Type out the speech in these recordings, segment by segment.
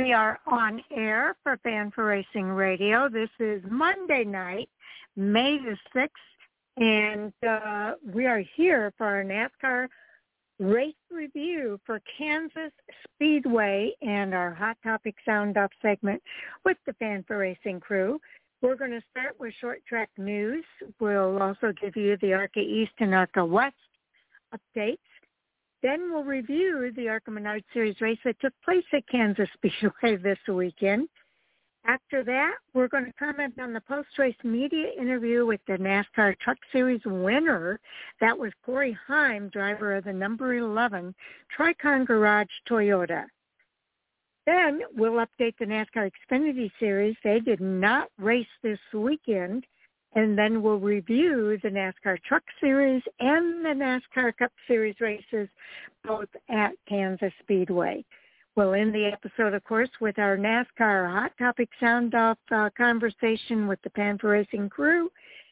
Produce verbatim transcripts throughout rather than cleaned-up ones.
We are on air for Fan for Racing Radio. This is Monday night, May the sixth, and uh, we are here for our NASCAR race review for Kansas Speedway and our Hot Topic Sound Off segment with the Fan for Racing crew. We're going to start with short track news. We'll also give you the ARCA East and ARCA West updates. Then we'll review the ARCA Menard Series race that took place at Kansas Speedway this weekend. After that, we're going to comment on the post-race media interview with the NASCAR Truck Series winner. That was Corey Heim, driver of the number eleven Tricon Garage Toyota. Then we'll update the NASCAR Xfinity Series. They did not race this weekend. And then we'll review the NASCAR Truck Series and the NASCAR Cup Series races, both at Kansas Speedway. We'll end the episode, of course, with our NASCAR Hot Topic Sound Off uh, conversation with the Fan for Racing crew.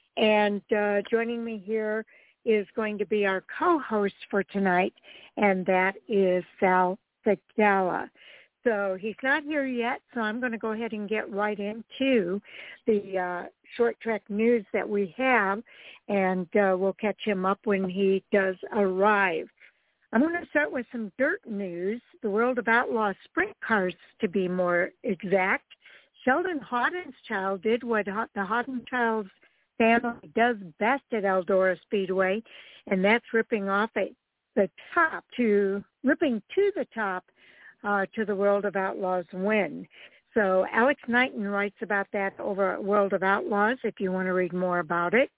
And uh, joining me here is going to be our co-host for tonight, and that is Sal Segala. So he's not here yet, so I'm going to go ahead and get right into the uh, short track news that we have, and uh, we'll catch him up when he does arrive. I'm going to start with some dirt news, the World of Outlaw sprint cars to be more exact. Sheldon Haudenschild did what the Haudenschild family does best at Eldora Speedway, and that's ripping off at the top to, ripping to the top Uh, to the World of Outlaws win. So Alex Knighton writes about that over at World of Outlaws if you want to read more about it.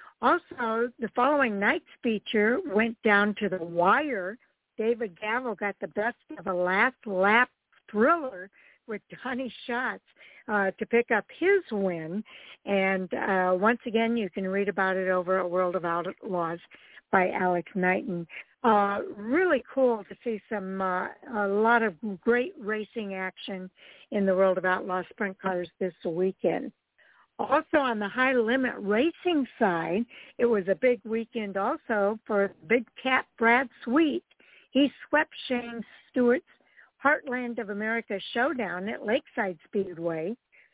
Also, the following night's feature went down to the wire. David Gavel got the best of a last lap thriller with Donnie Schatz uh, to pick up his win. And uh, once again, you can read about it over at World of Outlaws by Alex Knighton. Uh, really cool to see some uh, a lot of great racing action in the World of Outlaw sprint cars this weekend. Also on the high limit racing side, it was a big weekend also for Big Cat Brad Sweet. He swept Shane Stewart's Heartland of America Showdown at Lakeside Speedway.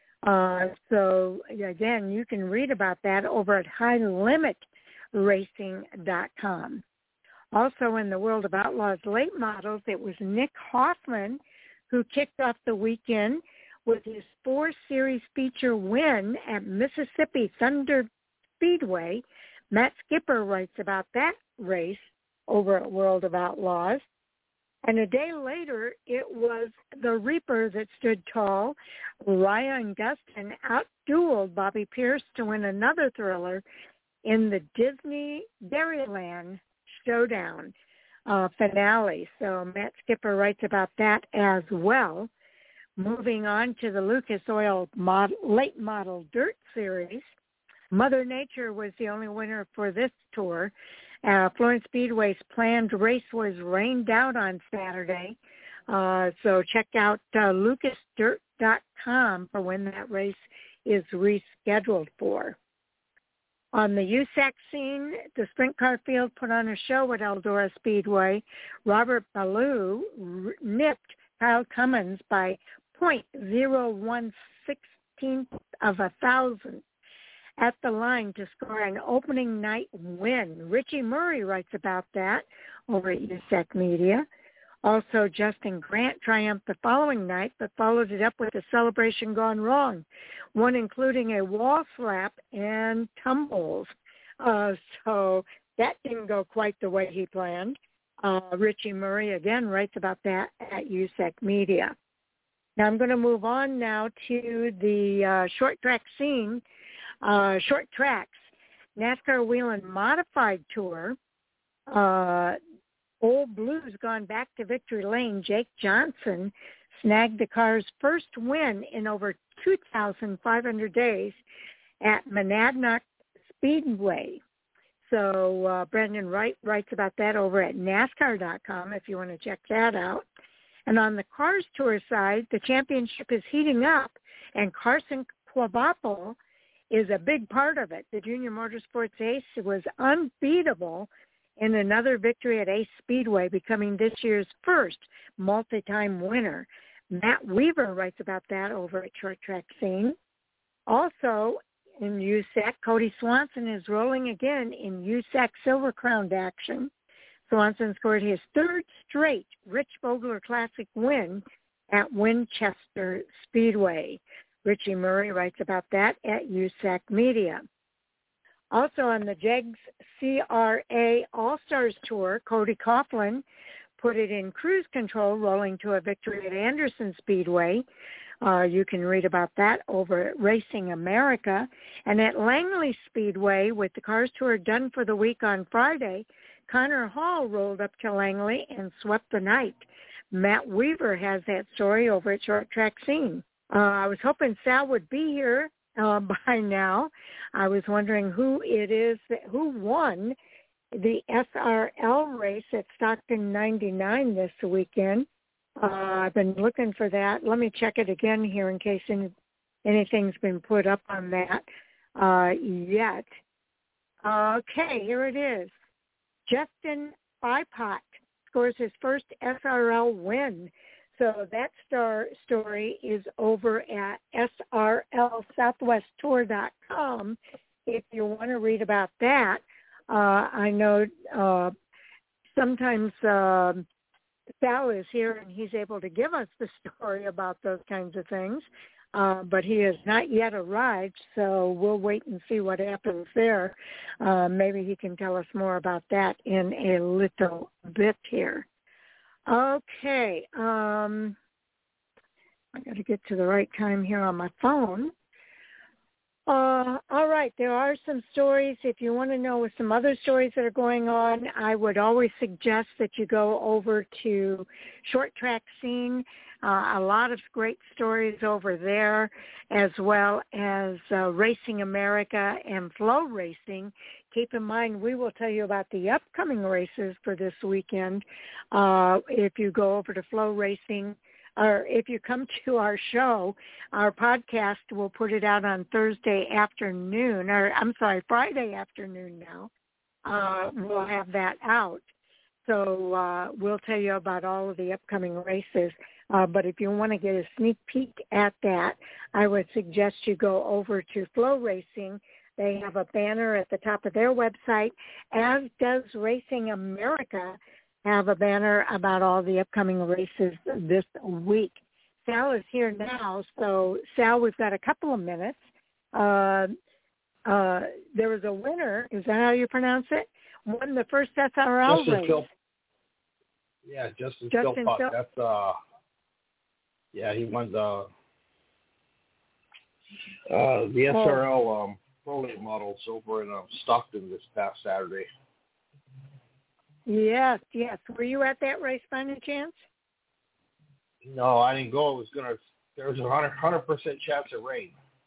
Uh, so again, you can read about that over at high limit racing dot com. Also in the World of Outlaws late models, it was Nick Hoffman who kicked off the weekend with his four series feature win at Mississippi Thunder Speedway. Matt Skipper writes about that race over at World of Outlaws. And a day later, it was the Reaper that stood tall. Ryan Gustin outdueled Bobby Pierce to win another thriller in the Disney Dairyland Showdown uh, finale. So Matt Skipper writes about that as well. Moving on to the Lucas Oil model, late model dirt series, Mother Nature was the only winner for this tour. Uh, Florence Speedway's planned race was rained out on Saturday. Uh, so check out uh, lucas dirt dot com for when that race is rescheduled for. On the U S A C scene, the sprint car field put on a show at Eldora Speedway. Robert Ballou r- nipped Kyle Cummins by point zero one sixteenth of a thousand at the line to score an opening night win. Richie Murray writes about that over at U S A C Media. Also, Justin Grant triumphed the following night, but followed it up with a celebration gone wrong, one including a wall slap and tumbles. Uh, so that didn't go quite the way he planned. Uh, Richie Murray, again, writes about that at U S A C Media. Now I'm going to move on now to the uh, short track scene, uh, short tracks, NASCAR Whelen Modified Tour. Uh, Old Blues gone back to victory lane. Jake Johnson snagged the car's first win in over two thousand five hundred days at Monadnock Speedway. So uh, Brendan Wright writes about that over at NASCAR dot com if you want to check that out. And on the Cars Tour side, the championship is heating up, and Carson Kvapil is a big part of it. The Junior Motorsports ace was unbeatable in another victory at Ace Speedway, becoming this year's first multi-time winner. Matt Weaver writes about that over at Short Track Scene. Also, in U S A C, Cody Swanson is rolling again in U S A C Silver Crowned action. Swanson scored his third straight Rich Vogler Classic win at Winchester Speedway. Richie Murray writes about that at U S A C Media. Also on the Jegs C R A All-Stars Tour, Cody Coughlin put it in cruise control, rolling to a victory at Anderson Speedway. Uh, you can read about that over at Racing America. And at Langley Speedway, with the Cars Tour done for the week on Friday, Connor Hall rolled up to Langley and swept the night. Matt Weaver has that story over at Short Track Scene. Uh, I was hoping Sal would be here uh, by now. I was wondering who it is, that, who won the S R L race at Stockton ninety-nine this weekend. Uh, I've been looking for that. Let me check it again here in case any, anything's been put up on that uh, yet. Okay, here it is. Justin Bypott scores his first S R L win. So that star story is over at S R L Southwest Tour dot com if you want to read about that. Uh, I know uh, sometimes uh, Sal is here and he's able to give us the story about those kinds of things, uh, but he has not yet arrived, so we'll wait and see what happens there. Uh, maybe he can tell us more about that in a little bit here. Okay, um, I got to get to the right time here on my phone. Uh, all right, there are some stories. If you want to know some other stories that are going on, I would always suggest that you go over to Short Track Scene. Uh, a lot of great stories over there, as well as uh, Racing America and Flow Racing. Keep in mind, we will tell you about the upcoming races for this weekend. Uh, if you go over to Flow Racing, or if you come to our show, our podcast, we'll put it out on Thursday afternoon, or I'm sorry, Friday afternoon now. Uh, we'll have that out. So uh, we'll tell you about all of the upcoming races. Uh, but if you want to get a sneak peek at that, I would suggest you go over to Flow Racing. They have a banner at the top of their website, as does Racing America have a banner about all the upcoming races this week. Sal is here now, so Sal, we've got a couple of minutes. Uh, uh, there was a winner, is that how you pronounce it? Won the first S R L Justin race. Phil- yeah, Justin, Justin Philpott. Phil- That's uh, yeah, he won the uh the S R L oh. um Pro Late models over in um, Stockton this past Saturday. Yes, yes. Were you at that race by any chance? No, I didn't go. It was gonna. There was a hundred hundred percent chance of rain,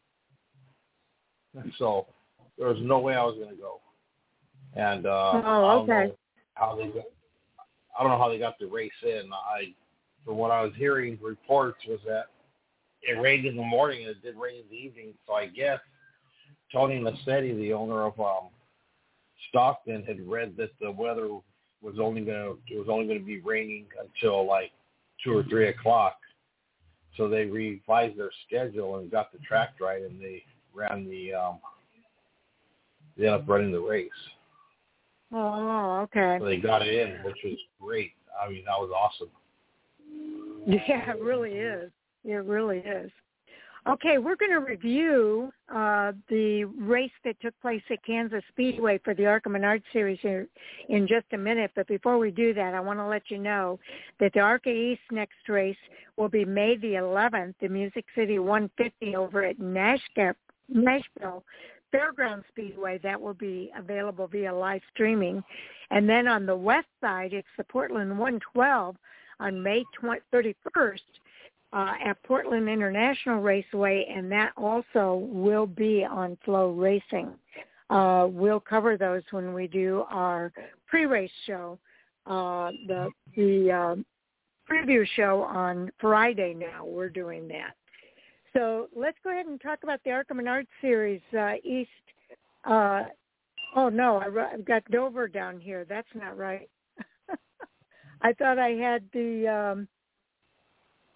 so there was no way I was gonna go. And uh, oh, I don't okay. know how they got. I don't know how they got the race in. I, from what I was hearing, reports was that it rained in the morning and it did rain in the evening. So I guess Tony Massetti, the owner of um, Stockton, had read that the weather was only gonna it was only gonna be raining until like two or three o'clock. So they revised their schedule and got the track right, and they ran the um, they ended up running the race. Oh, okay. So they got it in, which was great. I mean, that was awesome. Yeah, it really is. It really is. Okay, we're going to review uh, the race that took place at Kansas Speedway for the ARCA Menard Series here in just a minute. But before we do that, I want to let you know that the ARCA East next race will be May the eleventh, the Music City one fifty over at Nashville, Nashville Fairground Speedway. That will be available via live streaming. And then on the west side, it's the Portland one twelve on May thirty-first. Uh, at Portland International Raceway, and that also will be on Flow Racing. Uh, we'll cover those when we do our pre-race show, uh, the the uh, preview show on Friday now. We're doing that. So let's go ahead and talk about the ARCA Menard Series uh, East. Uh, oh, no, I, I've got Dover down here. That's not right. I thought I had the... Um,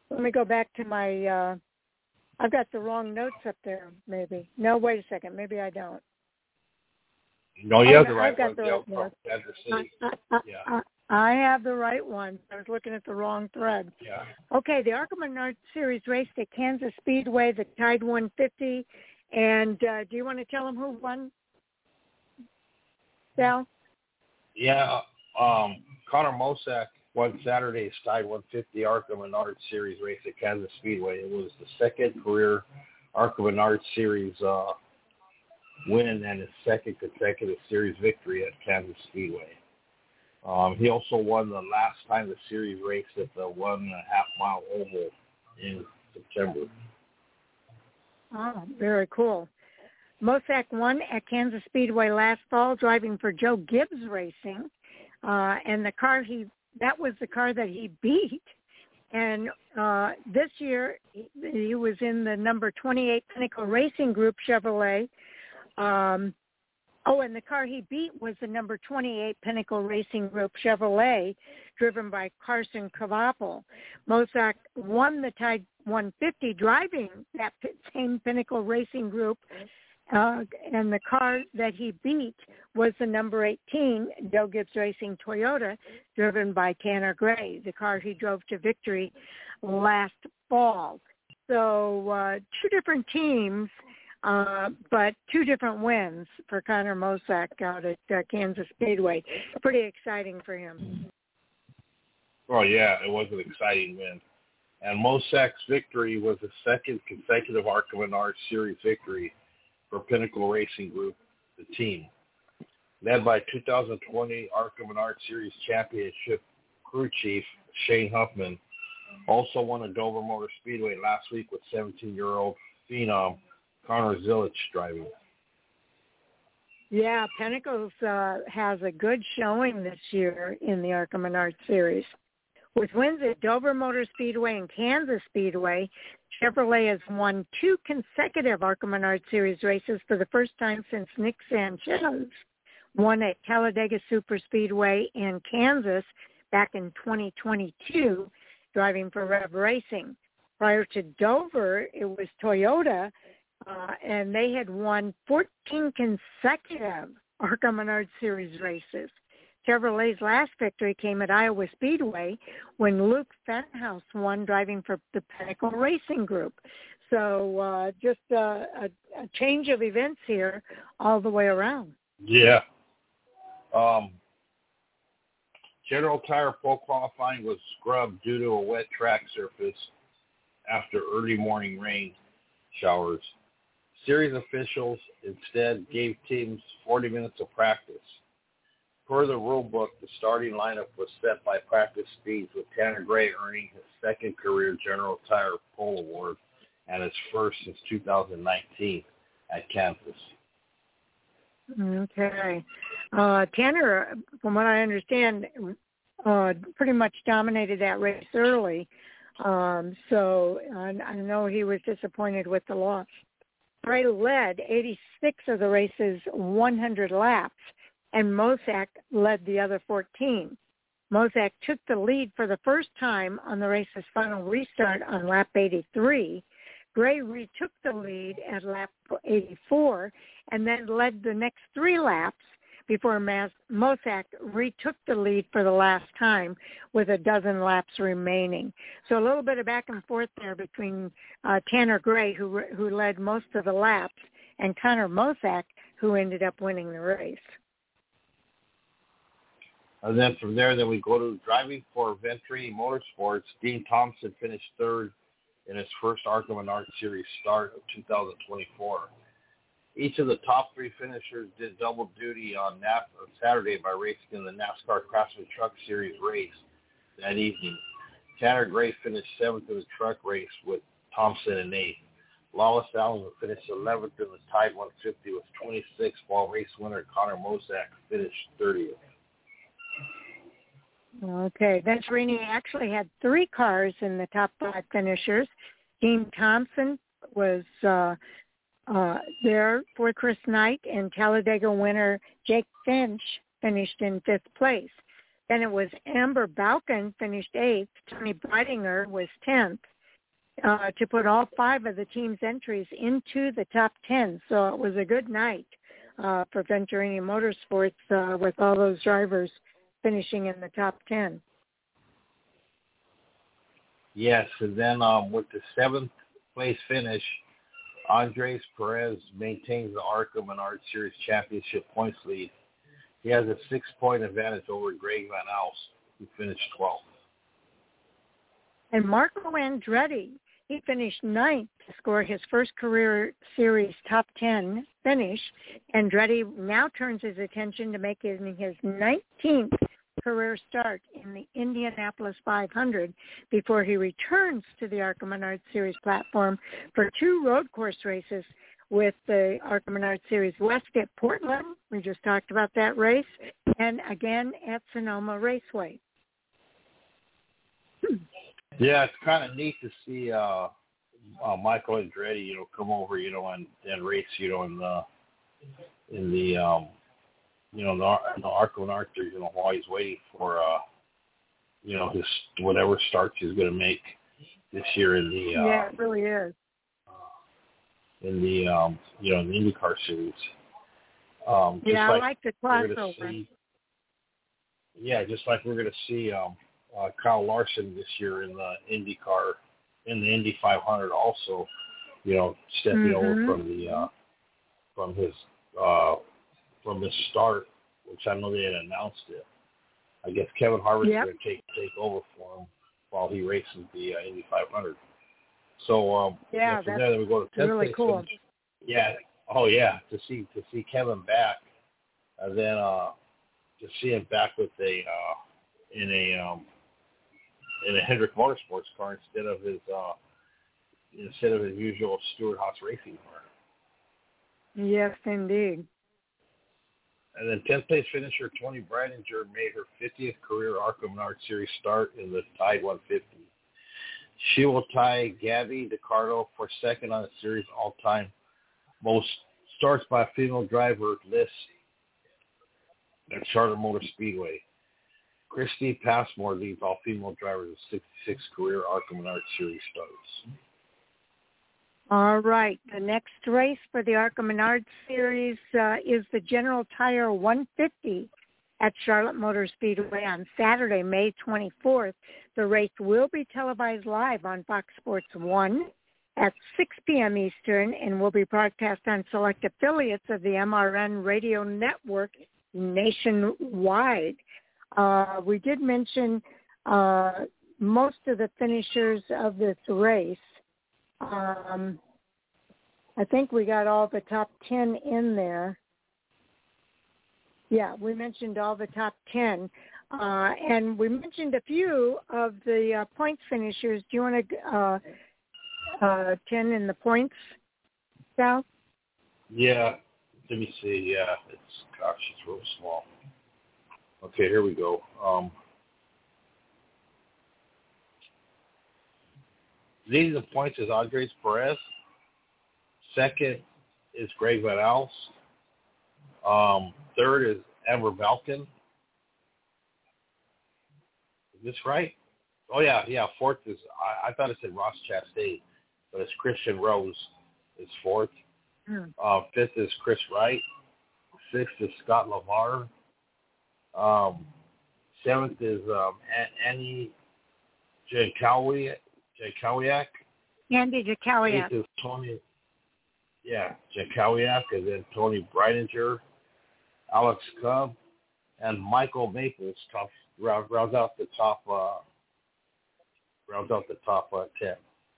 let me go back to my, uh, I've got the wrong notes up there, maybe. No, wait a second. Maybe I don't. No, you oh, have the right I've got one. the right from one. Kansas City. I, I, Yeah. I, I have the right one. I was looking at the wrong thread. Yeah. Okay, the ARCA Menard Series raced at Kansas Speedway, the Tide one fifty. And uh, do you want to tell them who won, Sal? Yeah. Um, Connor Mosack won Saturday's Tide one fifty ARCA Menard Series race at Kansas Speedway. It was the second career ARCA Menard Series uh, win and his second consecutive series victory at Kansas Speedway. Um, he also won the last time the series raced at the one and a half mile oval in September. Oh, very cool. Mosack won at Kansas Speedway last fall, driving for Joe Gibbs Racing, uh, and the car he that was the car that he beat. And uh, this year he, he was in the number twenty-eight Pinnacle Racing Group Chevrolet. Um, oh, and the car he beat was the number twenty-eight Pinnacle Racing Group Chevrolet, driven by Carson Kvapil. Mosack won the Tide one fifty driving that same Pinnacle Racing Group, uh, and the car that he beat was the number eighteen Joe Gibbs Racing Toyota, driven by Tanner Gray, the car he drove to victory last fall. So uh, two different teams, uh, but two different wins for Connor Mosack out at uh, Kansas Speedway. Pretty exciting for him. Oh, yeah, it was an exciting win. And Mosack's victory was the second consecutive ARCA Menard Series victory for Pinnacle Racing Group, the team. Led by two thousand twenty ARCA Menard Series Championship crew chief Shane Huffman, also won at Dover Motor Speedway last week with seventeen-year-old phenom Connor Zilic driving. Yeah, Pinnacles uh, has a good showing this year in the ARCA Menard Series. With wins at Dover Motor Speedway and Kansas Speedway, Chevrolet has won two consecutive ARCA Menard Series races for the first time since Nick Sanchez won at Talladega Superspeedway in Kansas back in twenty twenty-two, driving for Rev Racing. Prior to Dover, it was Toyota, uh, and they had won fourteen consecutive ARCA Menard Series races. Chevrolet's last victory came at Iowa Speedway when Luke Fenhouse won, driving for the Pinnacle Racing Group. So uh, just uh, a, a change of events here all the way around. Yeah. Um, General Tire Pro qualifying was scrubbed due to a wet track surface after early morning rain showers. Series officials instead gave teams forty minutes of practice. Per the rule book, the starting lineup was set by practice speeds, with Tanner Gray earning his second career General Tire Pole Award and his first since two thousand nineteen at Kansas. Okay. Uh, Tanner, from what I understand, uh, pretty much dominated that race early. Um, so I, I know he was disappointed with the loss. Gray led eighty-six of the race's one hundred laps, and Mosack led the other fourteen. Mosack took the lead for the first time on the race's final restart on lap eighty-three. Gray retook the lead at lap eighty-four and then led the next three laps before Mas- Mosack retook the lead for the last time with a dozen laps remaining. So a little bit of back and forth there between uh, Tanner Gray, who who led most of the laps, and Connor Mosack, who ended up winning the race. And then from there, then we go to driving for Venturi Motorsports. Dean Thompson finished third in his first ARCA Menard Series start of two thousand twenty-four. Each of the top three finishers did double duty on, Nap- on Saturday by racing in the NASCAR Craftsman Truck Series race that evening. Tanner Gray finished seventh in the truck race with Thompson in eighth. Lawless Allen finished eleventh in the Tide one fifty with twenty-six, while race winner Connor Mosack finished thirtieth. Okay, Venturini actually had three cars in the top five finishers. Dean Thompson was uh, uh, there for Chris Knight, and Talladega winner Jake Finch finished in fifth place. Then it was Amber Balkin finished eighth. Tony Breidinger was tenth. uh, to put all five of the team's entries into the top ten. So it was a good night uh, for Venturini Motorsports uh, with all those drivers finishing in the top ten. Yes, and then um, with the seventh place finish, Andres Perez maintains the ARCA Menard Series Championship points lead. He has a six-point advantage over Greg Van Alst, who finished twelfth. And Marco Andretti, he finished ninth to score his first career series top ten finish. Andretti now turns his attention to making his nineteenth career start in the Indianapolis five hundred before he returns to the ARCA Menard Series platform for two road course races with the ARCA Menard Series West at Portland. We just talked about that race. And again at Sonoma Raceway. Yeah, it's kind of neat to see uh, uh, Michael Andretti, you know, come over, you know, and, and race, you know, in the in the um, you know, the, in the ARCA Menard, you know, while he's waiting for uh, you know, his whatever starts he's going to make this year in the uh, yeah, it really is in the um, you know, in the IndyCar series. Um, just yeah, like I like the crossover. See, yeah, just like we're going to see. Um, Uh, Kyle Larson this year in the IndyCar, in the Indy five hundred, also, you know, stepping mm-hmm. over from the uh, from his uh, from his start, which I know they had announced it. I guess Kevin Harvick's yep. going to take take over for him while he races the uh, Indy five hundred. So um, yeah, you know, from there, then we go to tenth really place. cool. Yeah, oh yeah, to see to see Kevin back, and then uh, to see him back with a uh, in a um, in a Hendrick Motorsports car instead of his uh, instead of his usual Stewart-Haas racing car. Yes, indeed. And then tenth place finisher Tony Breidinger made her fiftieth career ARCA Menard Series start in the Tide one fifty. She will tie Gabby DiCardo for second on the series all-time most starts by a female driver list at Charlotte Motor Speedway. Christy Passmore leads all female drivers with sixty-six career ARCA Menard Series starts. All right. The next race for the ARCA Menard Series uh, is the General Tire one fifty at Charlotte Motor Speedway on Saturday, May twenty-fourth. The race will be televised live on Fox Sports one at six p.m. Eastern and will be broadcast on select affiliates of the M R N radio network nationwide. Uh, we did mention uh, most of the finishers of this race. Um, I think we got all the top ten in there. Yeah, we mentioned all the top ten. Uh, and we mentioned a few of the uh, points finishers. Do you want to uh, uh, ten in the points, Sal? Yeah, let me see. Yeah, it's, gosh, it's real small. Okay, here we go. Um, leading the points is Andres Perez. Second is Greg Van Alst. Um, third is Amber Balkin. Is this right? Oh, yeah, yeah. Fourth is, I, I thought it said Ross Chastain, but it's Christian Rose is fourth. Mm. Uh, fifth is Chris Wright. Sixth is Scott Lamar. Um, seventh is um, Annie Jankowiak. Andy Jankowiak. Eighth is Tony, yeah, Jankowiak, and then Tony Breidinger, Alex Cobb, and Michael Maples top, round, rounds out the top. Uh, rounds out the top uh, ten.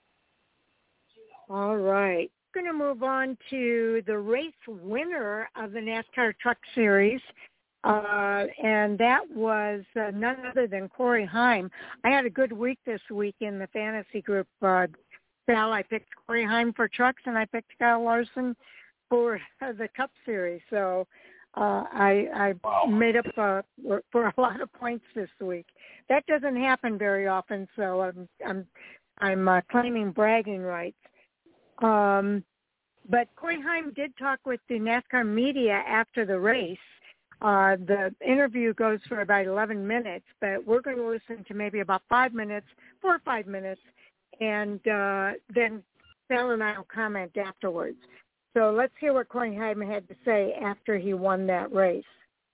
All right. We're going to move on to the race winner of the NASCAR Truck Series. Uh, and that was uh, none other than Corey Heim. I had a good week this week in the fantasy group. Uh, Sal, I picked Corey Heim for trucks, and I picked Kyle Larson for uh, the Cup Series. So uh, I, I wow. made up uh, for, for a lot of points this week. That doesn't happen very often, so I'm I'm I'm uh, claiming bragging rights. Um, but Corey Heim did talk with the NASCAR media after the race. Uh, the interview goes for about eleven minutes, but we're going to listen to maybe about five minutes, four or five minutes, and uh, then Sal and I will comment afterwards. So let's hear what Corey Heim had to say after he won that race.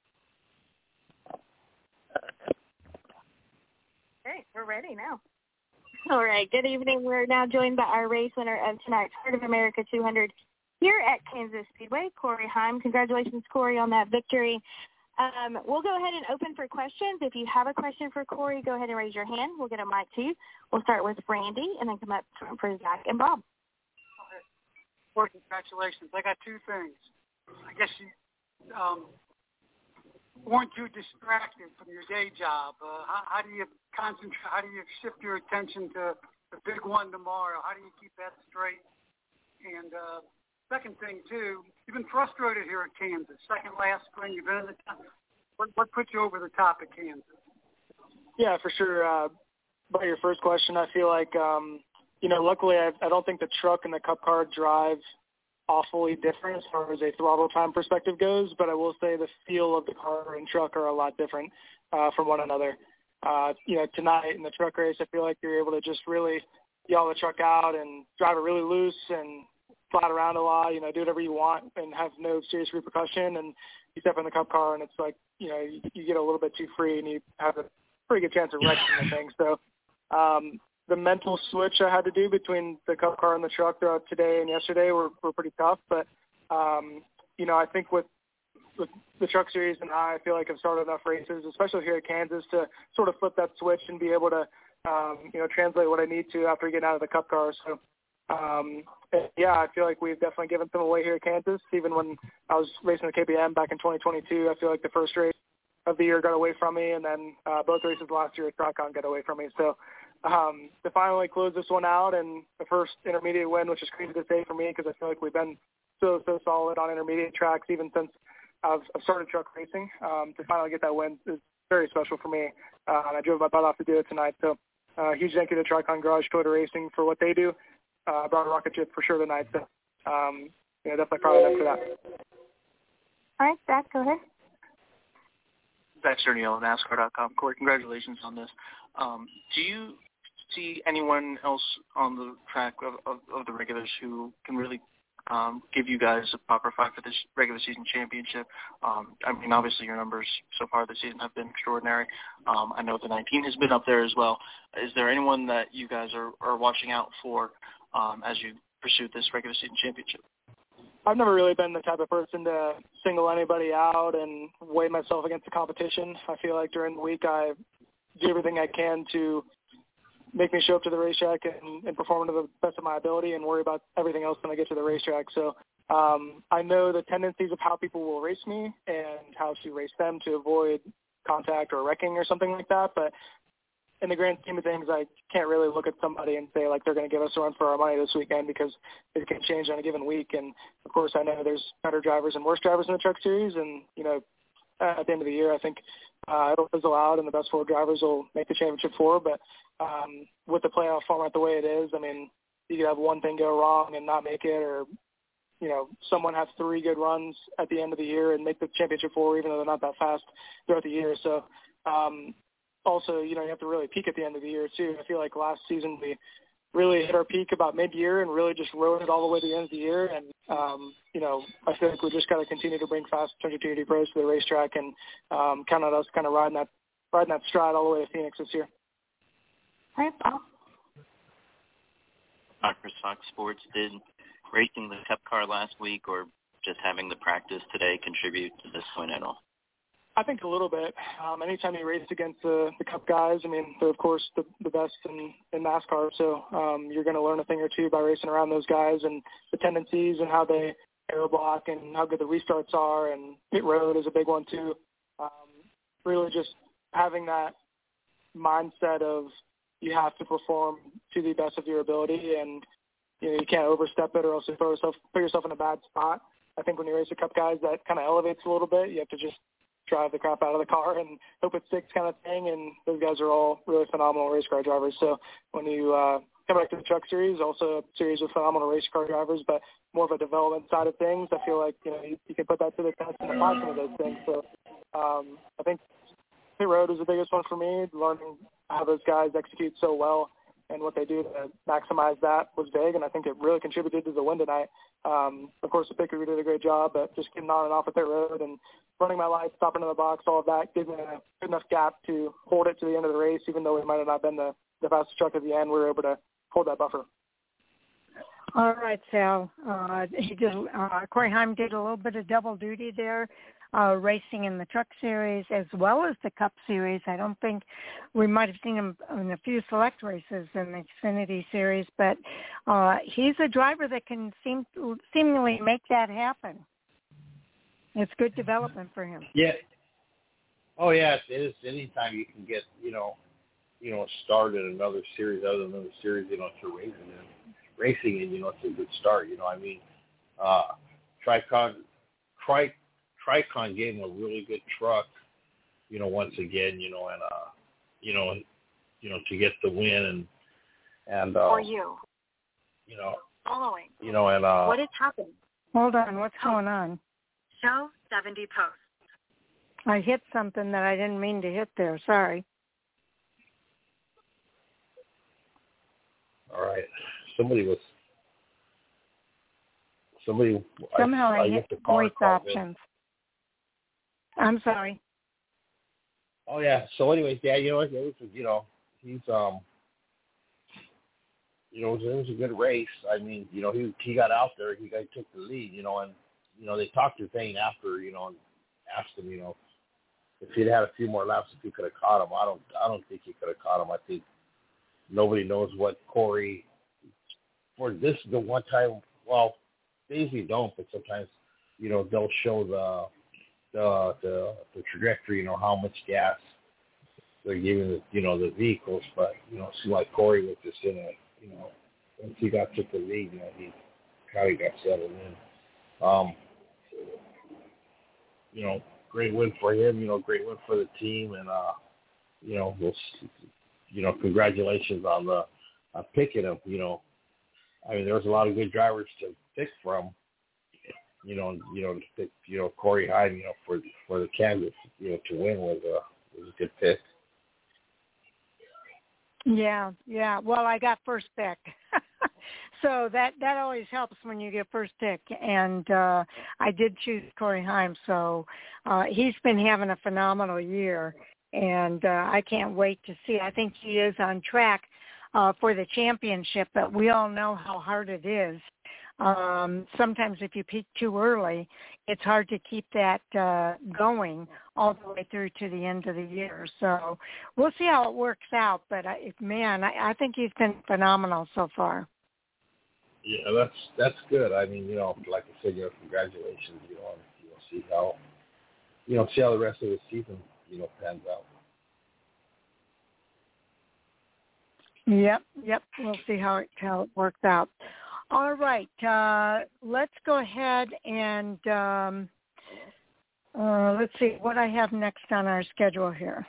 Okay, we're ready now. All right, good evening. We're now joined by our race winner of tonight's Heart of America two hundred here at Kansas Speedway, Corey Heim. Congratulations, Corey, on that victory. Um, we'll go ahead and open for questions. If you have a question for Corey, go ahead and raise your hand. We'll get a mic to you. We'll start with Brandy and then come up for Zach and Bob. Well, congratulations. I got two things. I guess you um, weren't too distracted from your day job. Uh, how, how do you concentrate? How do you shift your attention to the big one tomorrow? How do you keep that straight? And uh, second thing, too, you've been frustrated here at Kansas. Second last spring, you've been in the top. What, what put you over the top at Kansas? Yeah, for sure. Uh, about your first question, I feel like, um, you know, luckily I, I don't think the truck and the Cup car drive awfully different as far as a throttle time perspective goes, but I will say the feel of the car and truck are a lot different uh, from one another. Uh, you know, tonight in the truck race, I feel like you're able to just really yaw the truck out and drive it really loose and flat around a lot, you know, do whatever you want and have no serious repercussion. And you step in the Cup car and it's like, you know, you, you get a little bit too free and you have a pretty good chance of wrecking the thing. So um, the mental switch I had to do between the Cup car and the truck throughout today and yesterday were, were pretty tough. But, um, you know, I think with, with the Truck Series and I, I feel like I've started enough races, especially here at Kansas, to sort of flip that switch and be able to, um, you know, translate what I need to after getting out of the Cup car. So, um, yeah, I feel like we've definitely given some away here at Kansas. Even when I was racing the K B M back in twenty twenty-two, I feel like the first race of the year got away from me, and then uh, both races last year at TriCon got away from me. So um, to finally close this one out and the first intermediate win, which is crazy to say for me because I feel like we've been so, so solid on intermediate tracks even since I've, I've started truck racing. Um, to finally get that win is very special for me, uh, and I drove my butt off to do it tonight. So uh, huge thank you to TriCon Garage Toyota Racing for what they do. Uh, brought a rocket ship for sure tonight. So, um, you know, definitely proud of them for that. All right, Zach, go ahead. Zach Cerniel at NASCAR dot com. Corey, congratulations on this. Um, do you see anyone else on the track of, of, of the regulars who can really um, give you guys a proper fight for this regular season championship? Um, I mean, obviously your numbers so far this season have been extraordinary. Um, I know the nineteen has been up there as well. Is there anyone that you guys are, are watching out for um, as you pursue this regular season championship? I've never really been the type of person to single anybody out and weigh myself against the competition. I feel like during the week I do everything I can to make me show up to the racetrack and, and perform to the best of my ability and worry about everything else when I get to the racetrack. So um, I know the tendencies of how people will race me and how to race them to avoid contact or wrecking or something like that. But in the grand scheme of things, I can't really look at somebody and say, like, they're going to give us a run for our money this weekend because it can change on a given week. And, of course, I know there's better drivers and worse drivers in the Truck Series. And, you know, at the end of the year, I think uh, it'll fizzle out and the best four drivers will make the championship four. But um, with the playoff format the way it is, I mean, you could have one thing go wrong and not make it, or, you know, someone have three good runs at the end of the year and make the championship four, even though they're not that fast throughout the year. So, um, also, you know, you have to really peak at the end of the year, too. I feel like last season we really hit our peak about mid-year and really just rode it all the way to the end of the year. And, um, you know, I feel like we just got to continue to bring fast twenty-two D pros to the racetrack and um, count on us kind of riding that riding that stride all the way to Phoenix this year. All right, Paul. Doctor Fox Sports, did racing the Cup car last week or just having the practice today contribute to this win at all? I think a little bit. Um, anytime you race against the, the Cup guys, I mean, they're, of course, the, the best in, in NASCAR. So um, you're going to learn a thing or two by racing around those guys and the tendencies and how they aero block and how good the restarts are. And pit road is a big one, too. Um, really just having that mindset of you have to perform to the best of your ability and, you know, you can't overstep it or else you throw yourself, put yourself in a bad spot. I think when you race the Cup guys, that kind of elevates a little bit. You have to just drive the crap out of the car and hope it sticks kind of thing. And those guys are all really phenomenal race car drivers. So when you uh, come back to the Truck Series, also a series of phenomenal race car drivers, but more of a development side of things, I feel like, you know, you, you can put that to the test and apply some of those things. So um, I think pit road is the biggest one for me, learning how those guys execute so well and what they do to maximize that was big, and I think it really contributed to the win tonight. Um, of course, the Picker did a great job at just getting on and off at their road and running my lights, stopping in the box, all of that, gave me a good enough gap to hold it to the end of the race, even though we might have not been the, the fastest truck at the end. We were able to hold that buffer. All right, Sal. Uh, he did. Uh, Corey Heim did a little bit of double duty there, uh, racing in the Truck Series as well as the Cup Series. I don't think we might have seen him in a few select races in the Xfinity Series, but uh, he's a driver that can seem seemingly make that happen. It's good development for him. Yeah. Oh yeah, it is. Anytime you can get you know, you know, a start in another series other than another series, you know, to racing in. Racing and you know it's a good start. You know, I mean, uh, Tricon, Tri, Tricon gave him a really good truck. You know, once again, you know, and uh, you know, you know, to get the win and and uh, for you, you know, following, you know, and uh, what has happened? Hold on, what's going on? Show seventy posts. I hit something that I didn't mean to hit there. Sorry. All right. Somebody was somebody somehow I, I, I hit the car voice options. In. I'm sorry. Oh yeah. So anyways, yeah, you know, it was, you know, he's um, you know, it was, it was a good race. I mean, you know, he he got out there, he got took the lead, you know, and you know they talked to Zane after, you know, and asked him, you know, if he'd had a few more laps, if he could have caught him. I don't, I don't think he could have caught him. I think nobody knows what Corey. For this, the one time, well, they usually don't, but sometimes, you know, they'll show the the the, the trajectory, you know, how much gas they're giving the, you know, the vehicles. But you know, it seemed like Corey was just in a, you know, once he got to the lead, you know, he kind of got settled in. Um, you know, great win for him. You know, great win for the team, and uh, you know, we'll, you know, congratulations on the on picking him. You know. I mean, there was a lot of good drivers to pick from, you know, you know, to pick, you know, Corey Heim, you know, for for the Kansas, you know, to win was a was a good pick. Yeah, yeah. Well, I got first pick, so that that always helps when you get first pick, and uh, I did choose Corey Heim, so uh, he's been having a phenomenal year, and uh, I can't wait to see. I think he is on track. Uh, for the championship, but we all know how hard it is. Um, sometimes if you peak too early, it's hard to keep that uh, going all the way through to the end of the year. So we'll see how it works out. But, I, man, I, I think he's been phenomenal so far. Yeah, that's that's good. I mean, you know, like I said, you know, congratulations. You know, and, you know, see how, you know, see how the rest of the season, you know, pans out. Yep, yep. We'll see how it, how it works out. All right. Uh, let's go ahead and um, uh, let's see what I have next on our schedule here.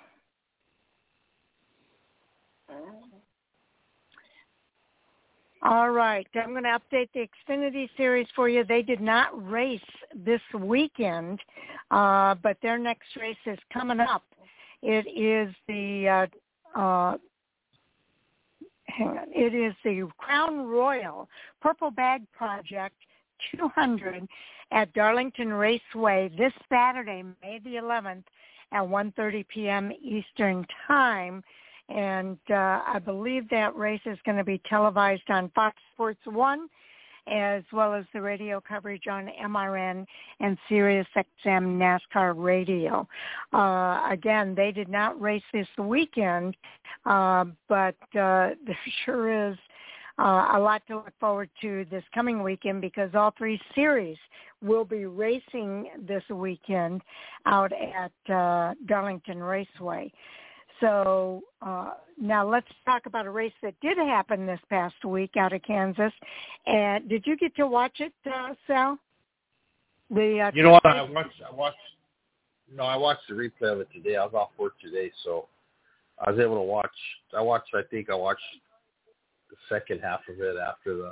All right. I'm going to update the Xfinity Series for you. They did not race this weekend, uh, but their next race is coming up. It is the uh, uh, Hang on. It is the Crown Royal Purple Bag Project two hundred at Darlington Raceway this Saturday, May the eleventh at one thirty p.m. Eastern Time. And uh, I believe that race is going to be televised on Fox Sports one as well as the radio coverage on M R N and Sirius X M NASCAR Radio. Uh, again, they did not race this weekend, uh, but uh, there sure is uh, a lot to look forward to this coming weekend because all three series will be racing this weekend out at uh, Darlington Raceway. So uh, now let's talk about a race that did happen this past week out of Kansas. And did you get to watch it, uh, Sal? The uh, you know what I watched? I watched. No, I watched the replay of it today. I was off work today, so I was able to watch. I watched. I think I watched the second half of it after the.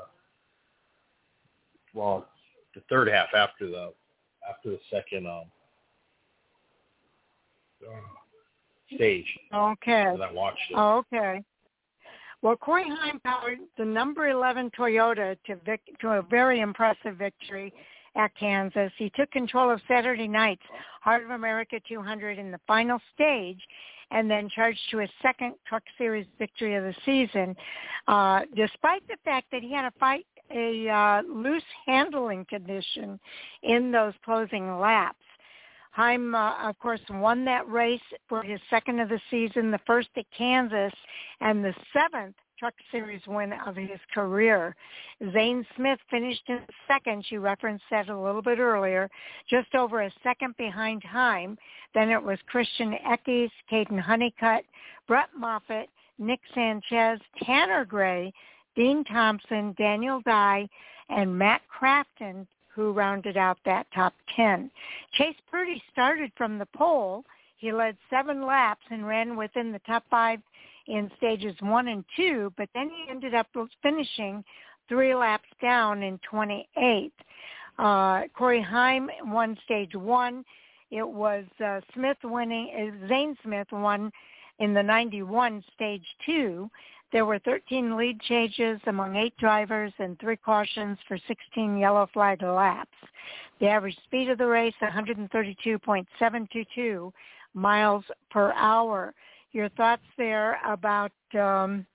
Well, the third half after the after the second um. Uh, stage. Okay. And I watched it. Okay. Well, Corey Heim powered the number eleven Toyota to, vic- to a very impressive victory at Kansas. He took control of Saturday night's Heart of America two hundred in the final stage and then charged to his second Truck Series victory of the season, uh, despite the fact that he had to fight a uh, loose handling condition in those closing laps. Heim, uh, of course, won that race for his second of the season, the first at Kansas, and the seventh Truck Series win of his career. Zane Smith finished in second. She referenced that a little bit earlier, just over a second behind Heim. Then it was Christian Eckes, Caden Honeycutt, Brett Moffitt, Nick Sanchez, Tanner Gray, Dean Thompson, Daniel Dye, and Matt Crafton, who rounded out that top ten. Chase Purdy started from the pole. He led seven laps and ran within the top five in stages one and two, but then he ended up finishing three laps down in twenty-eighth. Uh, Corey Heim won stage one. It was uh, Smith winning, uh, Zane Smith won in the ninety-one stage two. There were thirteen lead changes among eight drivers and three cautions for sixteen yellow flag laps. The average speed of the race, one thirty-two point seven two two miles per hour. Your thoughts there about um,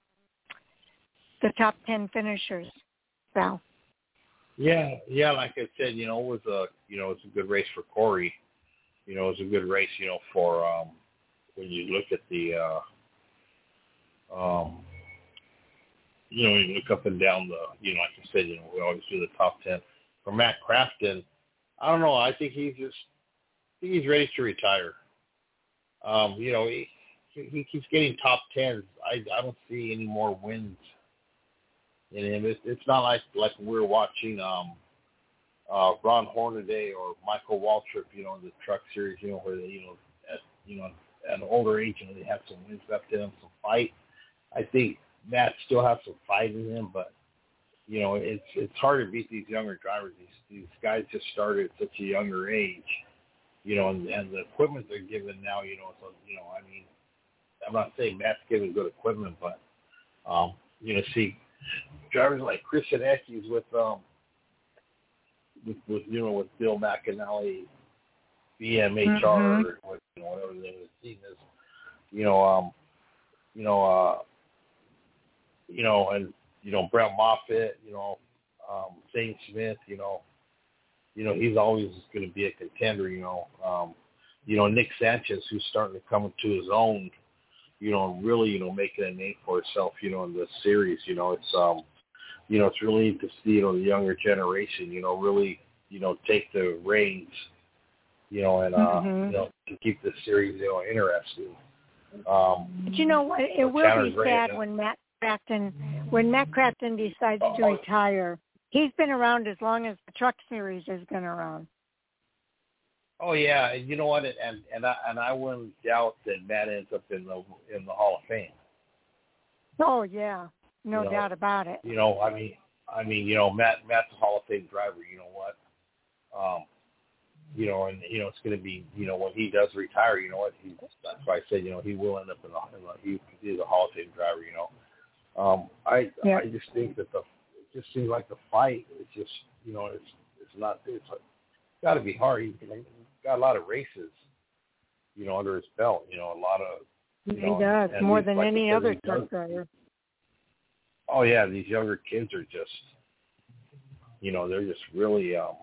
the top ten finishers, Val? Yeah, yeah. Like I said, you know, it was a you know it's a good race for Corey. You know, it was a good race. You know, for um, when you look at the uh, um. You know, you look up and down the, you know, like I said, you know, we always do the top ten. For Matt Crafton, I don't know. I think he's just, I think he's ready to retire. Um, you know, he he keeps getting top tens. I I don't see any more wins in him. It's it's not like like we're watching um, uh, Ron Hornaday or Michael Waltrip, you know, in the Truck Series, you know, where they, you know, at you know at an older age, you know, they have some wins left in them, some fight. I think Matt still has some fight in him, but you know it's it's hard to beat these younger drivers. These these guys just started at such a younger age, you know, and, and the equipment they're given now, you know, so you know, I mean, I'm not saying Matt's giving good equipment, but um, you know, see drivers like Christian Eckes with um with, with you know with Bill McAnally, B M H R, mm-hmm. or what, you know, whatever the name of the team is, you know, um, you know. uh You know, and you know Brett Moffitt, you know, um, Zane Smith, you know, you know he's always going to be a contender. You know, um, you know Nick Sanchez, who's starting to come into his own, you know, and really, you know, making a name for himself, you know, in this series. You know, it's um, you know, it's really neat to see, you know, the younger generation, you know, really, you know, take the reins, you know, and uh, mm-hmm. you know, to keep this series, you know, interesting. Um, but you know what? It will Tanner be Gray, sad uh, when Matt. Crafton, when Matt Crafton decides to retire, he's been around as long as the Truck Series has been around. Oh yeah, you know what? And and I and I wouldn't doubt that Matt ends up in the in the Hall of Fame. Oh yeah, no you know, doubt about it. You know, I mean, I mean, you know, Matt Matt's a Hall of Fame driver. You know what? Um, you know, and you know it's going to be, you know, when he does retire, you know what? He, that's why I said, you know, he will end up in the, in the he, he's a Hall of Fame driver. You know. Um, I yeah. I just think that the it just seems like the fight is just, you know, it's it's not it's got to be hard. He's got a lot of races, you know, under his belt. You know, a lot of you he know, does and, and more these, than like any said, other young, truck driver. Oh yeah, these younger kids are just, you know, they're just really um,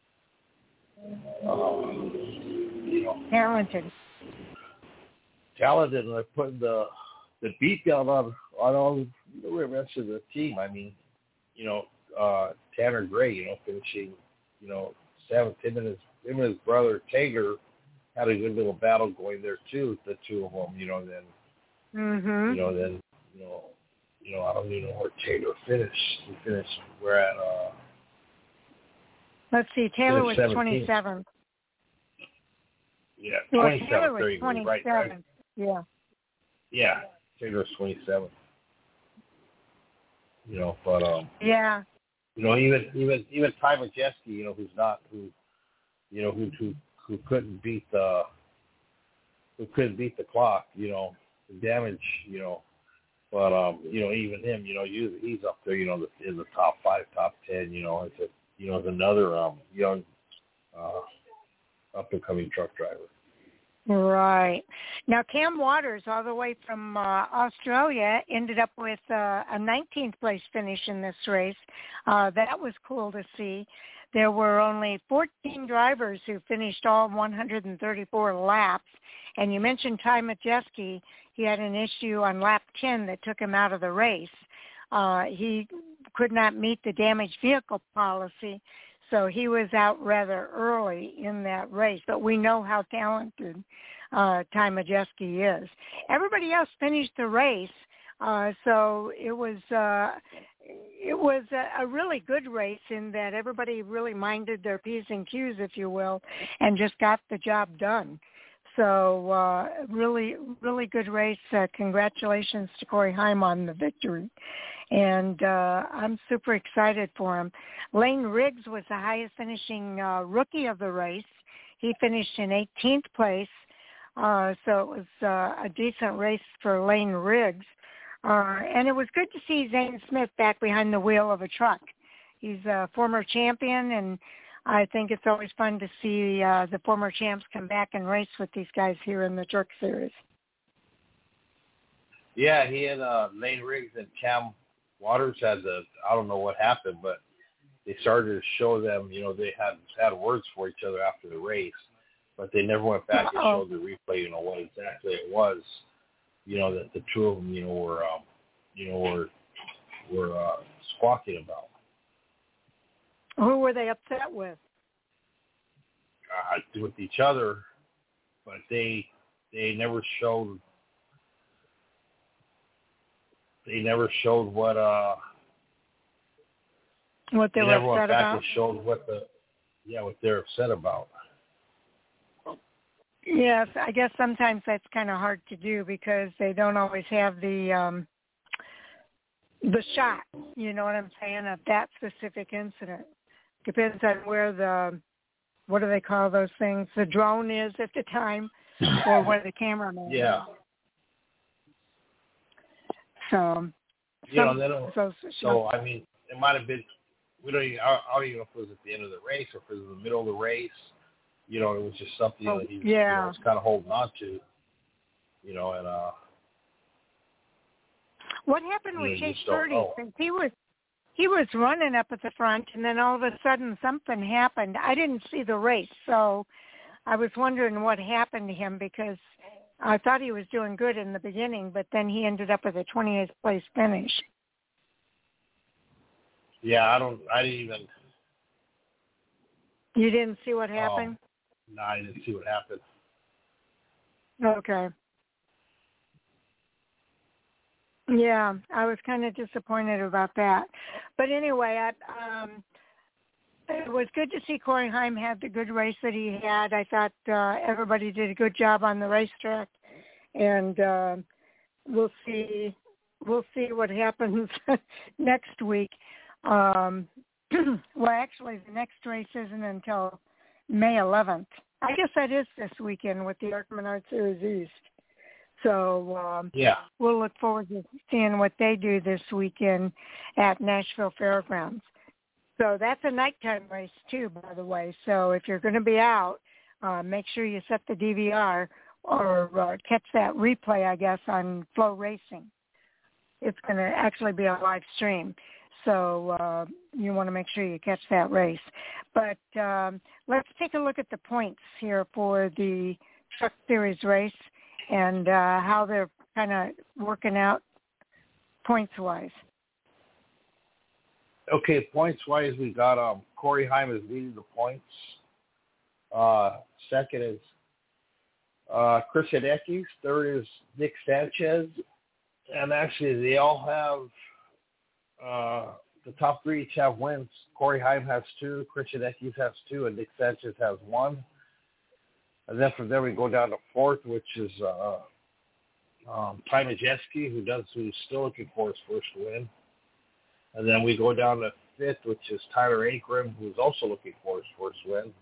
um you know, talented, talented, and they're putting the the beat down on on all the rest of the team. I mean, you know, uh, Tanner Gray, you know, finishing, you know, seventh. Him and his him and his brother Tager had a good little battle going there too. The two of them, you know, then mm-hmm. you know, then you know, you know, I don't even know where Taylor finished. He finished where at. Uh, Let's see, Taylor was twenty-seventh. Yeah, well, twenty-seventh. Taylor was there you go. Right, right. Yeah. Yeah. Taylor's twenty-seven. You know, but um. Yeah. You know, even even even Ty Majeski, you know, who's not who, you know, who who who couldn't beat the who couldn't beat the clock. You know, the damage. You know, But um, you know, even him, you know, you, he's up there, you know, the, in the top five, top ten. You know, it's a, you know, as another um, young, uh, up and coming truck driver. Right. Now, Cam Waters, all the way from uh, Australia, ended up with uh, a nineteenth place finish in this race. Uh, that was cool to see. There were only fourteen drivers who finished all one hundred thirty-four laps. And you mentioned Ty Majeski. He had an issue on lap ten that took him out of the race. Uh, he could not meet the damaged vehicle policy, so he was out rather early in that race. But we know how talented uh, Ty Majeski is. Everybody else finished the race, uh, so it was uh, it was a, a really good race in that everybody really minded their P's and Q's, if you will, and just got the job done. So uh, really, really good race. Uh, congratulations to Corey Heim on the victory. And uh, I'm super excited for him. Lane Riggs was the highest finishing uh, rookie of the race. He finished in eighteenth place. Uh, so it was uh, a decent race for Lane Riggs. Uh, and it was good to see Zane Smith back behind the wheel of a truck. He's a former champion, and I think it's always fun to see uh, the former champs come back and race with these guys here in the Truck Series. Yeah, he had uh, Lane Riggs and Cam Waters had the, I don't know what happened, but they started to show them, you know, they had had words for each other after the race, but they never went back and showed the replay, you know, what exactly it was, you know, that the two of them, you know, were, um, you know, were, were uh, squawking about. Who were they upset with? Uh, with each other, but they they never showed they never showed what uh what they, they were never went upset back about. and showed what the yeah what they're upset about. Yes, I guess sometimes that's kind of hard to do because they don't always have the um the shot. You know what I'm saying, of that specific incident. Depends on where the, what do they call those things, the drone is at the time, or where the cameraman is. Yeah. So, you some, know, then, so, so, I mean, it might have been, we don't even, I don't even know if it was at the end of the race or if it was in the middle of the race. You know, it was just something oh, that he was, yeah. you know, was kind of holding on to, you know, and, uh, what happened with Chase Purdy? Since he was, He was running up at the front, and then all of a sudden something happened. I didn't see the race, so I was wondering what happened to him because I thought he was doing good in the beginning, but then he ended up with a twentieth place finish. Yeah, I don't, I didn't even. You didn't see what happened? Um, no, I didn't see what happened. Okay. Yeah, I was kind of disappointed about that. But anyway, I, um, it was good to see Corey Heim had the good race that he had. I thought uh, everybody did a good job on the racetrack, and uh, we'll see we'll see what happens next week. Um, well, actually, the next race isn't until May eleventh. I guess that is this weekend with the ARCA Menard Series East. So um, yeah, we'll look forward to seeing what they do this weekend at Nashville Fairgrounds. So that's a nighttime race too, by the way. So if you're going to be out, uh, make sure you set the D V R or uh, catch that replay, I guess, on Flow Racing. It's going to actually be a live stream. So uh, you want to make sure you catch that race. But um, let's take a look at the points here for the Truck Series race and uh, how they're kind of working out points-wise. Okay, points-wise, we got um, Corey Heim is leading the points. Uh, second is uh, Chris Hideki. Third is Nick Sanchez. And actually, they all have uh, the top three each have wins. Corey Heim has two, Chris Hideki has two, and Nick Sanchez has one. And then from there we go down to fourth, which is uh, um, Ty Majeski, who does who's still looking for his first win. And then we go down to fifth, which is Tyler Ankrum, who's also looking for his first win.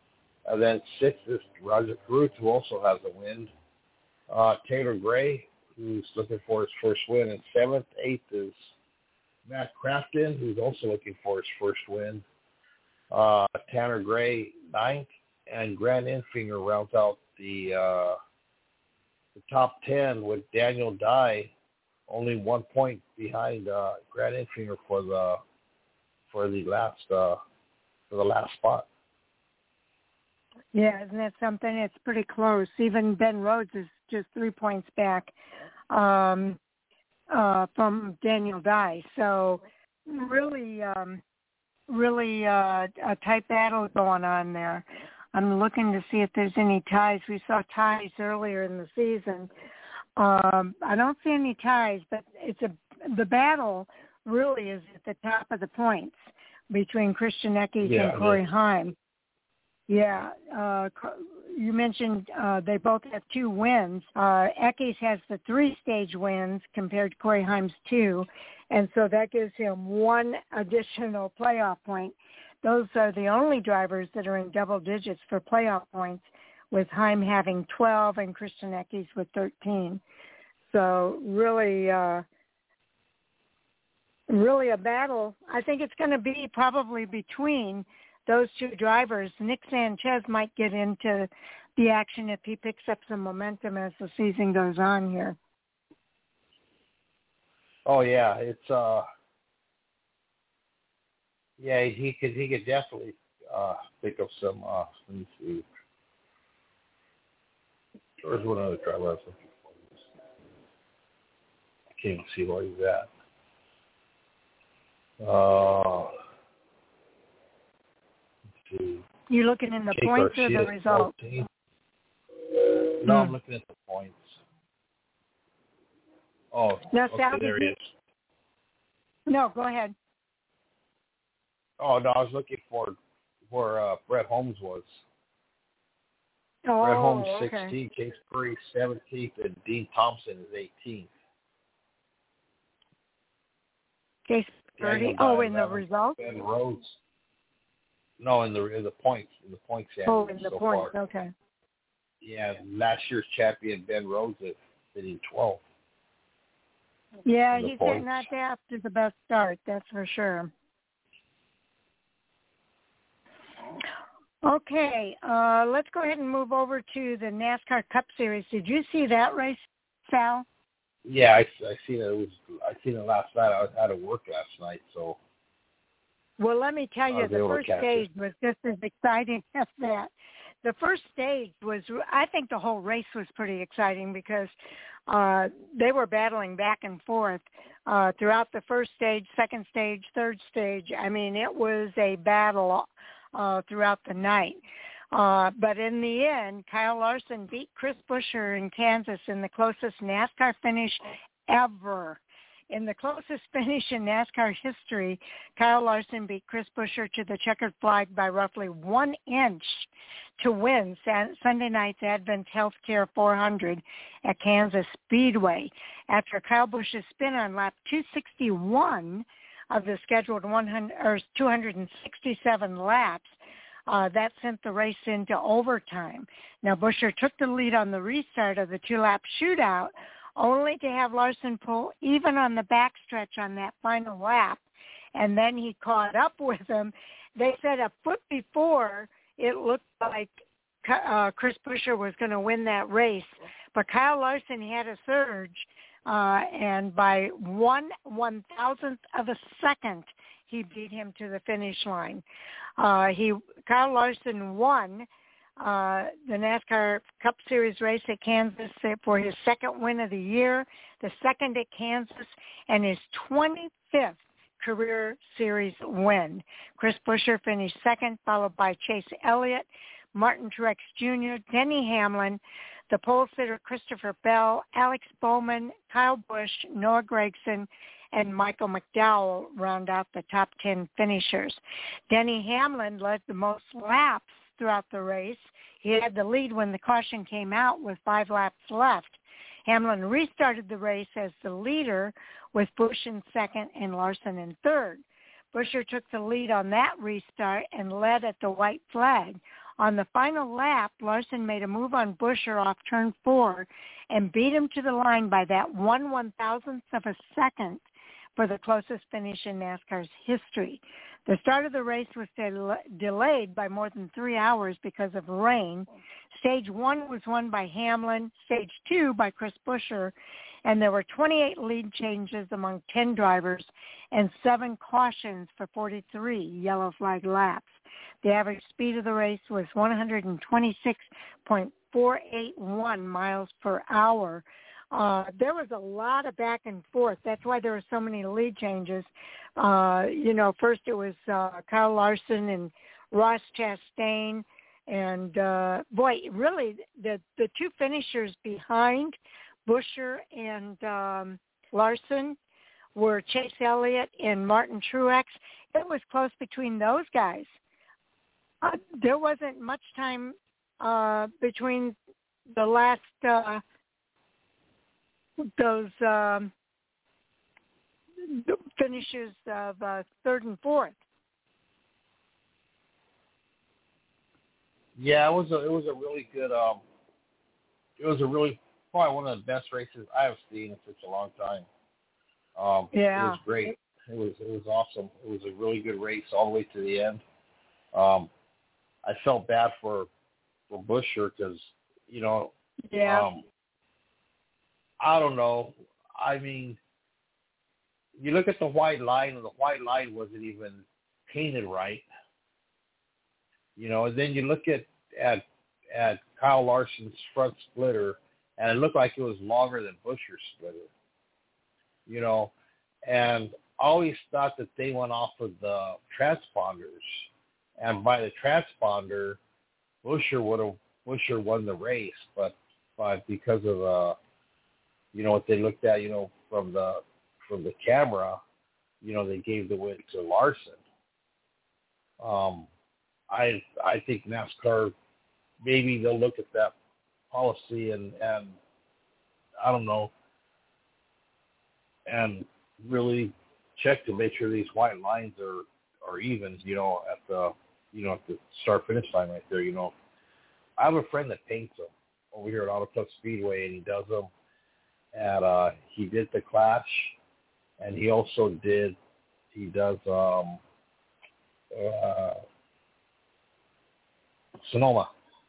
And then sixth is Roger Caruth, who also has a win. Uh, Taylor Gray, who's looking for his first win. And seventh, eighth is Matt Crafton, who's also looking for his first win. Uh, Tanner Gray, ninth, and Grant Enfinger rounds out the uh, the top ten with Daniel Dye only one point behind uh, Grant Enfinger for the for the last uh, for the last spot. Yeah, isn't that something? It's pretty close. Even Ben Rhodes is just three points back um, uh, from Daniel Dye. So really, um, really uh, a tight battle going on there. I'm looking to see if there's any ties. We saw ties earlier in the season. Um, I don't see any ties, but it's a the battle really is at the top of the points between Christian Eckes yeah, and Corey Heim. Yeah, uh, you mentioned uh, they both have two wins. Uh, Eckes has the three-stage wins compared to Corey Heim's two, and so that gives him one additional playoff point. Those are the only drivers that are in double digits for playoff points, with Heim having twelve and Christian Eckes with thirteen. So really, uh, really a battle. I think it's going to be probably between those two drivers. Nick Sanchez might get into the action if he picks up some momentum as the season goes on here. Oh yeah, it's uh, yeah, he could he could definitely uh pick up some. Uh, let me see. There's one other driver I was looking for. I can't even see where he's at. Uh. You're looking in the Jake points Garcia, or the results? fourteen. No, hmm. I'm looking at the points. Oh, no, okay, Sal, there he is. No, go ahead. Oh, no, I was looking for where uh, Brett Holmes was. Oh, Brett Holmes, okay. sixteenth, Case Curry, seventeenth, and Dean Thompson is eighteenth. Case Curry, oh, in the results? Ben Rhodes. No, in the in the points, in the points. Oh, in the so points. Far. Okay. Yeah, last year's champion Ben Rhodes is sitting twelve. Yeah, he's getting not after the best start. That's for sure. Okay, uh, let's go ahead and move over to the NASCAR Cup Series. Did you see that race, Sal? Yeah, I, I seen it. It was I seen it last night. I was out of work last night, so. Well, let me tell you, the first stage was just as exciting as that. The first stage was, I think the whole race was pretty exciting because uh, they were battling back and forth uh, throughout the first stage, second stage, third stage. I mean, it was a battle uh, throughout the night. Uh, but in the end, Kyle Larson beat Chris Buescher in Kansas in the closest NASCAR finish ever. In the closest finish in NASCAR history, Kyle Larson beat Chris Buescher to the checkered flag by roughly one inch to win Sunday night's Advent Healthcare four hundred at Kansas Speedway. After Kyle Busch's spin on lap two sixty-one of the scheduled one hundred or two hundred sixty-seven laps, uh, that sent the race into overtime. Now, Buescher took the lead on the restart of the two-lap shootout, only to have Larson pull even on the backstretch on that final lap, and then he caught up with him. They said a foot before it looked like uh, Chris Buescher was going to win that race, but Kyle Larson had a surge, uh, and by one one thousandth of a second, he beat him to the finish line. Uh, he Kyle Larson won Uh, the NASCAR Cup Series race at Kansas for his second win of the year, the second at Kansas, and his twenty-fifth career series win. Chris Buescher finished second, followed by Chase Elliott, Martin Truex Junior, Denny Hamlin, the pole sitter Christopher Bell, Alex Bowman, Kyle Busch, Noah Gragson, and Michael McDowell round out the top ten finishers. Denny Hamlin led the most laps throughout the race. He had the lead when the caution came out with five laps left. Hamlin restarted the race as the leader with Busch in second and Larson in third. Buescher took the lead on that restart and led at the white flag. On the final lap, Larson made a move on Buescher off turn four and beat him to the line by that one one-thousandth of a second for the closest finish in NASCAR's history. The start of the race was del- delayed by more than three hours because of rain. Stage one was won by Hamlin, stage two by Chris Buescher, and there were twenty-eight lead changes among ten drivers and seven cautions for forty-three yellow flag laps. The average speed of the race was one twenty-six point four eight one miles per hour. Uh, there was a lot of back and forth. That's why there were so many lead changes. Uh, you know, first it was uh, Kyle Larson and Ross Chastain. And, uh, boy, really, the, the two finishers behind Buescher and um, Larson were Chase Elliott and Martin Truex. It was close between those guys. Uh, there wasn't much time uh, between the last uh, those um, finishes of uh, third and fourth. Yeah, it was a it was a really good um, it was a really probably one of the best races I've seen in such a long time. Um, yeah, it was great. It was it was awesome. It was a really good race all the way to the end. Um, I felt bad for for Buescher because you know, yeah. Um, I don't know. I mean, you look at the white line, and the white line wasn't even painted right. You know, and then you look at at at Kyle Larson's front splitter, and it looked like it was longer than Buescher's splitter. You know, and I always thought that they went off of the transponders, and by the transponder, Buescher would have Buescher won the race, but but because of uh, you know what they looked at, you know, from the from the camera, you know, they gave the win to Larson. Um. I I think NASCAR, maybe they'll look at that policy and, and I don't know, and really check to make sure these white lines are, are even, you know, at the you know at the start finish line right there. You know, I have a friend that paints them over here at Auto Club Speedway, and he does them. And uh, he did the Clash, and he also did he does um. Uh, Sonoma.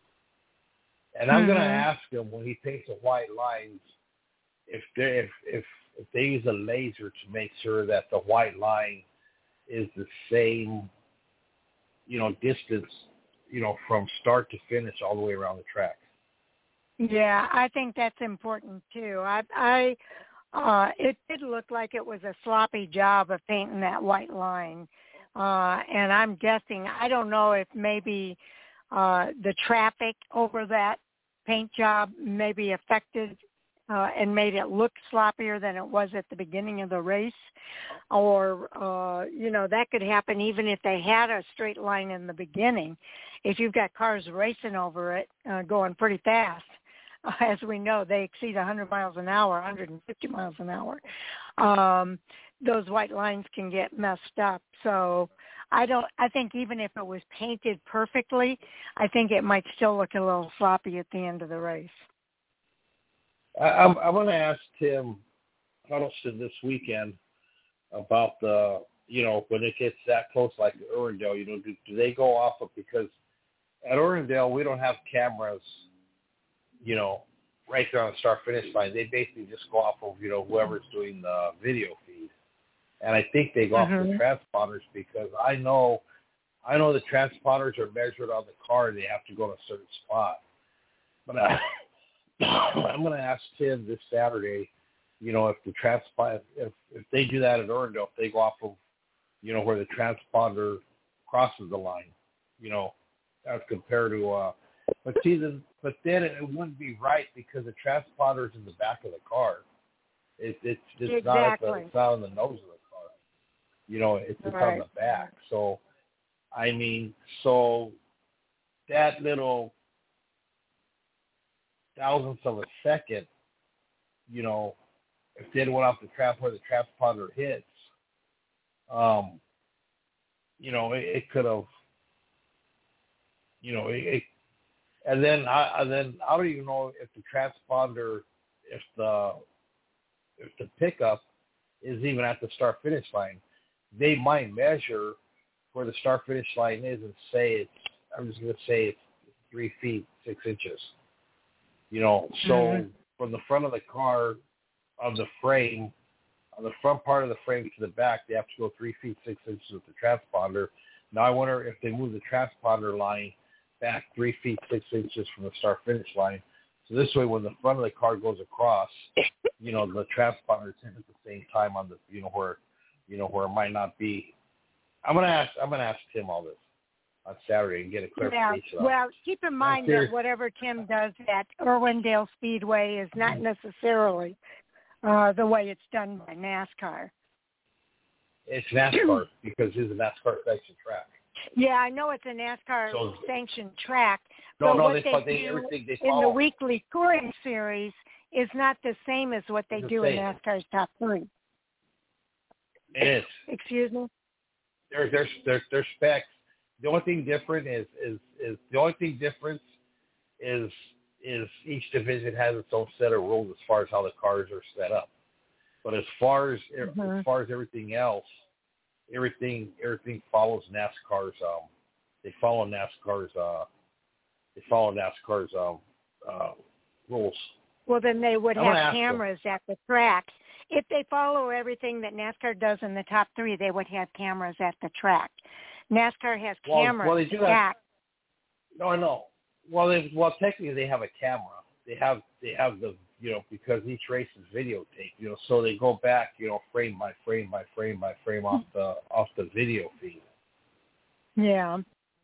And I'm mm-hmm. going to ask him when he paints the white lines if they if, if if they use a laser to make sure that the white line is the same, you know, distance, you know, from start to finish all the way around the track. Yeah, I think that's important too. I I uh, it did look like it was a sloppy job of painting that white line, uh, and I'm guessing I don't know if maybe. Uh, the traffic over that paint job maybe affected uh, and made it look sloppier than it was at the beginning of the race. Or, uh, you know, that could happen even if they had a straight line in the beginning. If you've got cars racing over it, uh, going pretty fast, uh, as we know, they exceed one hundred miles an hour, one hundred fifty miles an hour. Um, those white lines can get messed up. So I don't. I think even if it was painted perfectly, I think it might still look a little sloppy at the end of the race. I, I'm, I'm going to ask Tim Huddleston this weekend about the, you know, when it gets that close, like Irwindale, you know, do, do they go off of, because at Irwindale we don't have cameras, you know, right there on the start finish line. They basically just go off of, you know, whoever's doing the video feed. And I think they go off mm-hmm. the transponders because I know, I know the transponders are measured on the car and they have to go to a certain spot. But I, I'm going to ask Tim this Saturday, you know, if the transponder, if if they do that at Irwindale, if they go off of, you know, where the transponder crosses the line, you know, as compared to, uh, but see, the, but then it, it wouldn't be right because the transponder is in the back of the car. It, it's it's exactly. not at the, it's not on the nose of the car. You know, it's, it's right. on the back. So, I mean, so that little thousandths of a second, you know, if they went off the trap where the transponder hits, um, you know, it, it could have, you know, it, it, and then I and then I don't even know if the transponder, if the if the pickup is even at the start finish line. They might measure where the start finish line is and say it's, I'm just going to say it's three feet, six inches. You know, so mm-hmm. from the front of the car, on the frame, on the front part of the frame to the back, they have to go three feet, six inches with the transponder. Now I wonder if they move the transponder line back three feet, six inches from the start finish line. So this way, when the front of the car goes across, you know, the transponder is hit at the same time on the, you know, where, you know, where it might not be. I'm gonna ask. I'm gonna ask Tim all this on Saturday and get a clarification. Yeah. Well, keep in mind that whatever Tim does at Irwindale Speedway is not necessarily uh, the way it's done by NASCAR. It's NASCAR because it's a NASCAR sanctioned track. Yeah, I know it's a NASCAR so, sanctioned track. No, but no, what they, they, they do everything they in the weekly touring series is not the same as what they it's do the in NASCAR's top three. It is. Excuse me? There's there's there's there's specs. The only thing different is is is the only thing difference is is each division has its own set of rules as far as how the cars are set up. But as far as mm-hmm. as far as everything else, everything everything follows NASCAR's um they follow NASCAR's uh they follow NASCAR's um uh rules. Well, then they would have cameras them. at the track. If they follow everything that NASCAR does in the top three, they would have cameras at the track. NASCAR has well, cameras well, they do at. Have, no, I know. Well, they, well, technically they have a camera. They have they have the you know because each race is videotaped. You know, so they go back you know frame by frame by frame by frame off the off the video feed. Yeah.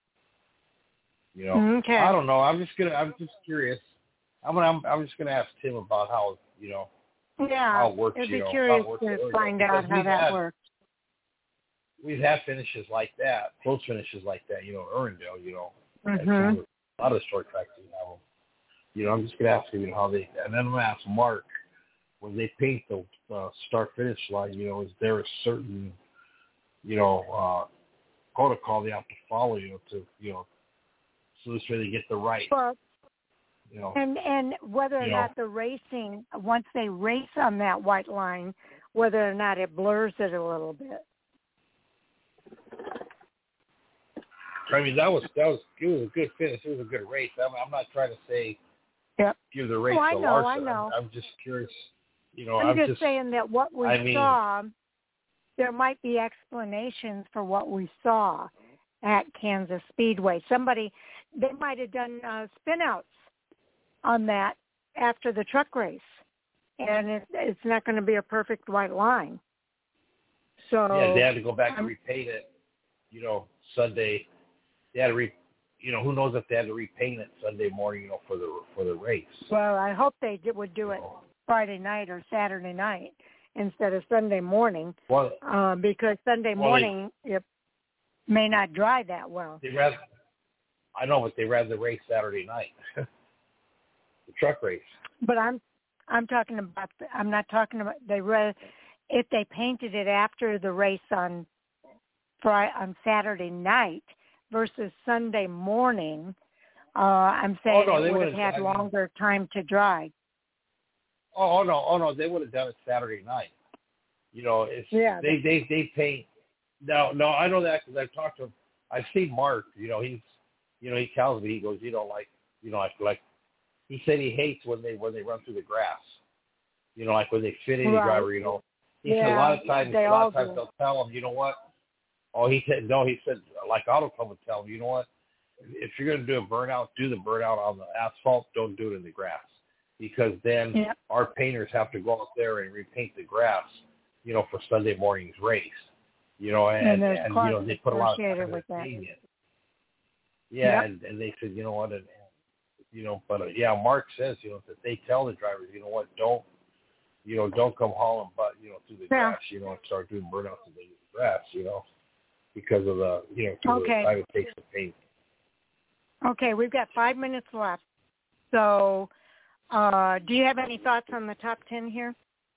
You know. Okay. I don't know. I'm just gonna. I'm just curious. I'm gonna. I'm, I'm just gonna ask Tim about how you know. Yeah, how it works, I'd be you know, curious how it works to find out how that had, works. We've had finishes like that, close finishes like that, you know, Irwindale, you know, mm-hmm. and a lot of short tracks you have them. You know, I'm just gonna ask you, you know, how they, and then I'm gonna ask Mark when they paint the uh, start finish line. You know, is there a certain, you know, uh, protocol they have to follow, you know, to, you know, so this way they get the right. Well, You know, and and whether or not know. the racing, once they race on that white line, whether or not it blurs it a little bit. I mean, that was that was it was a good finish. It was a good race. I'm, I'm not trying to say yep. give the race oh, I to know, Larson. I know. I'm, I'm just curious. You know, I'm, I'm just, just saying that what we I mean, saw, there might be explanations for what we saw at Kansas Speedway. Somebody, they might have done uh, spin-outs on that after the truck race, and it, it's not going to be a perfect white line. So yeah, they had to go back um, and repaint it. You know, Sunday, they had to re. You know, who knows if they had to repaint it Sunday morning, you know, for the for the race. Well, I hope they did, would do it Friday night or Saturday night instead of Sunday morning. Well, uh, because Sunday well, morning they, it may not dry that well. They rather, I know, but they rather race Saturday night. The truck race. But I'm, I'm talking about. I'm not talking about. They read if they painted it after the race on Friday on Saturday night versus Sunday morning. Uh, I'm saying oh, no, it would have had I mean, longer time to dry. Oh, oh no, oh no, they would have done it Saturday night. You know, it's yeah, they they they paint. No, no, I know that because I've talked to him. I've seen Mark. You know, he's, you know, he tells me he goes, you know, like, you know, like like. He said he hates when they when they run through the grass. You know, like when they fit any right. driver. You know, he yeah, said a lot of times, a lot of times do. they'll tell him, you know what? Oh, he said no. He said like Auto Club would tell him, you know what? If you're going to do a burnout, do the burnout on the asphalt. Don't do it in the grass, because then yep. our painters have to go out there and repaint the grass. You know, for Sunday morning's race. You know, and, and, and, and you know they put a lot of time with that. in it. Yeah, yep. and, and they said, you know what? And, You know, but uh, yeah, Mark says, you know, that they tell the drivers, you know what, don't, you know, don't come hauling, but you know, through the yeah. grass, you know, and start doing burnouts in the grass, you know, because of the, you know, because okay. of the time it takes to paint. Okay, we've got five minutes left. So, uh, do you have any thoughts on the top ten here?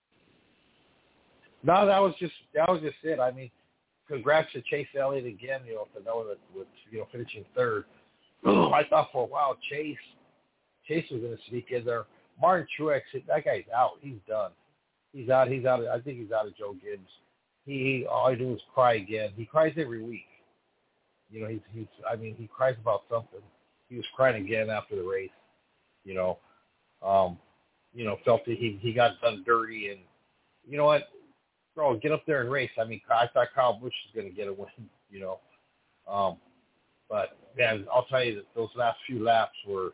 No, that was just that was just it. I mean, congrats to Chase Elliott again, you know, for knowing that with you know finishing third. I thought for a while Chase Chase was going to sneak in there. Martin Truex, that guy's out. He's done. He's out. He's out. Of, I think he's out of Joe Gibbs. He all I do is cry again. He cries every week. You know, he's he's. I mean, he cries about something. He was crying again after the race. You know, um, you know, felt that he he got done dirty, and you know what, bro, get up there and race. I mean, I thought Kyle Busch was going to get a win. You know, um, but man, I'll tell you that those last few laps were,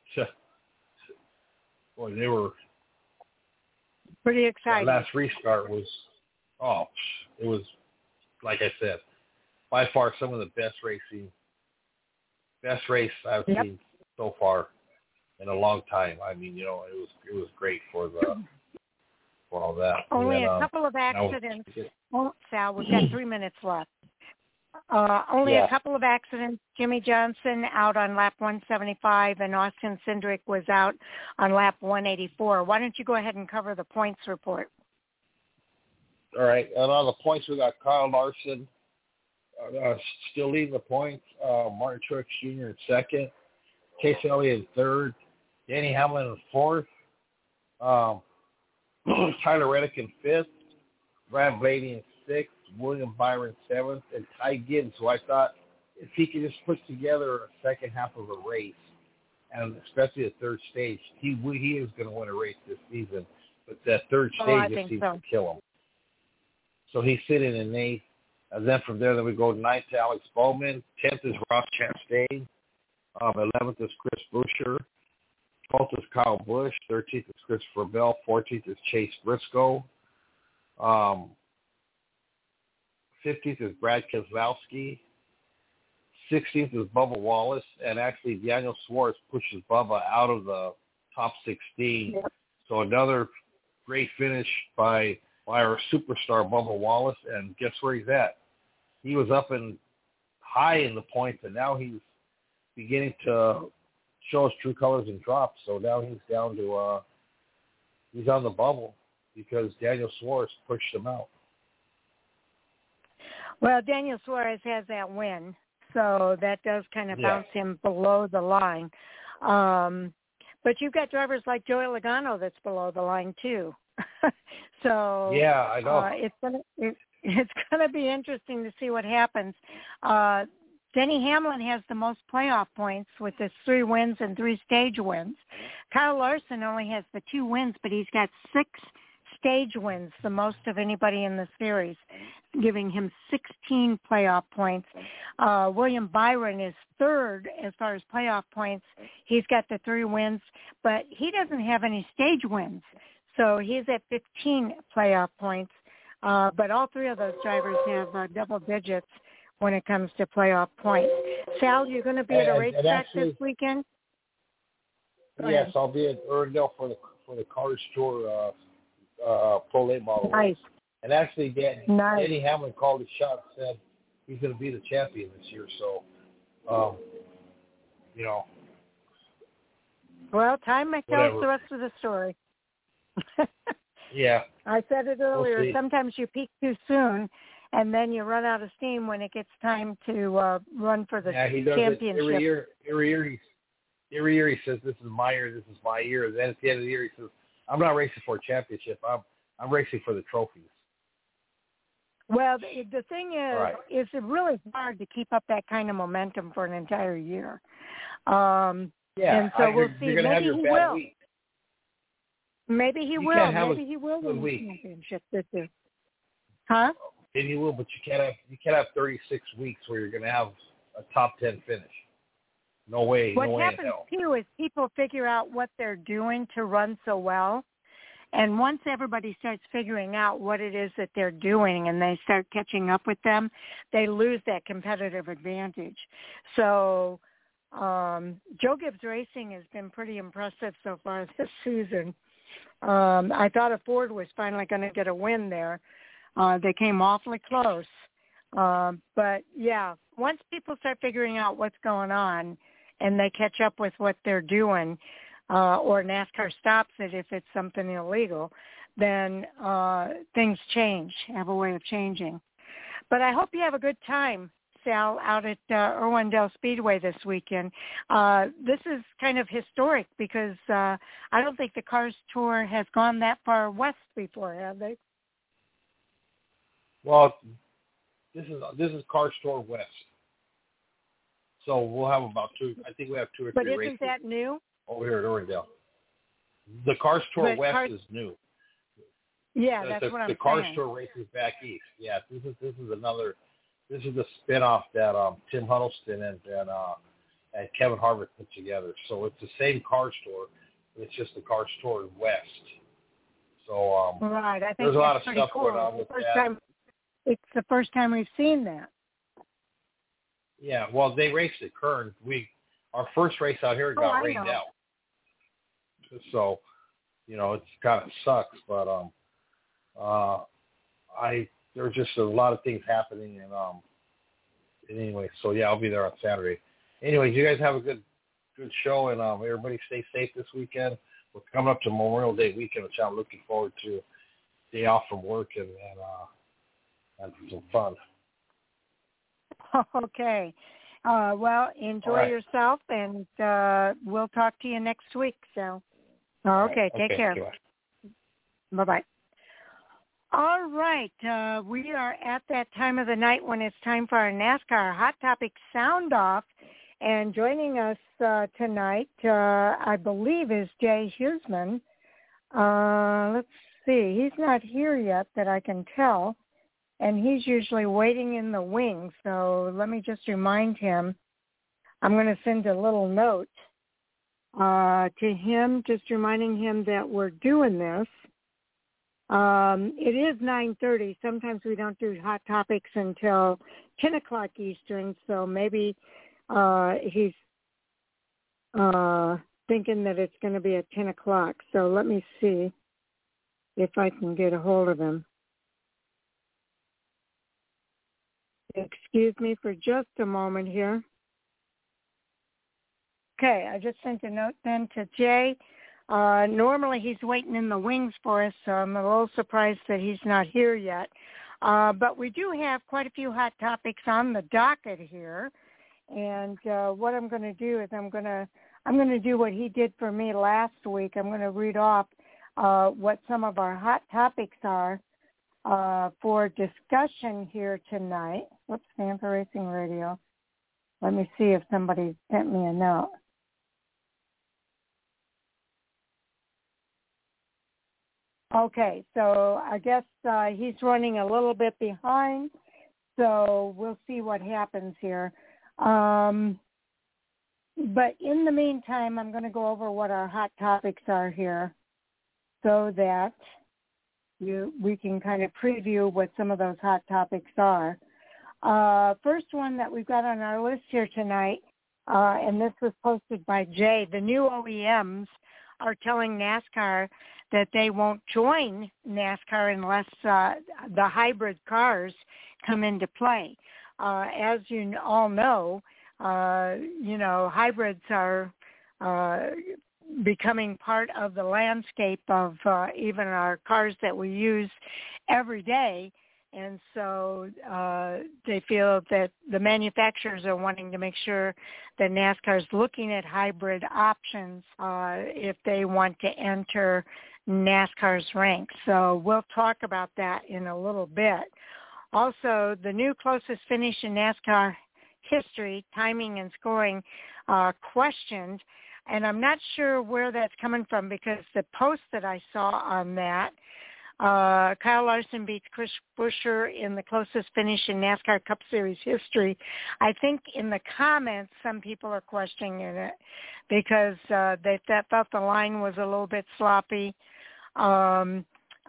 boy, they were pretty exciting. The last restart was, oh, it was, like I said, by far some of the best racing, best race I've yep. seen so far in a long time. I mean, you know, it was it was great for the for all that. Only then, a um, couple of accidents. Oh, Sal, we've got three minutes left. Uh, only yeah. a couple of accidents. Jimmy Johnson out on lap one seventy-five, and Austin Cindric was out on lap one eighty-four. Why don't you go ahead and cover the points report? All right. And on the points, we got Kyle Larson uh, still leading the points. Uh, Martin Truex Junior in second. Chase Elliott in third. Danny Hamlin in fourth. Um, Tyler Reddick in fifth. Brad Blaney in sixth. William Byron seventh. And Ty Gibbs, who I thought if he could just put together a second half of a race, and especially the third stage, he he is going to win a race this season. But that third stage oh, just seems so. to kill him. So he's sitting in eighth. And then from there, then we go ninth to Alex Bowman. tenth is Ross Chastain. Um, eleventh is Chris Buescher. twelfth is Kyle Busch. thirteenth is Christopher Bell. fourteenth is Chase Briscoe. Um, fifteenth is Brad Keselowski. sixteenth is Bubba Wallace. And actually, Daniel Suarez pushes Bubba out of the top sixteen. Yep. So another great finish by, by our superstar, Bubba Wallace. And guess where he's at? He was up in high in the points, and now he's beginning to show his true colors and drop. So now he's down to uh, he's on the bubble because Daniel Suarez pushed him out. Well, Daniel Suarez has that win, so that does kind of yeah. bounce him below the line. Um, but you've got drivers like Joey Logano that's below the line too. so yeah, I know uh, it's gonna it, it's gonna be interesting to see what happens. Uh, Denny Hamlin has the most playoff points with his three wins and three stage wins. Kyle Larson only has the two wins, but he's got six stage wins, the most of anybody in the series, giving him sixteen playoff points. Uh, William Byron is third as far as playoff points. He's got the three wins, but he doesn't have any stage wins. So he's at fifteen playoff points. Uh, but all three of those drivers have uh, double digits when it comes to playoff points. Sal, you're going to be at a racetrack this weekend? Go yes, ahead. I'll be at Irwindale for the for the Cars Tour uh, uh, Pro Late Model Nice. race. And actually, Danny, nice. Danny Hamlin called his shot and said he's going to be the champion this year. So, um, you know. Well, time may tell whatever. us the rest of the story. yeah. I said it earlier. We'll Sometimes you peak too soon, and then you run out of steam when it gets time to uh, run for the yeah, he does championship. It every year, every year, he, every year he says, "This is my year. This is my year." And then at the end of the year, he says, "I'm not racing for a championship. I'm I'm racing for the trophies." Well, the, the thing is, right. it's really hard to keep up that kind of momentum for an entire year. Um, yeah, and so I, we'll you're, see. You're gonna Maybe have your he bad will. Week. Maybe he you will. Can't have Maybe a he will win the week. championship this year. Huh? Maybe he will, but you can't have you can't have thirty-six weeks where you're going to have a top ten finish. No way. What no way happens in hell. too is people figure out what they're doing to run so well, and once everybody starts figuring out what it is that they're doing, and they start catching up with them, they lose that competitive advantage. So. Um, Joe Gibbs Racing has been pretty impressive so far this season. Um, I thought a Ford was finally going to get a win there. Uh, they came awfully close. Uh, but, yeah, once people start figuring out what's going on and they catch up with what they're doing, uh, or NASCAR stops it if it's something illegal, then uh, things change, have a way of changing. But I hope you have a good time, Sal, out at uh, Irwindale Speedway this weekend. Uh, this is kind of historic because uh, I don't think the Cars Tour has gone that far west before, have they? Well, this is this is Cars Tour West. So we'll have about two. I think we have two or but three races. But isn't that new? Over here at Irwindale. The Cars Tour but West Cars- is new. Yeah, the, that's the, what I'm the saying. The Cars Tour races back east. Yeah, this is this is another. This is the spinoff that um, Tim Huddleston and and, uh, and Kevin Harvick put together. So it's the same Cars Tour. It's just the Cars Tour West. So um, right, I think there's a lot of pretty stuff cool. going on with first that. Time, it's the first time we've seen that. Yeah, well, they raced at Kern. We our first race out here got oh, rained know. out. So, you know, it's kind of sucks, but um, uh, I there's just a lot of things happening, and um, and anyway, so yeah, I'll be there on Saturday. Anyways, you guys have a good good show, and um, everybody stay safe this weekend. We're coming up to Memorial Day weekend, which I'm looking forward to. Day off from work and and, uh, and some fun. Okay. Uh, well, enjoy right. yourself, and uh, we'll talk to you next week. So, okay, right. take okay, care. Goodbye. Bye-bye. All right. Uh, we are at that time of the night when it's time for our NASCAR Hot Topic Sound Off. And joining us uh, tonight, uh, I believe, is Jay Huseman. Uh, let's see. He's not here yet that I can tell. And he's usually waiting in the wings. So let me just remind him. I'm going to send a little note uh, to him, just reminding him that we're doing this. Um, it is nine thirty. Sometimes we don't do Hot Topics until ten o'clock Eastern, so maybe uh, he's uh, thinking that it's going to be at ten o'clock. So let me see if I can get a hold of him. Excuse me for just a moment here. Okay, I just sent a note then to Jay. Uh, normally he's waiting in the wings for us, so I'm a little surprised that he's not here yet. Uh, but we do have quite a few hot topics on the docket here. And uh, what I'm going to do is I'm going to I'm going to do what he did for me last week. I'm going to read off uh, what some of our hot topics are uh, for discussion here tonight. Whoops, Stanford Racing Radio. Let me see if somebody sent me a note. Okay, so I guess uh, he's running a little bit behind, so we'll see what happens here. Um, but in the meantime, I'm going to go over what our hot topics are here so that you we can kind of preview what some of those hot topics are. Uh, first one that we've got on our list here tonight, uh, and this was posted by Jay, the new O E Ms are telling NASCAR that they won't join NASCAR unless uh, the hybrid cars come into play. Uh, as you all know, uh, you know, hybrids are uh, becoming part of the landscape of uh, even our cars that we use every day. And so uh, they feel that the manufacturers are wanting to make sure that NASCAR is looking at hybrid options uh, if they want to enter NASCAR's ranks. So we'll talk about that in a little bit. Also, the new closest finish in NASCAR history, timing and scoring, uh, questioned. And I'm not sure where that's coming from because the post that I saw on that, Uh, Kyle Larson beats Chris Buescher in the closest finish in NASCAR Cup Series history. I think in the comments, some people are questioning it because uh, they felt the line was a little bit sloppy. Um,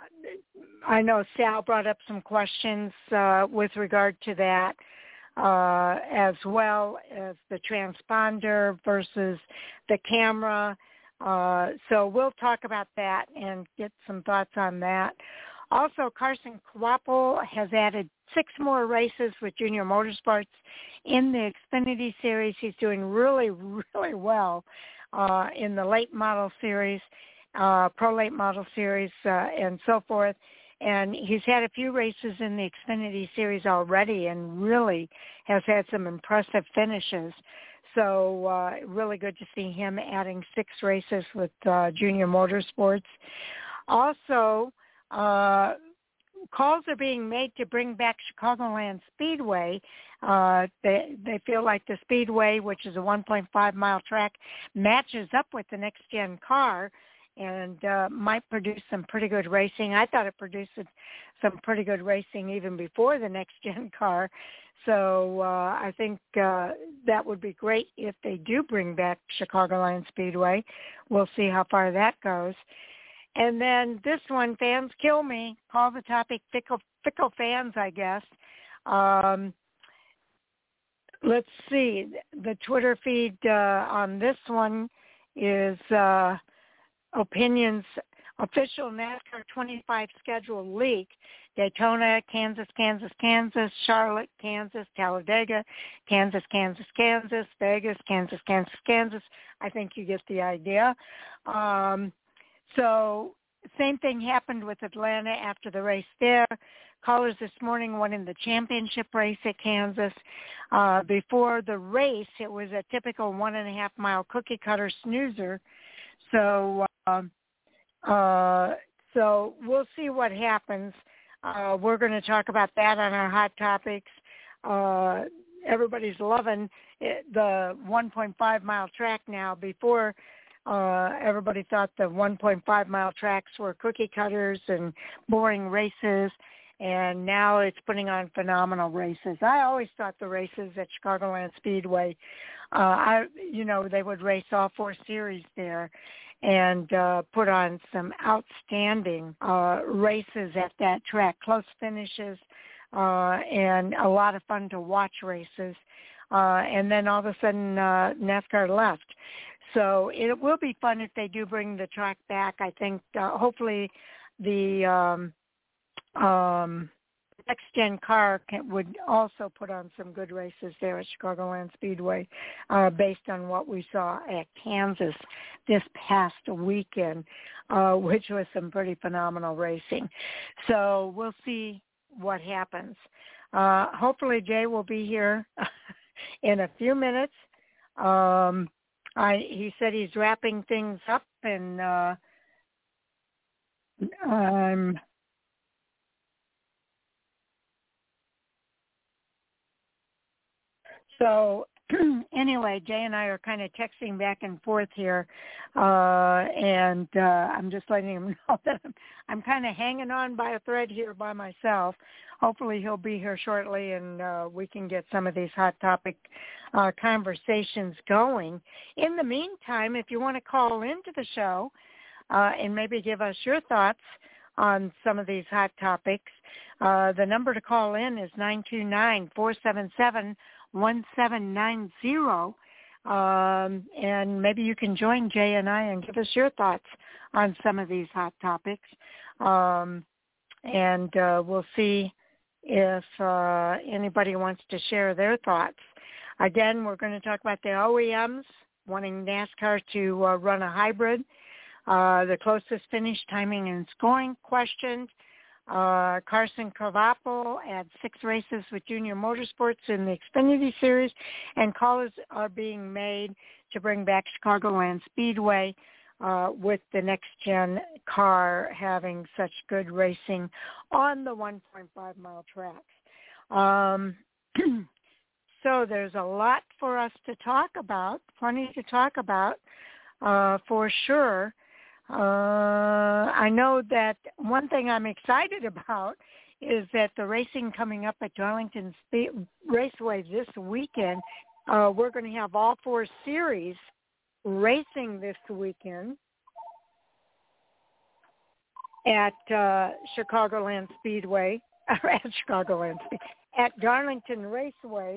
I know Sal brought up some questions uh, with regard to that, uh, as well as the transponder versus the camera. Uh, so we'll talk about that and get some thoughts on that. Also, Carson Kvapil has added six more races with Junior Motorsports in the Xfinity Series. He's doing really, really well uh, in the late model series, uh, pro late model series, uh, and so forth. and he's had a few races in the Xfinity Series already and really has had some impressive finishes. So uh, really good to see him adding six races with uh, Junior Motorsports. Also, uh, calls are being made to bring back Chicagoland Speedway. Uh, they, they feel like the Speedway, which is a one point five mile track, matches up with the next-gen car and uh, might produce some pretty good racing. I thought it produced some pretty good racing even before the next-gen car. So uh, I think uh, that would be great if they do bring back Chicagoland Speedway. We'll see how far that goes. And then this one, fans kill me. Call the topic fickle, fickle fans, I guess. Um, let's see. The Twitter feed uh, on this one is uh, opinions, official NASCAR twenty-five schedule leak. Daytona, Kansas, Kansas, Kansas, Charlotte, Kansas, Talladega, Kansas, Kansas, Kansas, Vegas, Kansas, Kansas, Kansas. I think you get the idea. Um, so same thing happened with Atlanta after the race there. Callers this morning won in the championship race at Kansas. Uh, before the race, it was a typical one and a half mile cookie cutter snoozer. So, uh, uh, so we'll see what happens. Uh, we're going to talk about that on our Hot Topics. Uh, everybody's loving it, the one point five mile track now. Before, uh, everybody thought the one point five mile tracks were cookie cutters and boring races, and now it's putting on phenomenal races. I always thought the races at Chicagoland Speedway, uh, I, you know, they would race all four series there and uh, put on some outstanding uh, races at that track, close finishes, uh, and a lot of fun to watch races. Uh, and then all of a sudden, uh, NASCAR left. So it will be fun if they do bring the track back. I think uh, hopefully the um, um, next-gen car can, would also put on some good races there at Chicagoland Speedway uh, based on what we saw at Kansas this past weekend, uh, which was some pretty phenomenal racing. So we'll see what happens. Uh, hopefully Jay will be here in a few minutes. Um, I, he said he's wrapping things up, and uh, I'm So anyway, Jay and I are kind of texting back and forth here, uh, and uh, I'm just letting him know that I'm, I'm kind of hanging on by a thread here by myself. Hopefully he'll be here shortly, and uh, we can get some of these hot topic uh, conversations going. In the meantime, if you want to call into the show uh, and maybe give us your thoughts on some of these hot topics, uh, the number to call in is nine two nine, four seven seven, one seven nine zero, um, and maybe you can join Jay and I and give us your thoughts on some of these hot topics, um, and uh, we'll see if uh, anybody wants to share their thoughts. Again, we're going to talk about the O E Ms wanting NASCAR to uh, run a hybrid, uh, the closest finish, timing, and scoring questioned. Uh, Carson Cravapple had six races with Junior Motorsports in the Xfinity Series, and calls are being made to bring back Chicagoland Speedway uh, with the next-gen car having such good racing on the one point five mile tracks. Um, so there's a lot for us to talk about, plenty to talk about uh, for sure. Uh, I know that one thing I'm excited about is that the racing coming up at Darlington Spe- Raceway this weekend, uh, we're going to have all four series racing this weekend at uh, Chicagoland Speedway, or at Chicagoland, at Darlington Raceway.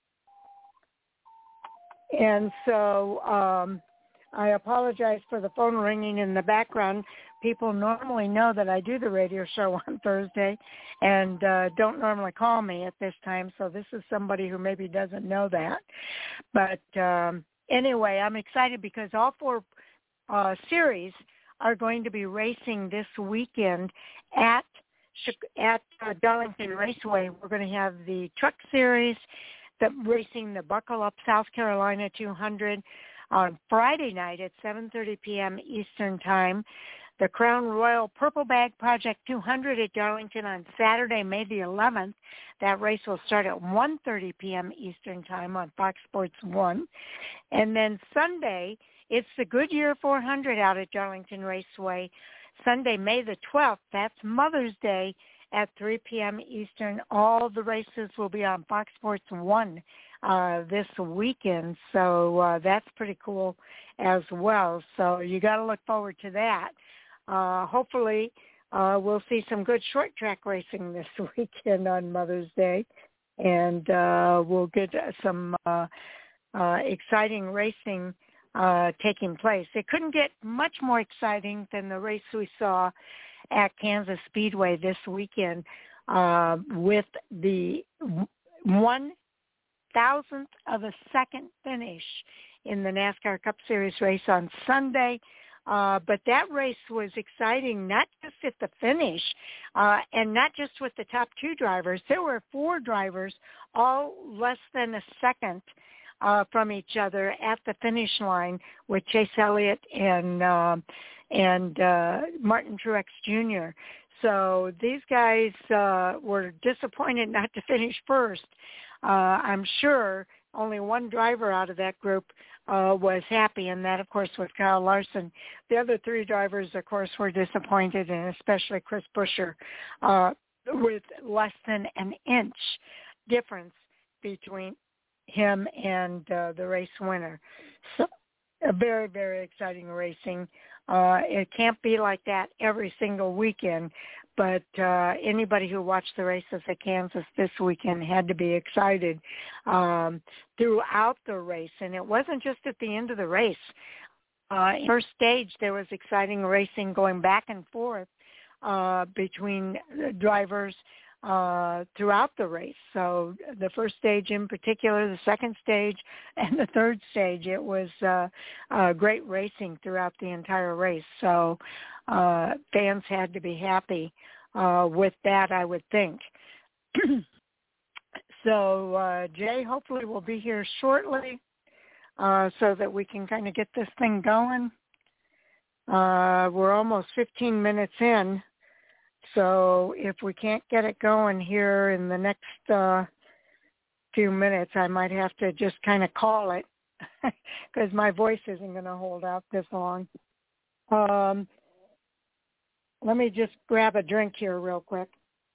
And so um, I apologize for the phone ringing in the background. People normally know that I do the radio show on Thursday and uh, don't normally call me at this time, so this is somebody who maybe doesn't know that. But um, anyway, I'm excited because all four uh, series are going to be racing this weekend at at uh, Darlington Raceway, we're going to have the Truck Series, the racing the Buckle Up South Carolina two hundred on Friday night at seven thirty p.m. Eastern Time. The Crown Royal Purple Bag Project two hundred at Darlington on Saturday, May the eleventh. That race will start at one thirty p.m. Eastern Time on Fox Sports one. And then Sunday, it's the Goodyear four hundred out at Darlington Raceway. Sunday, May the twelfth, that's Mother's Day at three p.m. Eastern. All the races will be on Fox Sports one uh, this weekend, so uh, that's pretty cool as well. So you got to look forward to that. Uh, hopefully, uh, we'll see some good short track racing this weekend on Mother's Day, and uh, we'll get some uh, uh, exciting racing uh, taking place. It couldn't get much more exciting than the race we saw at Kansas Speedway this weekend uh, with the one thousandth of a second finish in the NASCAR Cup Series race on Sunday. Uh, but that race was exciting, not just at the finish uh, and not just with the top two drivers. There were four drivers, all less than a second uh, from each other at the finish line, with Chase Elliott and uh, and uh, Martin Truex Junior So these guys uh, were disappointed not to finish first. Uh, I'm sure only one driver out of that group uh, was happy, and that, of course, was Kyle Larson. The other three drivers, of course, were disappointed, and especially Chris Buescher, uh, with less than an inch difference between him and uh, the race winner. So a very, very exciting racing. Uh, it can't be like that every single weekend, but uh, anybody who watched the races at Kansas this weekend had to be excited um, throughout the race. And it wasn't just at the end of the race. Uh, in the first stage, there was exciting racing going back and forth uh, between drivers uh, throughout the race. So the first stage in particular, the second stage, and the third stage, it was uh, uh, great racing throughout the entire race. So uh, fans had to be happy uh, with that, I would think. So uh, Jay, hopefully we'll be here shortly uh, so that we can kind of get this thing going. Uh, we're almost fifteen minutes in. So if we can't get it going here in the next uh, few minutes, I might have to just kind of call it because my voice isn't going to hold out this long. Um, let me just grab a drink here real quick.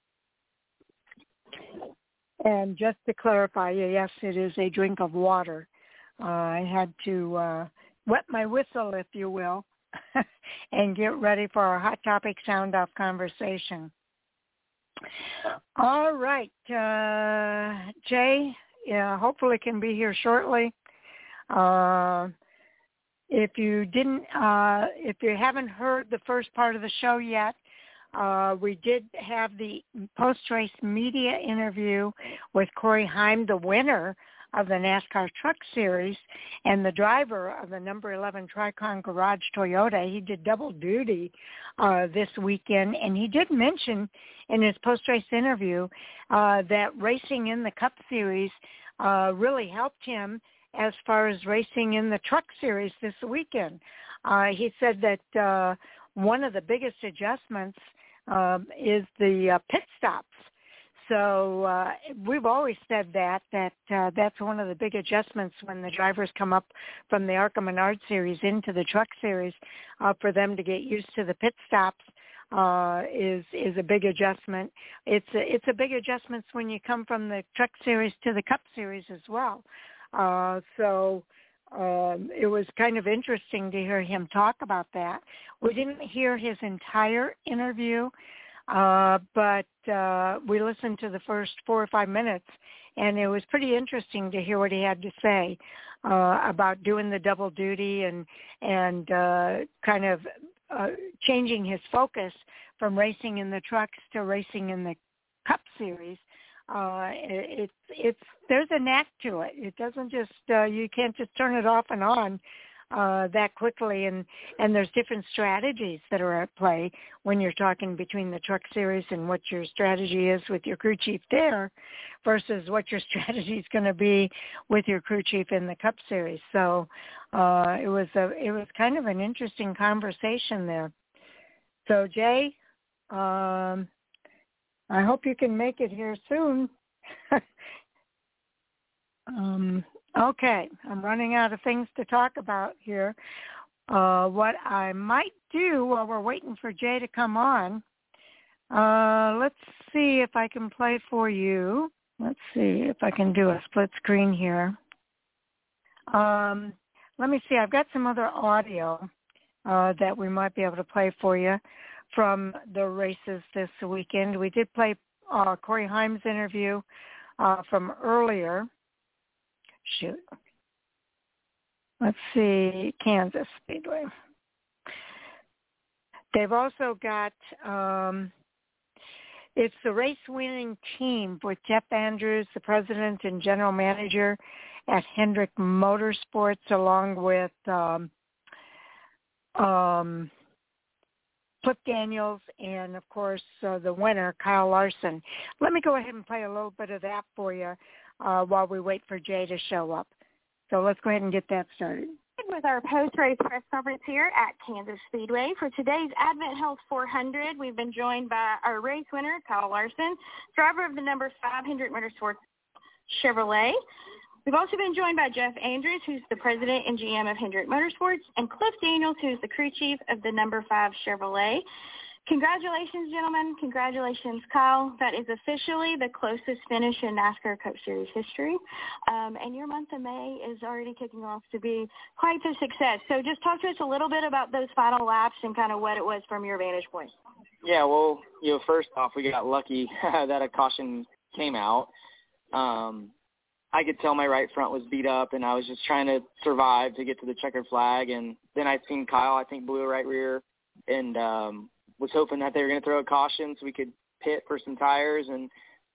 And just to clarify, yes, it is a drink of water. Uh, I had to uh, wet my whistle, if you will, and get ready for our Hot Topic Sound Off conversation. All right. Uh, Jay, yeah, hopefully can be here shortly. Uh, if you didn't, uh, if you haven't heard the first part of the show yet, uh, we did have the post-race media interview with Corey Heim, the winner of the NASCAR Truck Series and the driver of the number eleven Tricon Garage Toyota. He did double duty uh, this weekend, and he did mention in his post-race interview uh, that racing in the Cup Series uh, really helped him as far as racing in the Truck Series this weekend. Uh, he said that uh, one of the biggest adjustments um, is the uh, pit stops. So uh, we've always said that, that uh, that's one of the big adjustments when the drivers come up from the ARCA Menard Series into the Truck Series, uh, for them to get used to the pit stops uh, is is a big adjustment. It's a, it's a big adjustment when you come from the Truck Series to the Cup Series as well. Uh, so um, it was kind of interesting to hear him talk about that. We didn't hear his entire interview, Uh, but uh, we listened to the first four or five minutes, and it was pretty interesting to hear what he had to say uh, about doing the double duty and and uh, kind of uh, changing his focus from racing in the trucks to racing in the Cup Series. Uh, it, it's it's there's a knack to it. It doesn't just uh, you can't just turn it off and on. uh, that quickly, and, and there's different strategies that are at play when you're talking between the Truck Series and what your strategy is with your crew chief there versus what your strategy is going to be with your crew chief in the Cup Series. So uh, it was a it was kind of an interesting conversation there. So Jay, um, I hope you can make it here soon. um, okay, I'm running out of things to talk about here. Uh, what I might do while we're waiting for Jay to come on, uh, let's see if I can play for you. Let's see if I can do a split screen here. Um, let me see. I've got some other audio uh, that we might be able to play for you from the races this weekend. We did play uh, Corey Heim's interview uh, from earlier. Shoot. Let's see, Kansas Speedway. They've also got, um, it's the race-winning team with Jeff Andrews, the president and general manager at Hendrick Motorsports, along with um, um, Cliff Daniels and, of course, uh, the winner, Kyle Larson. Let me go ahead and play a little bit of that for you uh, while we wait for Jay to show up. So let's go ahead and get that started. With our post-race press conference here at Kansas Speedway. For today's Advent Health four hundred, we've been joined by our race winner, Kyle Larson, driver of the number five Hendrick Motorsports Chevrolet. We've also been joined by Jeff Andrews, who's the president and G M of Hendrick Motorsports, and Cliff Daniels, who's the crew chief of the number five Chevrolet. Congratulations, gentlemen. Congratulations, Kyle. That is officially the closest finish in NASCAR Cup Series history. Um, and your month of May is already kicking off to be quite the success. So just talk to us a little bit about those final laps and kind of what it was from your vantage point. Yeah, well, you know, first off, we got lucky that a caution came out. Um, I could tell my right front was beat up, and I was just trying to survive to get to the checkered flag. And then I seen Kyle, I think, blew a right rear, and um, was hoping that they were going to throw a caution so we could pit for some tires. And,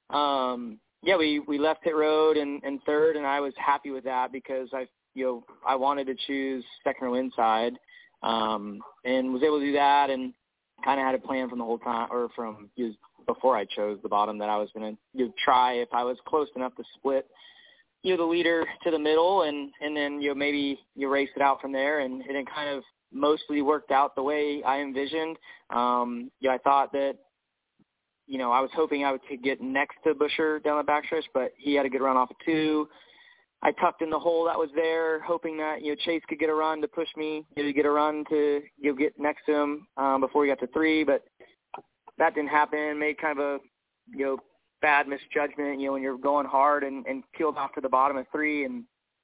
um, yeah, we, we left pit road and, and third, and I was happy with that because I, you know, I wanted to choose second row inside, um, and was able to do that, and kind of had a plan from the whole time, or from you know, before I chose the bottom, that I was going to you know, try if I was close enough to split, you know, the leader to the middle, and, and then, you know, maybe you race it out from there, and, and it kind of mostly worked out the way I envisioned. Um, yeah, I thought that, you know, I was hoping I would could get next to Buescher down the backstretch, but he had a good run off of two. I tucked in the hole that was there, hoping that, you know, Chase could get a run to push me, you know, to get a run to, you know, get next to him um, before we got to three, but that didn't happen. Made kind of a, you know, bad misjudgment, you know, when you're going hard, and, and peeled off to the bottom of three, and,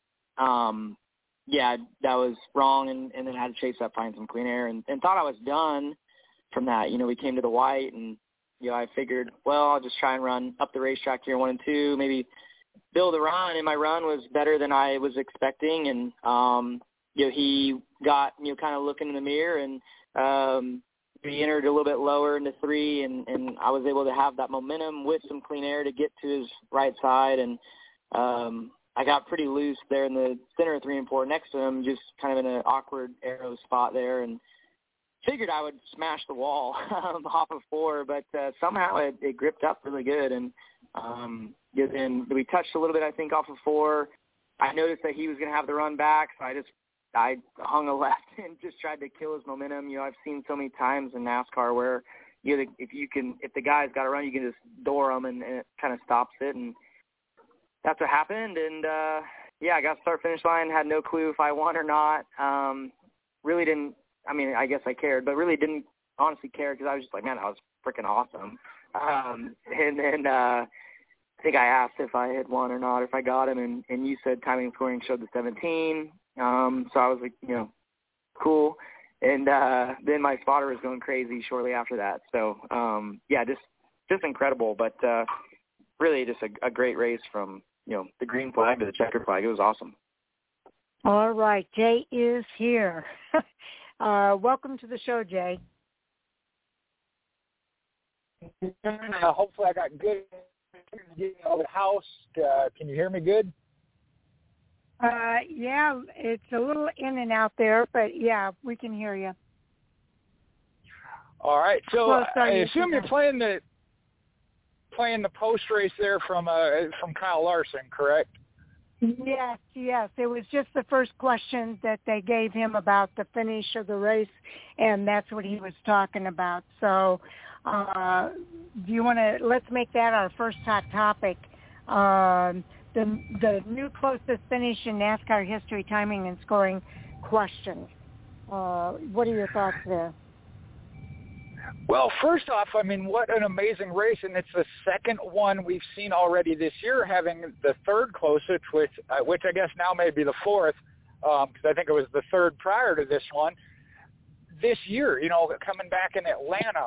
um, yeah, that was wrong, and, and then had to chase up, find some clean air, and, and thought I was done from that. You know, we came to the white, and, you know, I figured, well, I'll just try and run up the racetrack here, one and two, maybe build a run, and my run was better than I was expecting, and, um, you know, he got, you know, kind of looking in the mirror, and um, he entered a little bit lower into three, and, and I was able to have that momentum with some clean air to get to his right side, and um I got pretty loose there in the center of three and four next to him, just kind of in an awkward arrow spot there, and figured I would smash the wall um, off of four, but uh, somehow it, it gripped up really good. And um, then we touched a little bit, I think, off of four. I noticed that he was going to have the run back, so I just I hung a left and just tried to kill his momentum. You know, I've seen so many times in NASCAR where you know, if you can, if the guy's got to run, you can just door him, and, and it kind of stops it. And that's what happened, and, uh, yeah, I got start-finish line, had no clue if I won or not. Um, really didn't – I mean, I guess I cared, but really didn't honestly care because I was just like, man, that was freaking awesome. Um, and then uh, I think I asked if I had won or not, if I got him, and, and you said timing and scoring showed the seventeen. Um, so I was like, you know, cool. And uh, then my spotter was going crazy shortly after that. So, um, yeah, just just incredible, but uh, really just a, a great race from – you know, the green flag to the checkered flag. It was awesome. All right. Jay is here. uh, welcome to the show, Jay. Uh, hopefully I got good getting out of the house. Uh, can you hear me good? Uh, yeah, it's a little in and out there, but yeah, we can hear you. All right. So Well, I assume you're playing the playing the post race there from uh, from Kyle Larson, correct? Yes, yes. It was just the first question that they gave him about the finish of the race, and that's what he was talking about. So uh, do you want to, let's make that our first hot topic. Um, the, the new closest finish in NASCAR history, timing and scoring questions. Uh, what are your thoughts there? Well, first off, I mean, what an amazing race, and it's the second one we've seen already this year, having the third closest, which, uh, which I guess now may be the fourth, because um, I think it was the third prior to this one, this year, you know, coming back in Atlanta.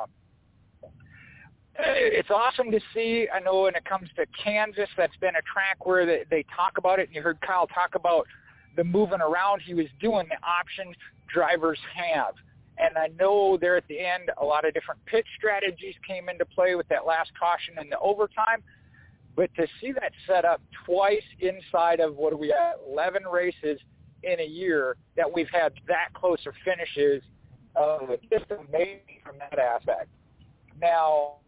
It's awesome to see. I know when it comes to Kansas, that's been a track where they, they talk about it, and you heard Kyle talk about the moving around he was doing, the options drivers have. And I know there at the end, a lot of different pit strategies came into play with that last caution in the overtime. But to see that set up twice inside of, what are we at, eleven races in a year, that we've had that close of finishes, uh, just amazing from that aspect. Now,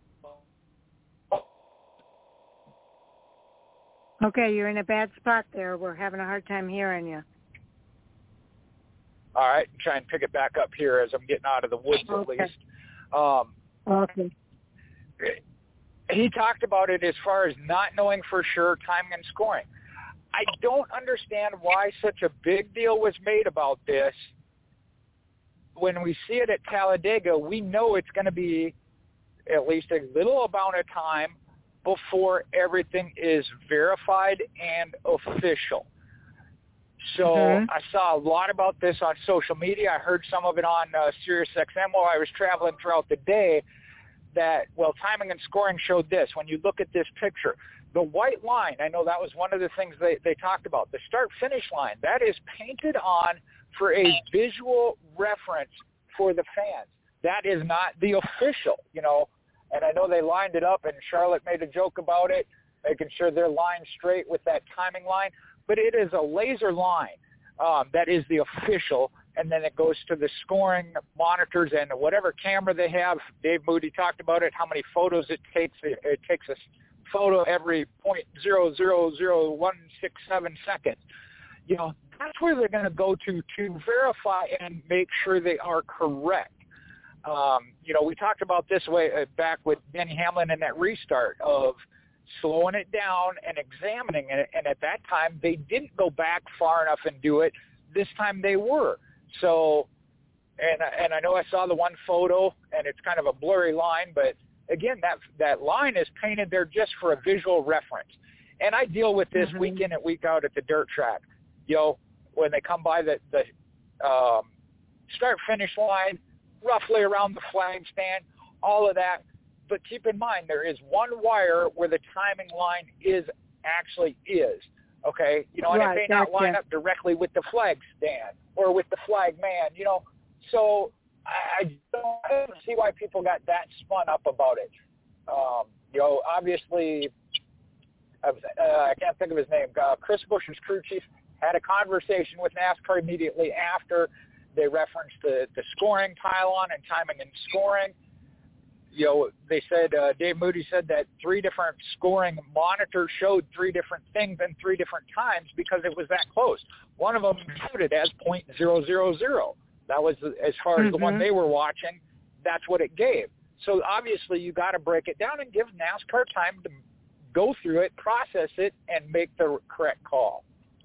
okay, you're in a bad spot there. We're having a hard time hearing you. All right, try and pick it back up here as I'm getting out of the woods okay. at least. Um, okay. He talked about it as far as not knowing for sure timing and scoring. I don't understand why such a big deal was made about this. When we see it at Talladega, we know it's going to be at least a little amount of time before everything is verified and official. So mm-hmm. I saw a lot about this on social media. I heard some of it on uh, Sirius X M while I was traveling throughout the day that, well, timing and scoring showed this. When you look at this picture, the white line, I know that was one of the things they, they talked about, the start-finish line, that is painted on for a visual reference for the fans. That is not the official, you know. And I know they lined it up, and Charlotte made a joke about it, making sure they're lined straight with that timing line. But it is a laser line um, that is the official, and then it goes to the scoring monitors and whatever camera they have. Dave Moody talked about it, how many photos it takes. It, it takes a photo every point zero zero zero one six seven seconds. You know, that's where they're going to go to to verify and make sure they are correct. Um, you know, we talked about this way uh, back with Denny Hamlin and that restart of slowing it down and examining it, and at that time they didn't go back far enough and do it. This time they were. So, and and I know I saw the one photo, and it's kind of a blurry line, but again, that that line is painted there just for a visual reference. And I deal with this mm-hmm. week in and week out at the dirt track. You know, when they come by the the um, start-finish line, roughly around the flag stand, all of that. But keep in mind, there is one wire where the timing line is actually is, okay? You know, and right, it may not line yeah. up directly with the flag stand or with the flag man, you know. So I, I, don't, I don't see why people got that spun up about it. Um, you know, obviously, I, was, uh, I can't think of his name. Uh, Chris Bush's crew chief had a conversation with NASCAR immediately after they referenced the, the scoring pylon and timing and scoring. You know, they said, uh, Dave Moody said that three different scoring monitors showed three different things in three different times because it was that close. One of them showed it as point zero zero zero. That was, as far as mm-hmm. the one they were watching, that's what it gave. So obviously you got to break it down and give NASCAR time to go through it, process it, and make the correct call.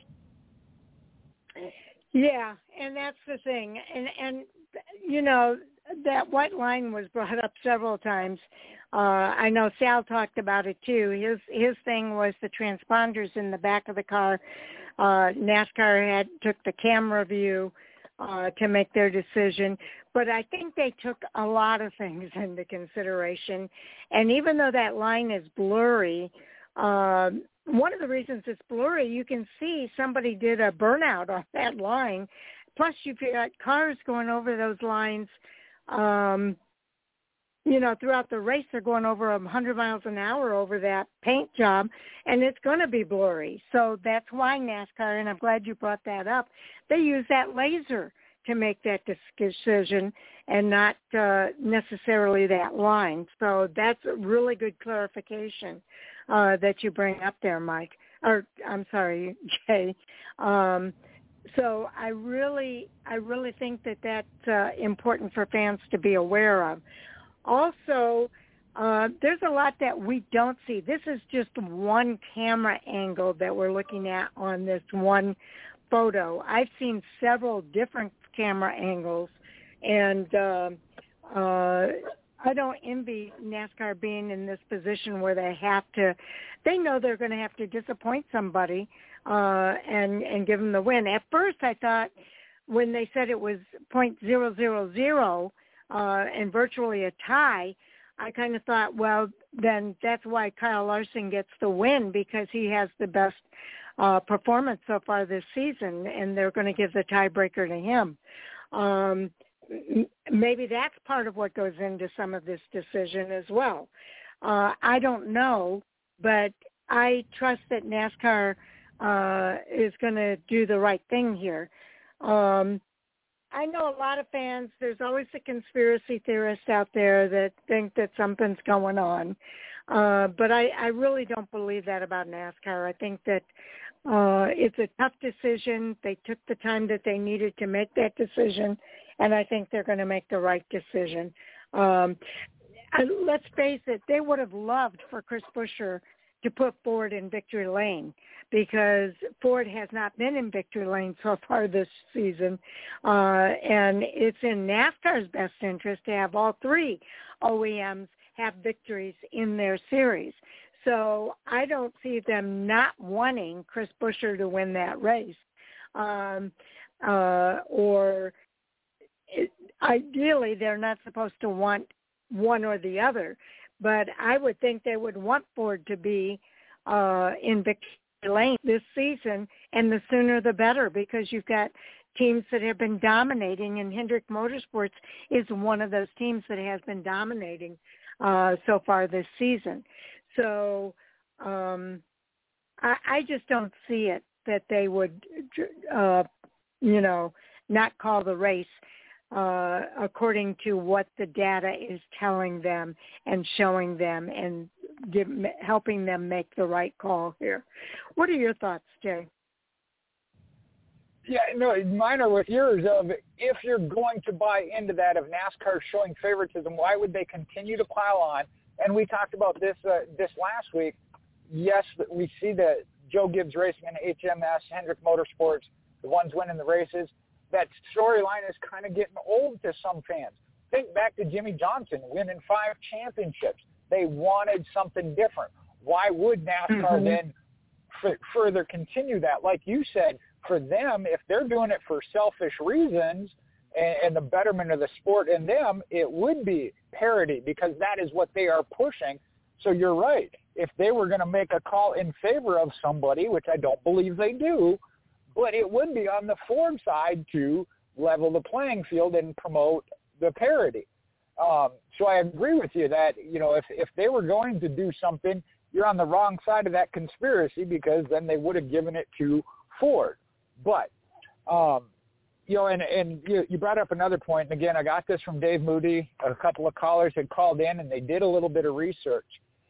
Yeah, and that's the thing. And, and you know, that white line was brought up several times. Uh, I know Sal talked about it too. His his thing was the transponders in the back of the car. Uh, NASCAR had took the camera view uh, to make their decision, but I think they took a lot of things into consideration. And even though that line is blurry, uh, one of the reasons it's blurry, you can see somebody did a burnout on that line. Plus, you've got cars going over those lines. Um, you know, throughout the race, they're going over one hundred miles an hour over that paint job, and it's going to be blurry. So that's why NASCAR, and I'm glad you brought that up, they use that laser to make that decision and not uh, necessarily that line. So that's a really good clarification uh, that you bring up there, Mike. Or I'm sorry, Jay. Um, so I really, I really think that that's uh, important for fans to be aware of. Also, uh, there's a lot that we don't see. This is just one camera angle that we're looking at on this one photo. I've seen several different camera angles, and uh, uh, I don't envy NASCAR being in this position where they have to, they know they're going to have to disappoint somebody uh, and, and give them the win. At first I thought when they said it was point zero zero zero uh, and virtually a tie, I kind of thought, well, then that's why Kyle Larson gets the win, because he has the best uh, performance so far this season, and they're going to give the tiebreaker to him. Um, maybe that's part of what goes into some of this decision as well. Uh, I don't know, but I trust that NASCAR uh, is going to do the right thing here. Um, I know a lot of fans, there's always a conspiracy theorist out there that think that something's going on. Uh, but I, I really don't believe that about NASCAR. I think that uh, it's a tough decision. They took the time that they needed to make that decision, and I think they're going to make the right decision. Um, let's face it, they would have loved for Chris Buescher to put Ford in victory lane, because Ford has not been in victory lane so far this season. Uh, and it's in NASCAR's best interest to have all three O E Ms have victories in their series. So I don't see them not wanting Chris Buescher to win that race. Um, uh, or it, ideally, they're not supposed to want one or the other. But I would think they would want Ford to be uh, in victory lane this season, and the sooner the better, because you've got teams that have been dominating, and Hendrick Motorsports is one of those teams that has been dominating uh, so far this season. So um, I, I just don't see it that they would, uh, you know, not call the race uh, according to what the data is telling them and showing them, and give, helping them make the right call here. What are your thoughts, Jay? Yeah, no, mine are with yours of, if you're going to buy into that of NASCAR showing favoritism, why would they continue to pile on? And we talked about this uh, this last week. Yes, we see that Joe Gibbs Racing and H M S, Hendrick Motorsports, the ones winning the races, that storyline is kind of getting old to some fans. Think back to Jimmy Johnson winning five championships. They wanted something different. Why would NASCAR mm-hmm. then f- further continue that? Like you said, for them, if they're doing it for selfish reasons and, and the betterment of the sport in them, it would be parity, because that is what they are pushing. So you're right. If they were going to make a call in favor of somebody, which I don't believe they do, but it would be on the Ford side to level the playing field and promote the parity. Um, so I agree with you that, you know, if, if they were going to do something, you're on the wrong side of that conspiracy, because then they would have given it to Ford. But, um, you know, and, and you, you brought up another point, and again, I got this from Dave Moody. A couple of callers had called in, and they did a little bit of research.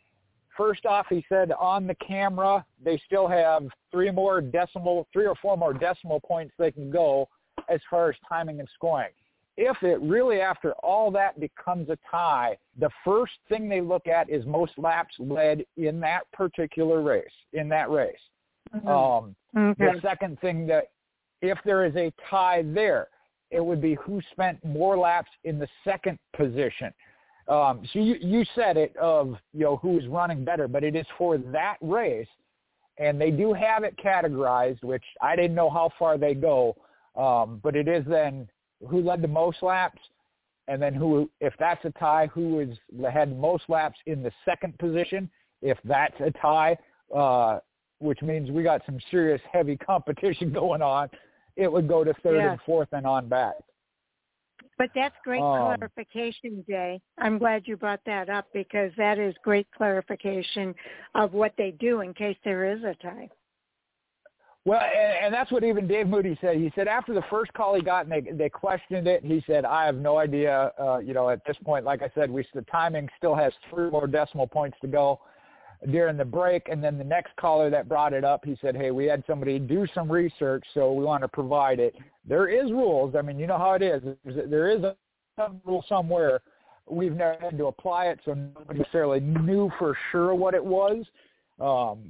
First off, he said on the camera, they still have three more decimal, three or four more decimal points they can go as far as timing and scoring. If it really, after all that, becomes a tie, the first thing they look at is most laps led in that particular race, in that race. Mm-hmm. Um, okay. The second thing, that if there is a tie there, it would be who spent more laps in the second position. Um, so you, you said it of, you know, who is running better, but it is for that race, and they do have it categorized, which I didn't know how far they go, um, but it is then who led the most laps, and then who, if that's a tie, who is had the most laps in the second position. If that's a tie, uh, which means we got some serious heavy competition going on, it would go to third yeah. and fourth and on back. But that's great Um, clarification, Jay. I'm glad you brought that up because that is great clarification of what they do in case there is a tie. Well, and, and that's what even Dave Moody said. He said after the first call he got and they they questioned it, he said, I have no idea. Uh, you know, at this point, like I said, we the timing still has three more decimal points to go during the break. And then the next caller that brought it up, he said, hey, we had somebody do some research, so we want to provide it. There is rules. I mean, you know how it is. There is a some rule somewhere. We've never had to apply it, so nobody necessarily knew for sure what it was. Um,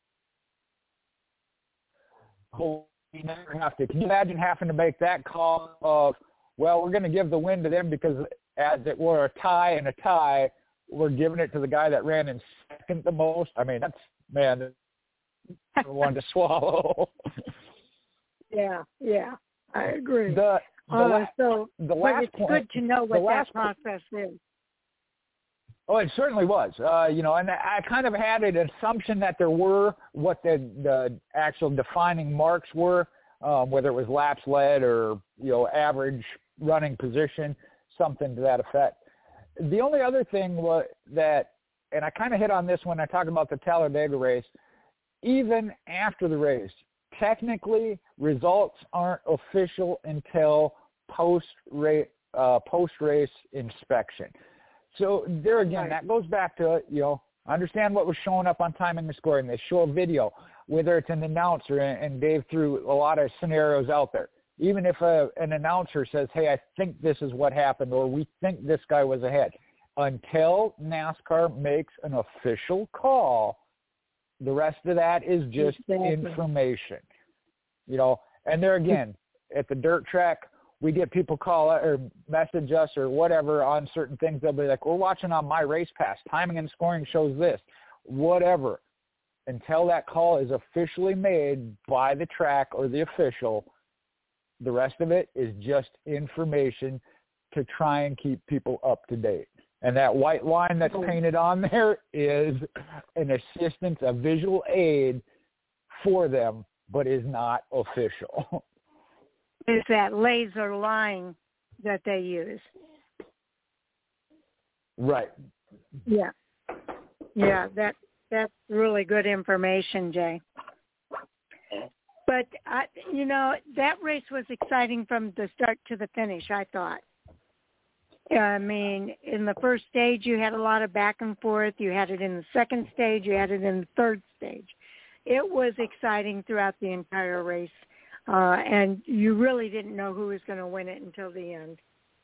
You never have to. Can you imagine having to make that call of, well, we're going to give the win to them because as it were a tie and a tie, we're giving it to the guy that ran in second the most? I mean, that's, man, one to swallow. Yeah, yeah, I agree. The, the uh, last, so, the but last it's point, good to know what that last, process is. Oh, it certainly was. Uh, you know, and I kind of had an assumption that there were what the, the actual defining marks were, um, whether it was laps led or, you know, average running position, something to that effect. The only other thing was that, and I kind of hit on this when I talked about the Talladega race, even after the race, technically results aren't official until post-race, uh, post-race inspection. So there again, that goes back to, you know, understand what was showing up on timing and scoring. They show a video, whether it's an announcer, and Dave threw a lot of scenarios out there. Even if a, an announcer says, hey, I think this is what happened, or we think this guy was ahead, until NASCAR makes an official call, the rest of that is just exactly. information. You know, and there again, at the dirt track, we get people call or message us or whatever on certain things. They'll be like, we're watching on my race pass. Timing and scoring shows this. Whatever. Until that call is officially made by the track or the official, the rest of it is just information to try and keep people up to date. And that white line that's painted on there is an assistance, a visual aid for them, but is not official. Is that laser line that they use. Right. Yeah. Yeah, that that's really good information, Jay. But, I, you know, that race was exciting from the start to the finish, I thought. I mean, in the first stage, you had a lot of back and forth. You had it in the second stage. You had it in the third stage. It was exciting throughout the entire race. Uh, and you really didn't know who was going to win it until the end.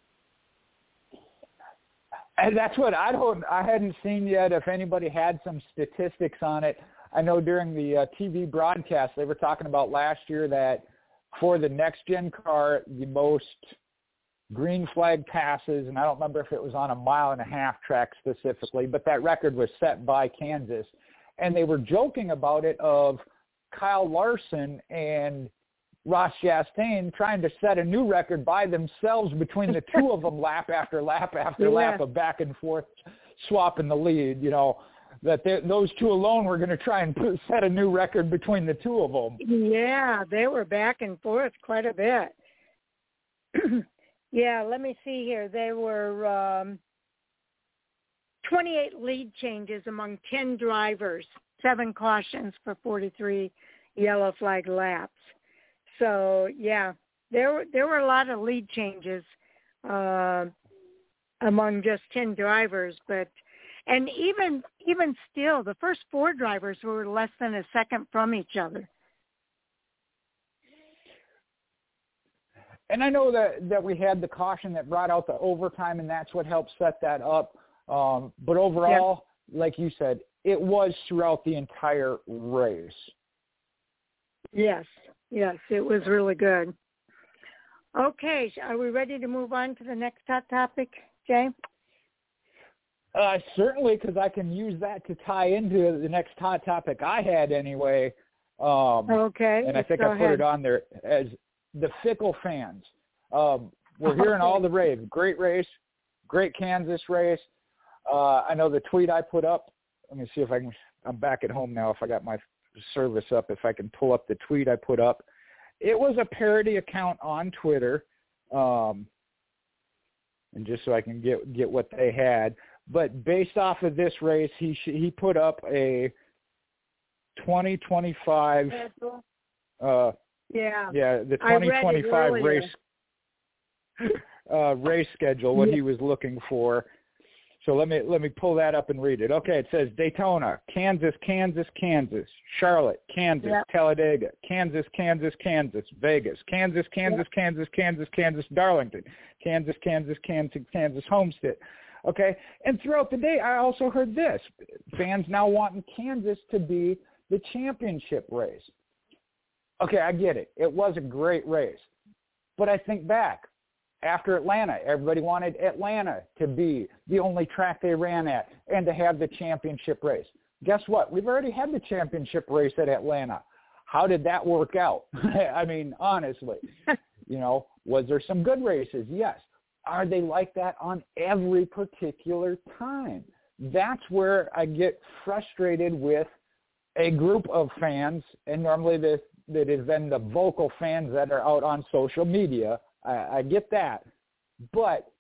And that's what I don't, I hadn't seen yet if anybody had some statistics on it. I know during the uh, T V broadcast, they were talking about last year that for the next-gen car, the most green flag passes, and I don't remember if it was on a mile and a half track specifically, but that record was set by Kansas. And they were joking about it of Kyle Larson and Ross Chastain trying to set a new record by themselves between the two of them lap after lap after yeah. lap of back and forth swapping the lead, you know, that those two alone were going to try and put, set a new record between the two of them. Yeah, they were back and forth quite a bit. Yeah, let me see here. They were um, twenty-eight lead changes among ten drivers, seven cautions for forty-three yellow flag laps. So, yeah, there were, there were a lot of lead changes uh, among just ten drivers. But and even even still, the first four drivers were less than a second from each other. And I know that, that we had the caution that brought out the overtime, and that's what helped set that up. Um, but overall, yep. like you said, it was throughout the entire race. Yes. Yes, it was really good. Okay, are we ready to move on to the next hot topic, Jay? Uh, certainly, because I can use that to tie into the next hot topic I had anyway. Um, okay. And I think I put ahead. it on there as the fickle fans. Um, we're hearing all the rave. Great race, great Kansas race. Uh, I know the tweet I put up. Let me see if I can. I'm back at home now. If I got my service up, if I can pull up the tweet I put up. It was a parody account on Twitter. Um, and just so I can get get what they had. But based off of this race, he sh- he put up a twenty twenty-five. Uh, yeah. Yeah, the twenty twenty-five race uh, race schedule. What yeah. he was looking for. So let me let me pull that up and read it. Okay, it says Daytona, Kansas, Kansas, Kansas, Charlotte, Kansas, yep. Talladega, Kansas, Kansas, Kansas, Vegas, Kansas, Kansas, yep. Kansas, Kansas, Kansas, Darlington, Kansas, Kansas, Kansas, Kansas, Homestead. Okay, and throughout the day, I also heard this: fans now wanting Kansas to be the championship race. Okay, I get it. It was a great race, but I think back. After Atlanta, everybody wanted Atlanta to be the only track they ran at and to have the championship race. Guess what? We've already had the championship race at Atlanta. How did that work out? I mean, honestly, you know, was there some good races? Yes. Are they like that on every particular time? That's where I get frustrated with a group of fans, and normally this, that is then the vocal fans that are out on social media. I, I get that, but,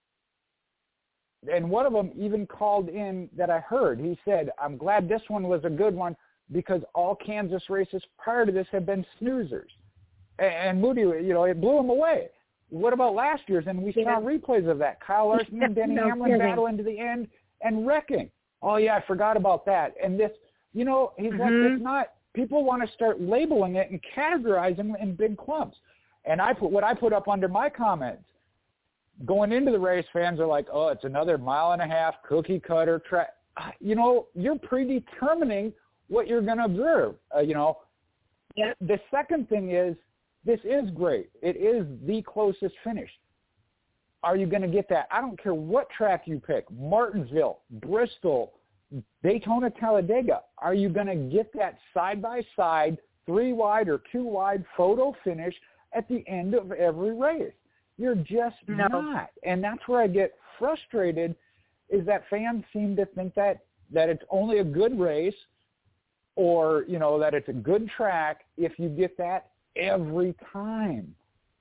and one of them even called in that I heard. He said, I'm glad this one was a good one because all Kansas races prior to this have been snoozers. And, and Moody, you know, it blew him away. What about last year's? And we yeah. saw replays of that. Kyle Larson and Denny no Hamlin kidding. battle into the end and wrecking. Oh, yeah, I forgot about that. And this, you know, he's mm-hmm. like, it's not, people want to start labeling it and categorizing it in big clumps. And I put what I put up under my comments. Going into the race, fans are like, oh, it's another mile and a half cookie cutter track. You know, you're predetermining what you're going to observe. Uh, you know, yeah. The second thing is, this is great. It is the closest finish. Are you going to get that? I don't care what track you pick, Martinsville, Bristol, Daytona, Talladega. Are you going to get that side-by-side, three-wide or two-wide photo finish at the end of every race? You're just no. not. And that's where I get frustrated, is that fans seem to think that, that it's only a good race or, you know, that it's a good track if you get that every time.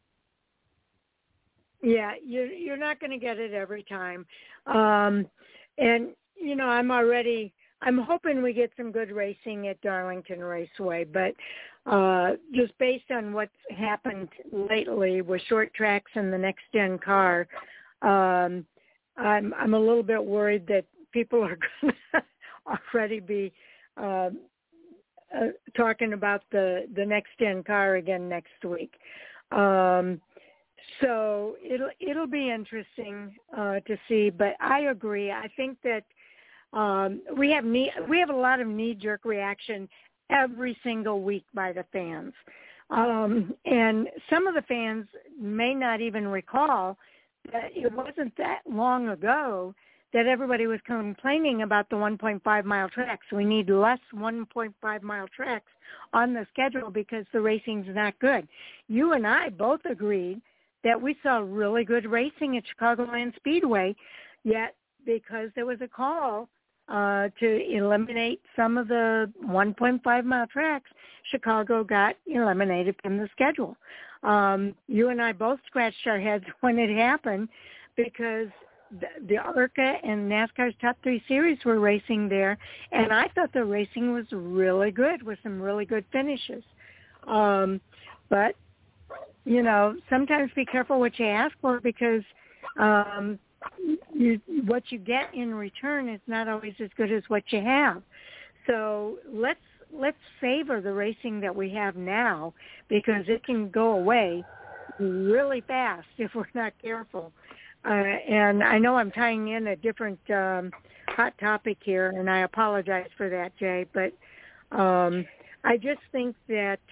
Yeah, you're, you're not going to get it every time. Um, and, you know, I'm already – I'm hoping we get some good racing at Darlington Raceway, but uh, just based on what's happened lately with short tracks and the next-gen car, um, I'm I'm a little bit worried that people are going to already be uh, uh, talking about the, the next-gen car again next week. Um, so it'll it'll be interesting uh, to see, but I agree. I think that Um, we have knee, we have a lot of knee-jerk reaction every single week by the fans. Um, and some of the fans may not even recall that it wasn't that long ago that everybody was complaining about the one point five mile tracks. We need less one point five mile tracks on the schedule because the racing's not good. You and I both agreed that we saw really good racing at Chicagoland Speedway, yet because there was a call Uh, to eliminate some of the one point five mile tracks, Chicago got eliminated from the schedule. Um, you and I both scratched our heads when it happened because the, the ARCA and NASCAR's Top Three Series were racing there, and I thought the racing was really good with some really good finishes. Um, but, you know, sometimes be careful what you ask for because um, – You, what you get in return is not always as good as what you have. So let's let's savor the racing that we have now because it can go away really fast if we're not careful. Uh, and I know I'm tying in a different um, hot topic here, and I apologize for that, Jay, but um, I just think that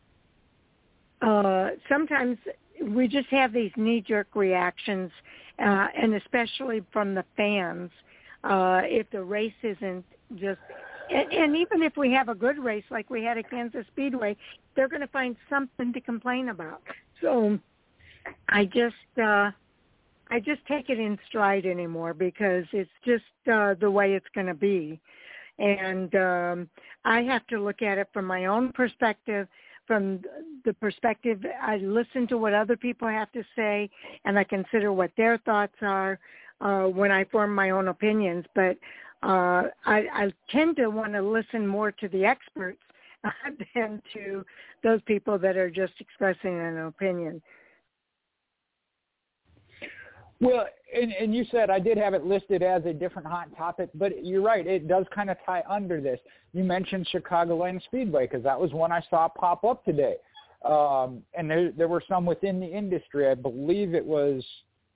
uh, sometimes we just have these knee-jerk reactions, uh, and especially from the fans, uh, if the race isn't just, and, and even if we have a good race like we had at Kansas Speedway, they're going to find something to complain about. So I just, uh, I just take it in stride anymore because it's just uh, the way it's going to be. And um, I have to look at it from my own perspective, from the perspective, I listen to what other people have to say, and I consider what their thoughts are uh, when I form my own opinions. But uh, I, I tend to want to listen more to the experts than to those people that are just expressing an opinion. Well, and, and you said I did have it listed as a different hot topic, but you're right. It does kind of tie under this. You mentioned Chicagoland Speedway because that was one I saw pop up today. Um, and there, there were some within the industry. I believe it was,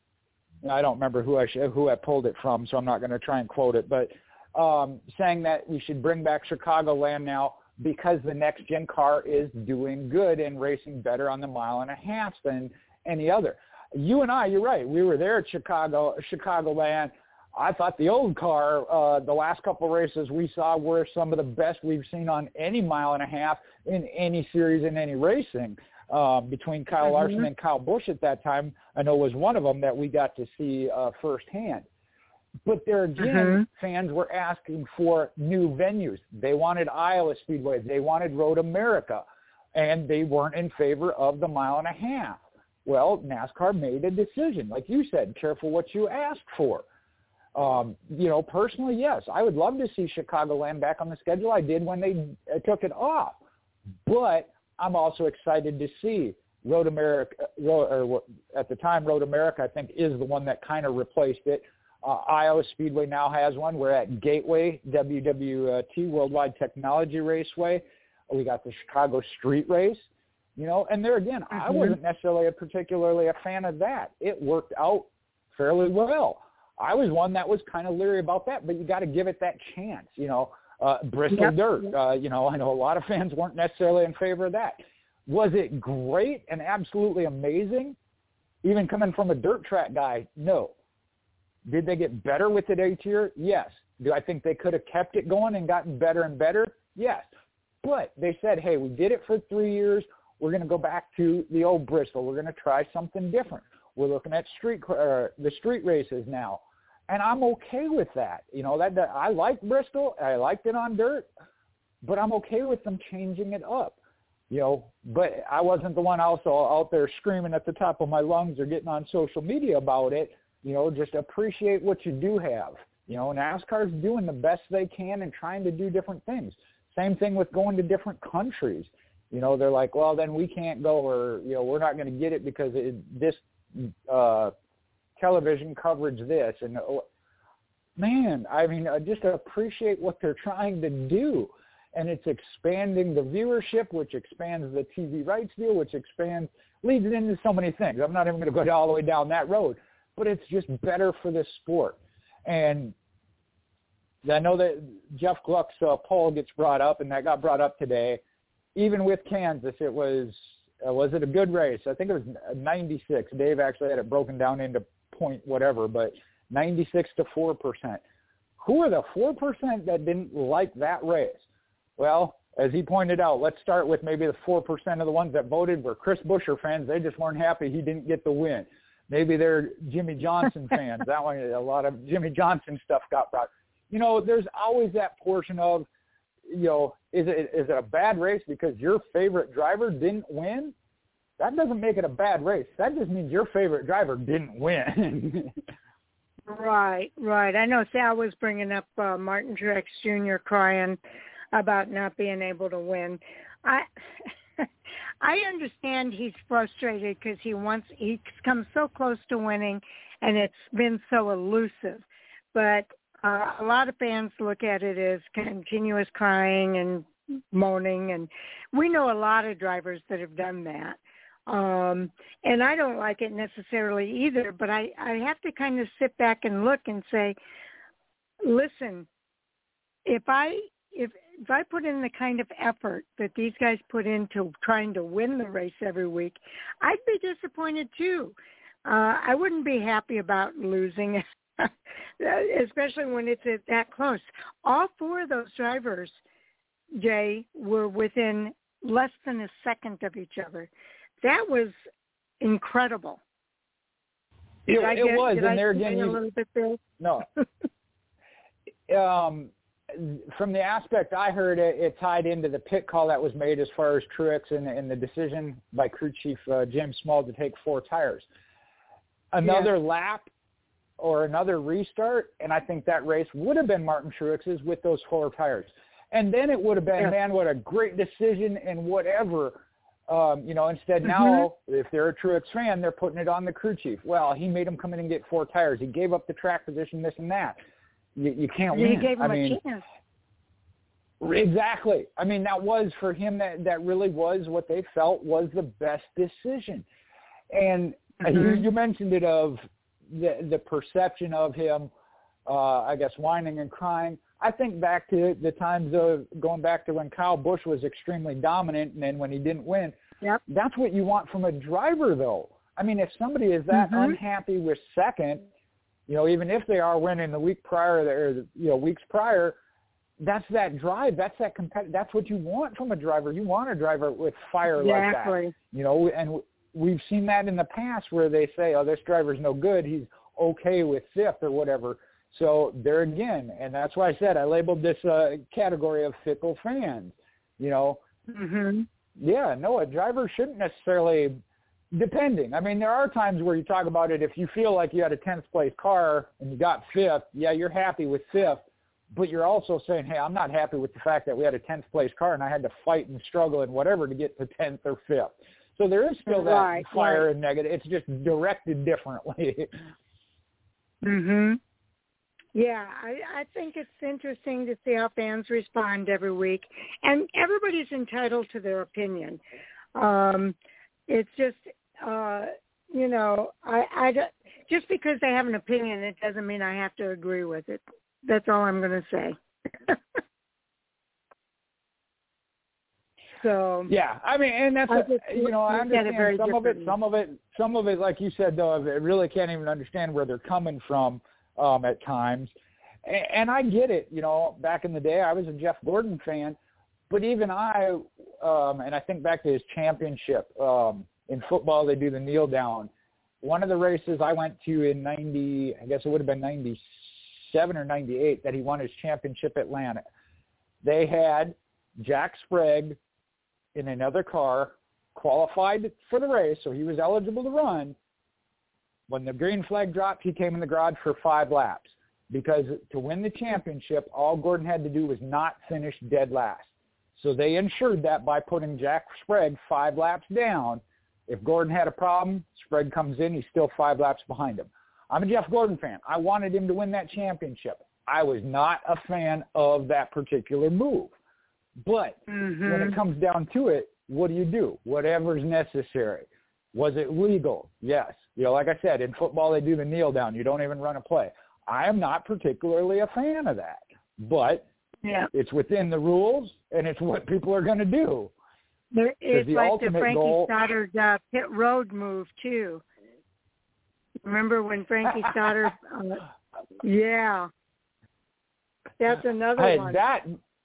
I don't remember who I, sh- who I pulled it from, so I'm not going to try and quote it, but um, saying that we should bring back Chicagoland now because the next-gen car is doing good and racing better on the mile and a half than any other. You and I, you're right. We were there at Chicago, Chicagoland. I thought the old car, uh, the last couple of races we saw were some of the best we've seen on any mile and a half in any series in any racing. Uh, between Kyle mm-hmm. Larson and Kyle Busch at that time, I know was one of them that we got to see uh, firsthand. But there again, mm-hmm. fans were asking for new venues. They wanted Iowa Speedway. They wanted Road America. And they weren't in favor of the mile and a half. Well, NASCAR made a decision. Like you said, careful what you asked for. Um, you know, personally, yes, I would love to see Chicagoland back on the schedule. I did when they uh, took it off. But I'm also excited to see Road America, Road, or at the time, Road America, I think, is the one that kind of replaced it. Uh, Iowa Speedway now has one. We're at Gateway, W W T, Worldwide Technology Raceway. We got the Chicago Street Race. You know, and there again, mm-hmm. I wasn't necessarily a particularly a fan of that. It worked out fairly well. I was one that was kind of leery about that, but you got to give it that chance. You know, uh, Bristol yep. Dirt. Uh, you know, I know a lot of fans weren't necessarily in favor of that. Was it great and absolutely amazing? Even coming from a dirt track guy, no. Did they get better with it each year? Yes. Do I think they could have kept it going and gotten better and better? Yes. But they said, hey, we did it for three years. We're going to go back to the old Bristol. We're going to try something different. We're looking at street uh, the street races now, and I'm okay with that. You know, that, that I like Bristol. I liked it on dirt, but I'm okay with them changing it up. You know, but I wasn't the one also out there screaming at the top of my lungs or getting on social media about it. You know, just appreciate what you do have. You know, NASCAR's doing the best they can and trying to do different things. Same thing with going to different countries. You know, they're like, well, then we can't go, or, you know, we're not going to get it because it, this uh, television coverage this. And, uh, man, I mean, I just appreciate what they're trying to do. And it's expanding the viewership, which expands the T V rights deal, which expands, leads into so many things. I'm not even going to go all the way down that road. But it's just better for this sport. And I know that Jeff Gluck's uh, poll gets brought up, and that got brought up today. Even with Kansas, it was, uh, was it a good race? I think it was ninety-six. Dave actually had it broken down into point whatever, but ninety-six to four percent. Who are the four percent that didn't like that race? Well, as he pointed out, let's start with maybe the four percent of the ones that voted were Chris Buescher fans. They just weren't happy he didn't get the win. Maybe they're Jimmy Johnson fans. That one, a lot of Jimmy Johnson stuff got brought. You know, there's always that portion of, you know, is it is it a bad race because your favorite driver didn't win? That doesn't make it a bad race. That just means your favorite driver didn't win. Right, right. I know Sal was bringing up uh, Martin Truex Junior crying about not being able to win. I I understand he's frustrated because he wants he's come so close to winning, and it's been so elusive. But uh, a lot of fans look at it as continuous crying and moaning, and we know a lot of drivers that have done that. Um, and I don't like it necessarily either, but I, I have to kind of sit back and look and say, listen, if I if if I put in the kind of effort that these guys put into trying to win the race every week, I'd be disappointed too. Uh, I wouldn't be happy about losing, especially when it's that close. All four of those drivers, Jay, were within less than a second of each other. That was incredible. It, I it get, was, did and I there again, a you, little bit there? no. um, from the aspect I heard, it, it tied into the pit call that was made as far as Truex and, and the decision by crew chief uh, Jim Small to take four tires. Another yeah. lap or another restart, and I think that race would have been Martin Truex's with those four tires. And then it would have been, yeah. man, what a great decision and whatever. Um, you know, instead mm-hmm. now, if they're a Truex fan, they're putting it on the crew chief. Well, he made him come in and get four tires. He gave up the track position, this and that. You, you can't yeah, win. He gave him I mean, a chance. Exactly. I mean, that was for him, that, that really was what they felt was the best decision. And mm-hmm. you, you mentioned it of the, the perception of him, uh, I guess, whining and crying. I think back to the times of going back to when Kyle Busch was extremely dominant and then when he didn't win. Yep. That's what you want from a driver, though. I mean, if somebody is that mm-hmm. unhappy with second, you know, even if they are winning the week prior or, you know, weeks prior, that's that drive. That's that competitive. That's what you want from a driver. You want a driver with fire exactly. like that. You know, and we've seen that in the past where they say, oh, this driver's no good. He's okay with fifth or whatever. So there again, and that's why I said I labeled this uh, category of fickle fans. You know, mm-hmm. yeah, no, a driver shouldn't necessarily, depending. I mean, there are times where you talk about it. If you feel like you had a tenth place car and you got fifth, yeah, you're happy with fifth, but you're also saying, hey, I'm not happy with the fact that we had a tenth place car and I had to fight and struggle and whatever to get to tenth or fifth. So there is still that right, fire right. and negative. It's just directed differently. mhm. Yeah, I, I think it's interesting to see how fans respond every week, and everybody's entitled to their opinion. Um, it's just, uh, you know, I, I just because they have an opinion, it doesn't mean I have to agree with it. That's all I'm going to say. So yeah, I mean, and that's I a, just, you know, I understand some of it, differently. some of it, some of it, like you said, though, I really can't even understand where they're coming from um, at times, and, and I get it. You know, back in the day, I was a Jeff Gordon fan, but even I, um, and I think back to his championship um, in football, they do the kneel down. One of the races I went to in ninety, I guess it would have been ninety-seven or ninety-eight, that he won his championship at Atlanta. They had Jack Sprague in another car, qualified for the race, so he was eligible to run. When the green flag dropped, he came in the garage for five laps because to win the championship, all Gordon had to do was not finish dead last. So they ensured that by putting Jack Sprague five laps down. If Gordon had a problem, Sprague comes in, he's still five laps behind him. I'm a Jeff Gordon fan. I wanted him to win that championship. I was not a fan of that particular move. But mm-hmm. when it comes down to it, what do you do? Whatever's necessary. Was it legal? Yes. You know, like I said, in football they do the kneel down. You don't even run a play. I am not particularly a fan of that. But yeah. it's within the rules, and it's what people are going to do. There, it's the like the Frankie goal... Stoddard uh, pit road move, too. Remember when Frankie Stoddard... Uh, yeah. That's another hey, one. That...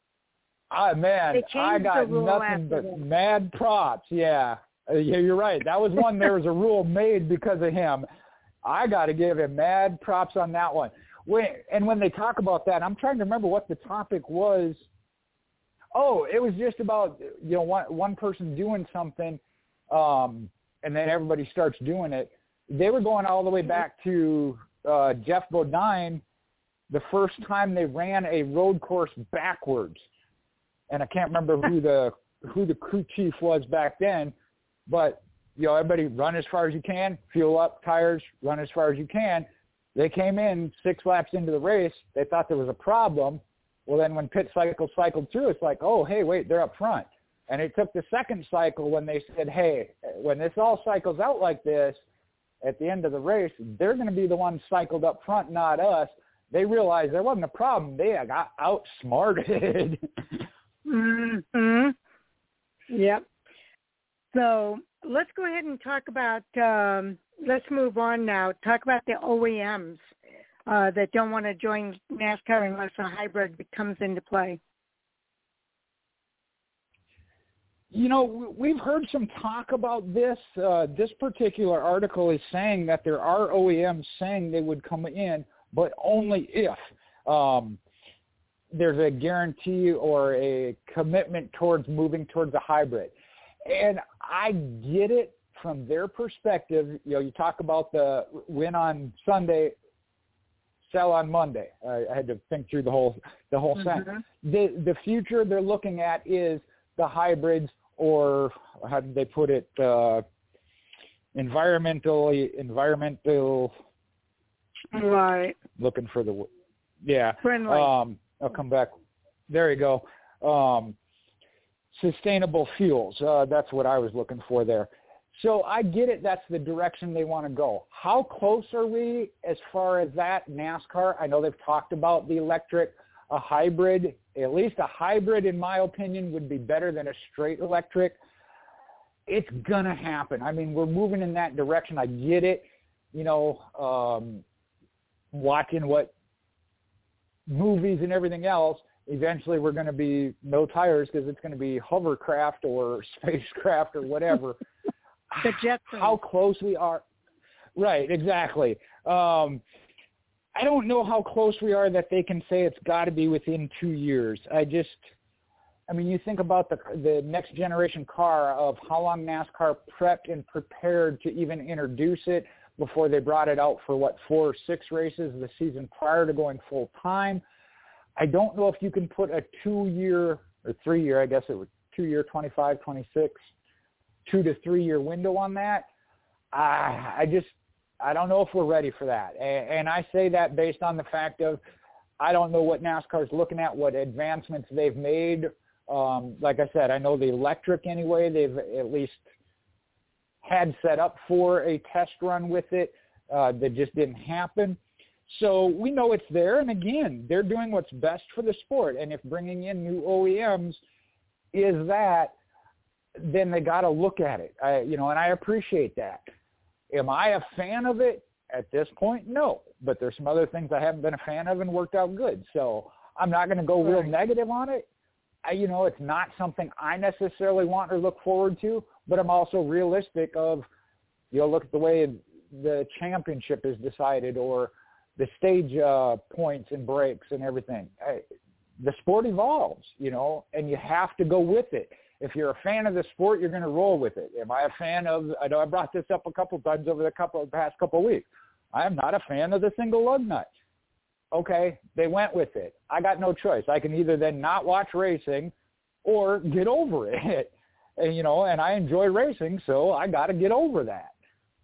Ah, man, I got nothing but him. mad props. Yeah. Uh, yeah, you're right. That was one, there was a rule made because of him. I got to give him mad props on that one. When, and when they talk about that, I'm trying to remember what the topic was. Oh, it was just about, you know, one, one person doing something, um, and then everybody starts doing it. They were going all the way back to uh, Jeff Bodine, the first time they ran a road course backwards. And I can't remember who the who the crew chief was back then, but you know, everybody run as far as you can, fuel up, tires, run as far as you can. They came in six laps into the race. They thought there was a problem. Well, then when pit cycle cycled through, it's like, oh, hey, wait, they're up front. And it took the second cycle when they said, hey, when this all cycles out like this, at the end of the race, they're going to be the ones cycled up front, not us. They realized there wasn't a problem. They got outsmarted. Mm-hmm. Yep. So let's go ahead and talk about, um, let's move on now. Talk about the O E Ms uh, that don't want to join NASCAR unless a hybrid comes into play. You know, we've heard some talk about this. Uh, this particular article is saying that there are O E Ms saying they would come in, but only if. Um, there's a guarantee or a commitment towards moving towards a hybrid. And I get it from their perspective. You know, you talk about the win on Sunday, sell on Monday. I, I had to think through the whole the whole mm-hmm. sentence. The the future they're looking at is the hybrids, or how did they put it? Uh, environmentally, environmental. Right. Looking for the yeah. Friendly. Um, I'll come back. There you go. Um, sustainable fuels. Uh, that's what I was looking for there. So I get it. That's the direction they want to go. How close are we as far as that? NASCAR, I know they've talked about the electric, a hybrid. At least a hybrid, in my opinion, would be better than a straight electric. It's going to happen. I mean, we're moving in that direction. I get it. You know, um, watching what movies and everything else, eventually we're going to be no tires because it's going to be hovercraft or spacecraft or whatever. The Jetsons. How close we are. Right, exactly. Um, I don't know how close we are that they can say it's got to be within two years. I just, I mean, you think about the the next generation car of how long NASCAR prepped and prepared to even introduce it before they brought it out for, what, four or six races the season prior to going full time. I don't know if you can put a two-year or three-year, I guess it was two-year, twenty-five, twenty-six, two to three-year window on that. I, I just, I don't know if we're ready for that. And, and I say that based on the fact of I don't know what NASCAR is looking at, what advancements they've made. Um, like I said, I know the electric anyway, they've at least had set up for a test run with it uh, that just didn't happen. So we know it's there, and again, they're doing what's best for the sport. And if bringing in new O E Ms is that, then they got to look at it. I, you know, and I appreciate that. Am I a fan of it at this point? No, but there's some other things I haven't been a fan of and worked out good. So I'm not going to go real negative on it. I, you know, it's not something I necessarily want or look forward to, but I'm also realistic of, you know, look at the way the championship is decided or the stage uh, points and breaks and everything. I, the sport evolves, you know, and you have to go with it. If you're a fan of the sport, you're going to roll with it. Am I a fan of, I know I brought this up a couple of times over the couple, past couple of weeks. I am not a fan of the single lug nut. Okay, they went with it. I got no choice. I can either then not watch racing or get over it. And, you know, and I enjoy racing, so I got to get over that.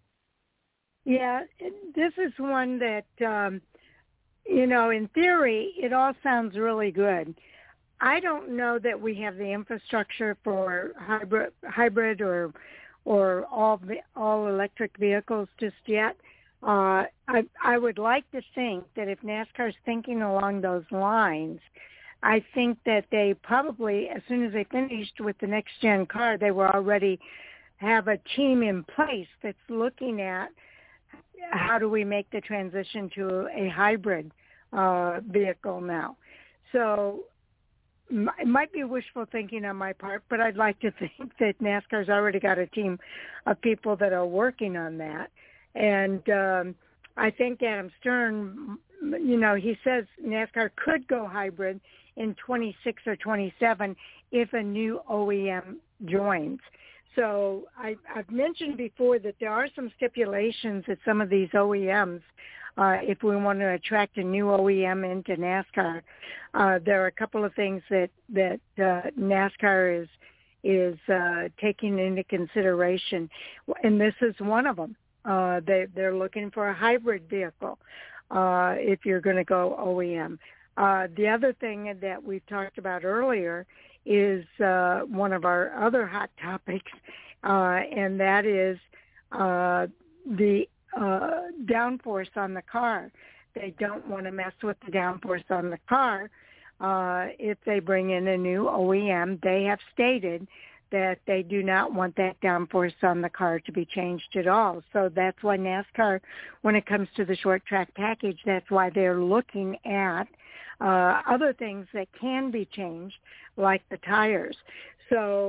Yeah, this is one that, um, you know, in theory, it all sounds really good. I don't know that we have the infrastructure for hybrid, hybrid or or all all electric vehicles just yet. Uh, I I would like to think that if NASCAR's thinking along those lines, I think that they probably, as soon as they finished with the next gen car, they were already have a team in place that's looking at how do we make the transition to a hybrid uh, vehicle now. So it might be wishful thinking on my part, but I'd like to think that NASCAR's already got a team of people that are working on that. And um, I think Adam Stern, you know, he says NASCAR could go hybrid in twenty-six or twenty-seven if a new O E M joins. So I, I've mentioned before that there are some stipulations that some of these O E Ms, uh, if we want to attract a new O E M into NASCAR, uh, there are a couple of things that, that uh, NASCAR is is uh, taking into consideration, and this is one of them. Uh, they, they're looking for a hybrid vehicle uh, if you're going to go O E M. Uh, the other thing that we've talked about earlier is uh, one of our other hot topics, uh, and that is uh, the uh, downforce on the car. They don't want to mess with the downforce on the car. Uh, if they bring in a new O E M, they have stated that they do not want that downforce on the car to be changed at all. So that's why NASCAR, when it comes to the short track package, that's why they're looking at uh, other things that can be changed, like the tires. So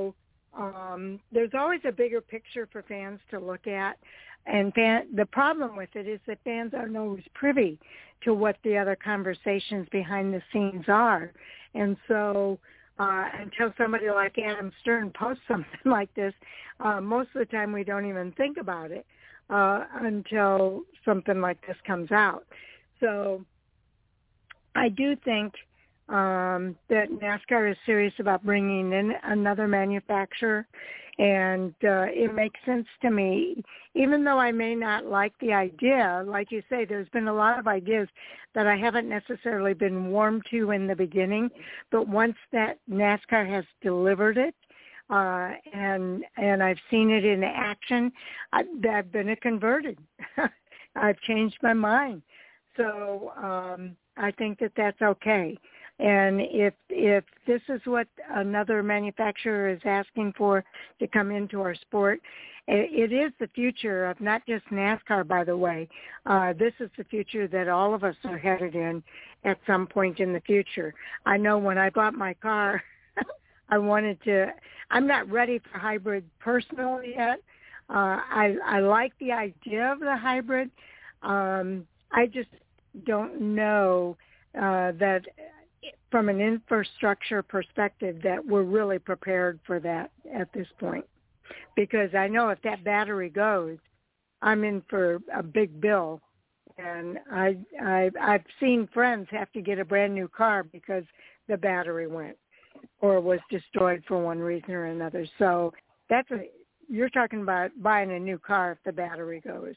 um, there's always a bigger picture for fans to look at. And fan, the problem with it is that fans aren't always privy to what the other conversations behind the scenes are. And so uh, until somebody like Adam Stern posts something like this, uh, most of the time we don't even think about it uh, until something like this comes out. So I do think um, that NASCAR is serious about bringing in another manufacturer, and uh, it makes sense to me, even though I may not like the idea. Like you say, there's been a lot of ideas that I haven't necessarily been warm to in the beginning, but once that NASCAR has delivered it, uh, and and I've seen it in action, I, I've been converted. I've changed my mind. So um, I think that that's okay. And if if this is what another manufacturer is asking for to come into our sport, it, it is the future of not just NASCAR, by the way. Uh, this is the future that all of us are headed in at some point in the future. I know when I bought my car, I wanted to, I'm not ready for hybrid personally yet. Uh, I, I like the idea of the hybrid. Um, I just don't know uh, that from an infrastructure perspective that we're really prepared for that at this point. Because I know if that battery goes, I'm in for a big bill. And I, I, I've seen friends have to get a brand new car because the battery went or was destroyed for one reason or another. So that's a, you're talking about buying a new car if the battery goes.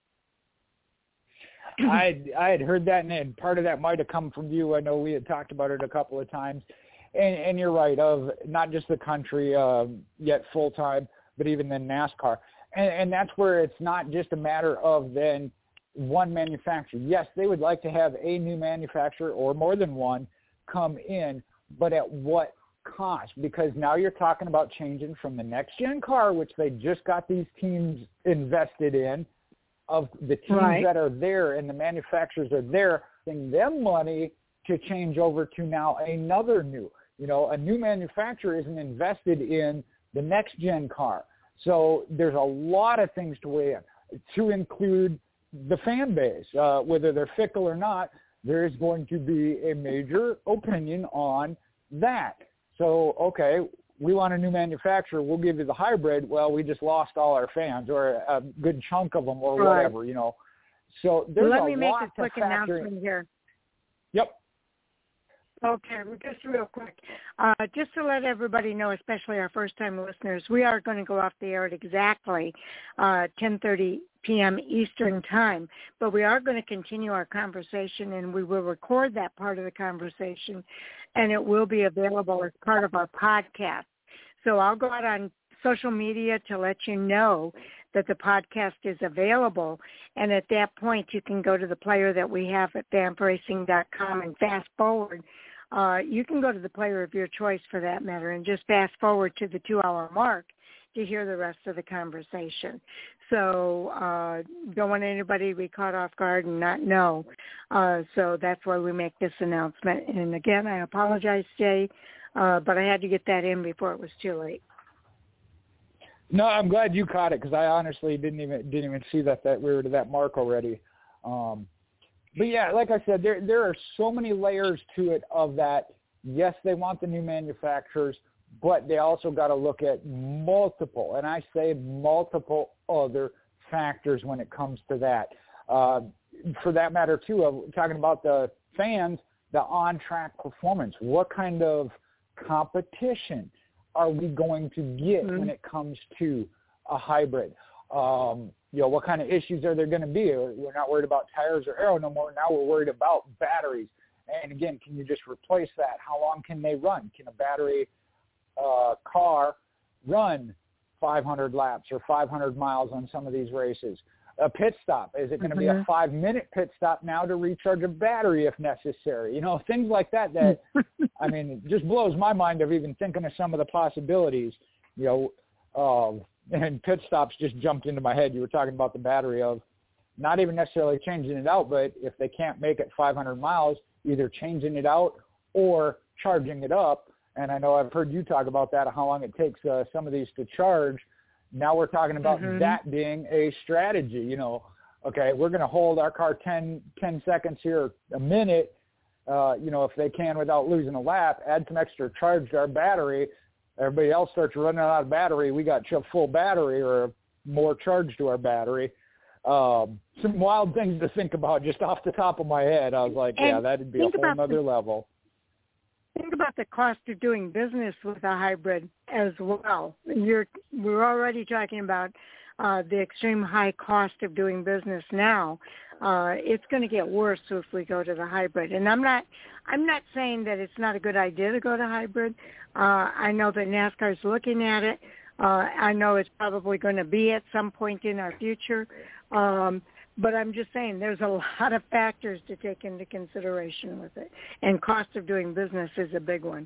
I I had heard that, and part of that might have come from you. I know we had talked about it a couple of times, and, and you're right, of not just the country uh, yet full time, but even then NASCAR, and, and that's where it's not just a matter of then one manufacturer. Yes, they would like to have a new manufacturer or more than one come in, but at what cost? Because now you're talking about changing from the next gen car, which they just got these teams invested in, of the teams right. that are there and the manufacturers are there, giving them money to change over to now another new. You know, a new manufacturer isn't invested in the next gen car. So there's a lot of things to weigh in, to include the fan base. Uh, whether they're fickle or not, there is going to be a major opinion on that. So, okay, we want a new manufacturer, we'll give you the hybrid. Well, we just lost all our fans or a good chunk of them or right. whatever, you know. So there's Let a me make lot a quick to announcement in. here. Yep. Okay, well, just real quick. Uh, just to let everybody know, especially our first-time listeners, we are going to go off the air at exactly uh, ten thirty p.m. Eastern Time, but we are going to continue our conversation, and we will record that part of the conversation, and it will be available as part of our podcast. So I'll go out on social media to let you know that the podcast is available. And at that point, you can go to the player that we have at fan for racing dot com and fast forward. Uh, you can go to the player of your choice for that matter and just fast forward to the two-hour mark to hear the rest of the conversation. So uh, don't want anybody to be caught off guard and not know. Uh, so that's why we make this announcement. And again, I apologize, Jay. Uh, but I had to get that in before it was too late. No, I'm glad you caught it because I honestly didn't even didn't even see that that we were to that mark already. Um, but yeah, like I said, there there are so many layers to it. Of that, yes, they want the new manufacturers, but they also got to look at multiple, and I say multiple other factors when it comes to that. Uh, for that matter, too, of talking about the fans, the on-track performance. What kind of competition are we going to get mm-hmm. when it comes to a hybrid? Um, you know, what kind of issues are there going to be? We're not worried about tires or aero no more. Now we're worried about batteries. And again, can you just replace that? How long can they run? Can a battery uh, car run five hundred laps or five hundred miles on some of these races? A pit stop, is it going to mm-hmm. be a five-minute pit stop now to recharge a battery if necessary? You know, things like that that, I mean, it just blows my mind of even thinking of some of the possibilities, you know, uh, and pit stops just jumped into my head. You were talking about the battery of not even necessarily changing it out, but if they can't make it five hundred miles, either changing it out or charging it up And I know I've heard you talk about that, how long it takes uh, some of these to charge. Now we're talking about mm-hmm. that being a strategy. You know, okay, we're going to hold our car ten, ten seconds here, a minute, uh, you know, if they can without losing a lap, add some extra charge to our battery. Everybody else starts running out of battery. We got full battery or more charge to our battery. Um, some wild things to think about just off the top of my head. I was like, and yeah, that'd be a whole other level. Think about the cost of doing business with a hybrid as well. You're, we're already talking about uh, the extreme high cost of doing business now. Uh, it's going to get worse if we go to the hybrid. And I'm not, I'm not saying that it's not a good idea to go to hybrid. Uh, I know that NASCAR is looking at it. Uh, I know it's probably going to be at some point in our future. Um, But I'm just saying there's a lot of factors to take into consideration with it. And cost of doing business is a big one.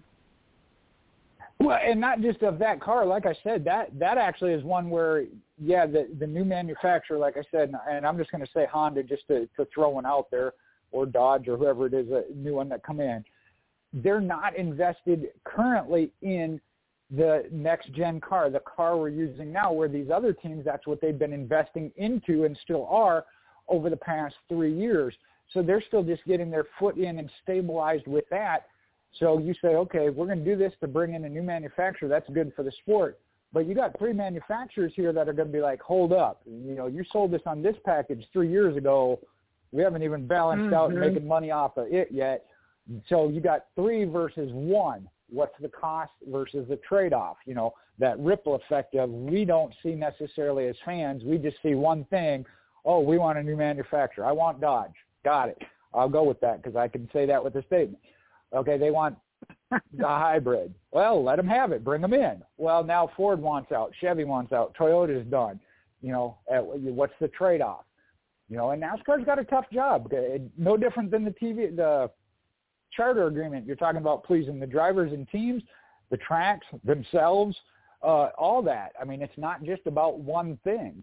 Well, and not just of that car. Like I said, that, that actually is one where, yeah, the, the new manufacturer, like I said, and I'm just going to say Honda just to, to throw one out there, or Dodge or whoever it is, a new one that come in. They're not invested currently in the next-gen car, the car we're using now, where these other teams, that's what they've been investing into and still are over the past three years. So they're still just getting their foot in and stabilized with that. So you say, okay, we're going to do this to bring in a new manufacturer. That's good for the sport. But you got three manufacturers here that are going to be like, hold up. You know, you sold this on this package three years ago. We haven't even balanced mm-hmm. out and making money off of it yet. So you got three versus one. What's the cost versus the trade-off? You know, that ripple effect of we don't see necessarily as fans. We just see one thing. Oh, we want a new manufacturer. I want Dodge. Got it. I'll go with that because I can say that with a statement. Okay, they want the hybrid. Well, let them have it. Bring them in. Well, now Ford wants out. Chevy wants out. Toyota's done. You know, what's the trade-off? You know, and NASCAR's got a tough job. No different than the T V, the charter agreement. You're talking about pleasing the drivers and teams, the tracks themselves, uh, all that. I mean, it's not just about one thing.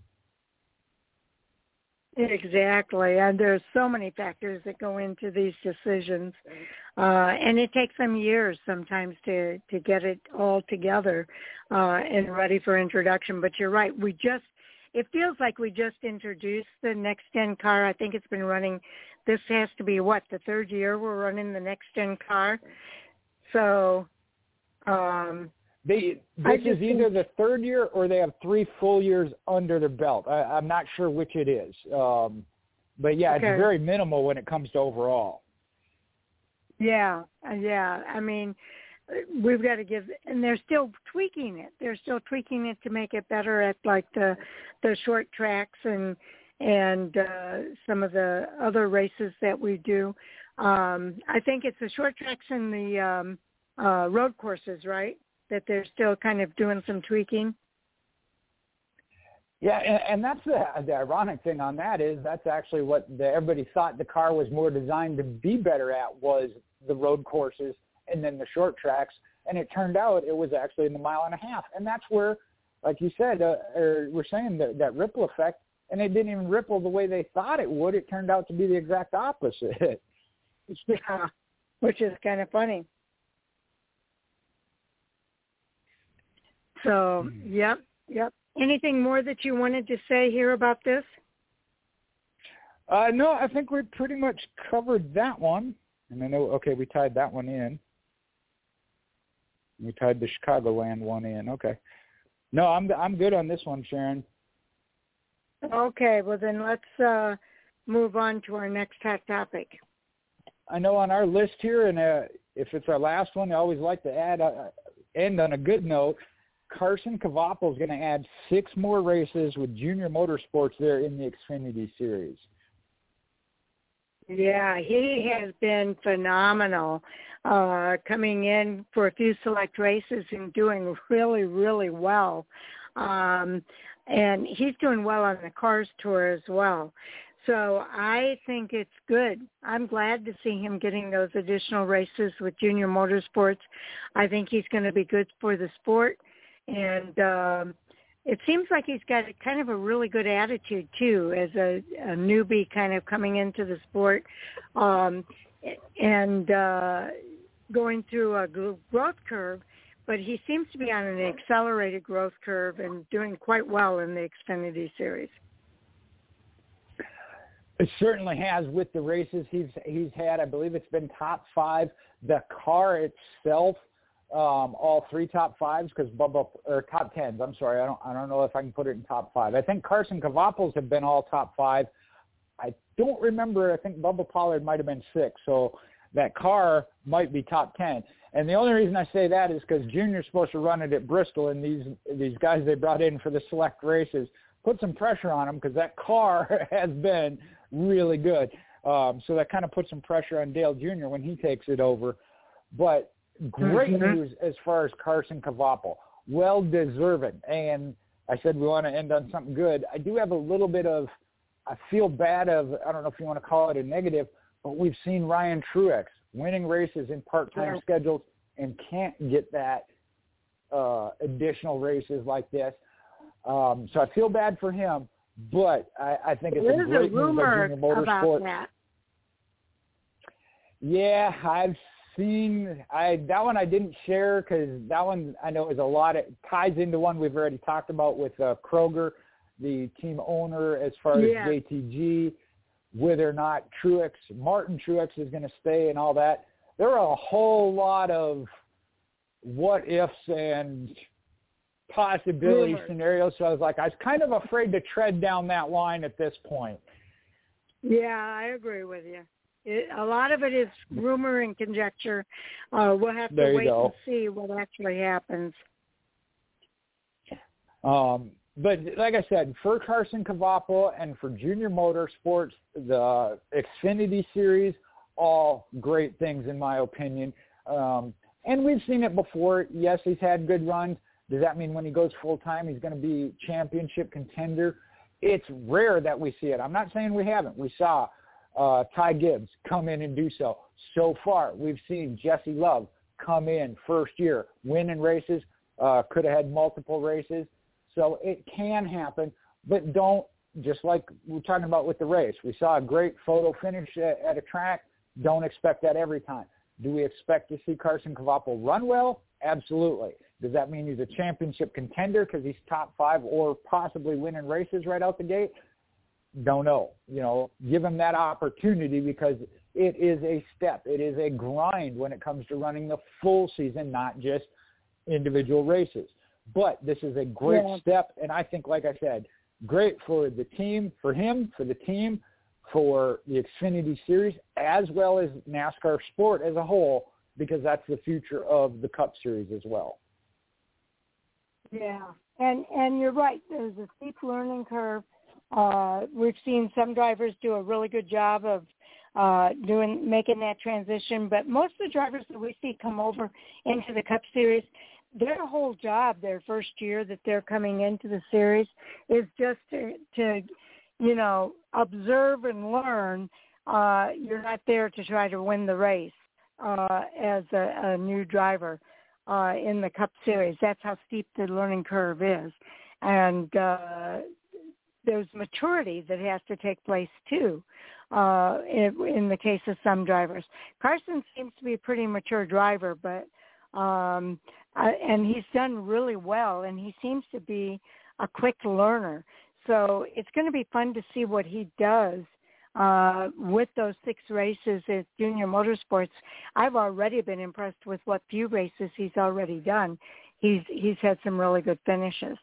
Exactly. And there's so many factors that go into these decisions. Uh, and it takes them years sometimes to, to get it all together uh, and ready for introduction. But you're right. We just, it feels like we just introduced the next-gen car. I think it's been running, this has to be, what, the third year we're running the next-gen car? So um, they, this is either the third year or they have three full years under their belt. I, I'm not sure which it is. Um, but, yeah, okay. It's very minimal when it comes to overall. Yeah, yeah. I mean, we've got to give, and they're still tweaking it. They're still tweaking it to make it better at, like, the the short tracks and and uh, some of the other races that we do. Um, I think it's the short tracks and the um, uh, road courses, right, that they're still kind of doing some tweaking. Yeah, and, and that's the, the ironic thing on that is that's actually what the, everybody thought the car was more designed to be better at was the road courses and then the short tracks. And it turned out it was actually in the mile and a half. And that's where, like you said, uh, or we're saying that, that ripple effect, and it didn't even ripple the way they thought it would. It turned out to be the exact opposite. Yeah, which is kind of funny. So, yep, yep. Anything more that you wanted to say here about this? Uh, no, I think we pretty much covered that one. And I know, okay, we tied that one in. We tied the Chicagoland one in. Okay. No, I'm I'm good on this one, Sharon. Okay, well then let's uh, move on to our next hot topic. I know on our list here, and uh, if it's our last one, I always like to add uh, end on a good note. Carson Cavapo is going to add six more races with Junior Motorsports there in the Xfinity Series. Yeah, he has been phenomenal, uh, coming in for a few select races and doing really, really well. Um, and he's doing well on the Cars Tour as well. So I think it's good. I'm glad to see him getting those additional races with Junior Motorsports. I think he's going to be good for the sport. And um, it seems like he's got a, kind of a really good attitude, too, as a, a newbie kind of coming into the sport. Um, and uh, going through a growth curve, but he seems to be on an accelerated growth curve and doing quite well in the Xfinity Series. It certainly has with the races he's he's had. I believe it's been top five. The car itself, um, all three top fives, because Bubba or top tens. I'm sorry, I don't I don't know if I can put it in top five. I think Carson Cavapos have been all top five. I don't remember. I think Bubba Pollard might have been six. So that car might be top ten. And the only reason I say that is because Junior's supposed to run it at Bristol, and these these guys they brought in for the select races put some pressure on him because that car has been really good. Um, so that kind of puts some pressure on Dale Junior when he takes it over. But great mm-hmm. news as far as Carson Cavapo. Well deserving. And I said we want to end on something good. I do have a little bit of, I feel bad of, I don't know if you want to call it a negative, but we've seen Ryan Truex winning races in part-time yeah. schedules and can't get that uh, additional races like this. Um, so I feel bad for him, but I, I think it's There's a great a rumor move by Junior about Motorsports. That. Yeah, I've seen I that one I didn't share because that one I know is a lot. It ties into one we've already talked about with uh, Kroger, the team owner, as far as yeah. J T G, whether or not Truex, Martin Truex is going to stay and all that. There are a whole lot of what ifs and possibility Rumors. scenarios. So I was like, I was kind of afraid to tread down that line at this point. Yeah, I agree with you. It, a lot of it is rumor and conjecture. Uh, we'll have to There you wait go. and see what actually happens. Um, but like I said, for Carson Cavapo and for Junior Motorsports, the Xfinity Series, all great things in my opinion. Um, and we've seen it before. Yes, he's had good runs. Does that mean when he goes full-time he's going to be championship contender? It's rare that we see it. I'm not saying we haven't. We saw uh, Ty Gibbs come in and do so. So far, we've seen Jesse Love come in first year, winning races, uh, could have had multiple races. So it can happen, but don't, just like we're talking about with the race. We saw a great photo finish at, at a track. Don't expect that every time. Do we expect to see Carson Cavapo run well? Absolutely. Does that mean he's a championship contender because he's top five or possibly winning races right out the gate? Don't know. You know, give him that opportunity because it is a step. It is a grind when it comes to running the full season, not just individual races. But this is a great yeah. step, and I think, like I said, great for the team, for him, for the team, for the Xfinity Series, as well as NASCAR sport as a whole, because that's the future of the Cup Series as well. Yeah, and and you're right. There's a steep learning curve. Uh, we've seen some drivers do a really good job of uh, doing making that transition, but most of the drivers that we see come over into the Cup Series, their whole job, their first year that they're coming into the series, is just to, to you know, observe and learn. Uh, you're not there to try to win the race uh, as a, a new driver. Uh, in the Cup Series. That's how steep the learning curve is. And uh, there's maturity that has to take place, too, uh, in, in the case of some drivers. Carson seems to be a pretty mature driver, but um, I, and he's done really well, and he seems to be a quick learner. So it's going to be fun to see what he does Uh, with those six races at Junior Motorsports. I've already been impressed with what few races he's already done. He's he's had some really good finishes.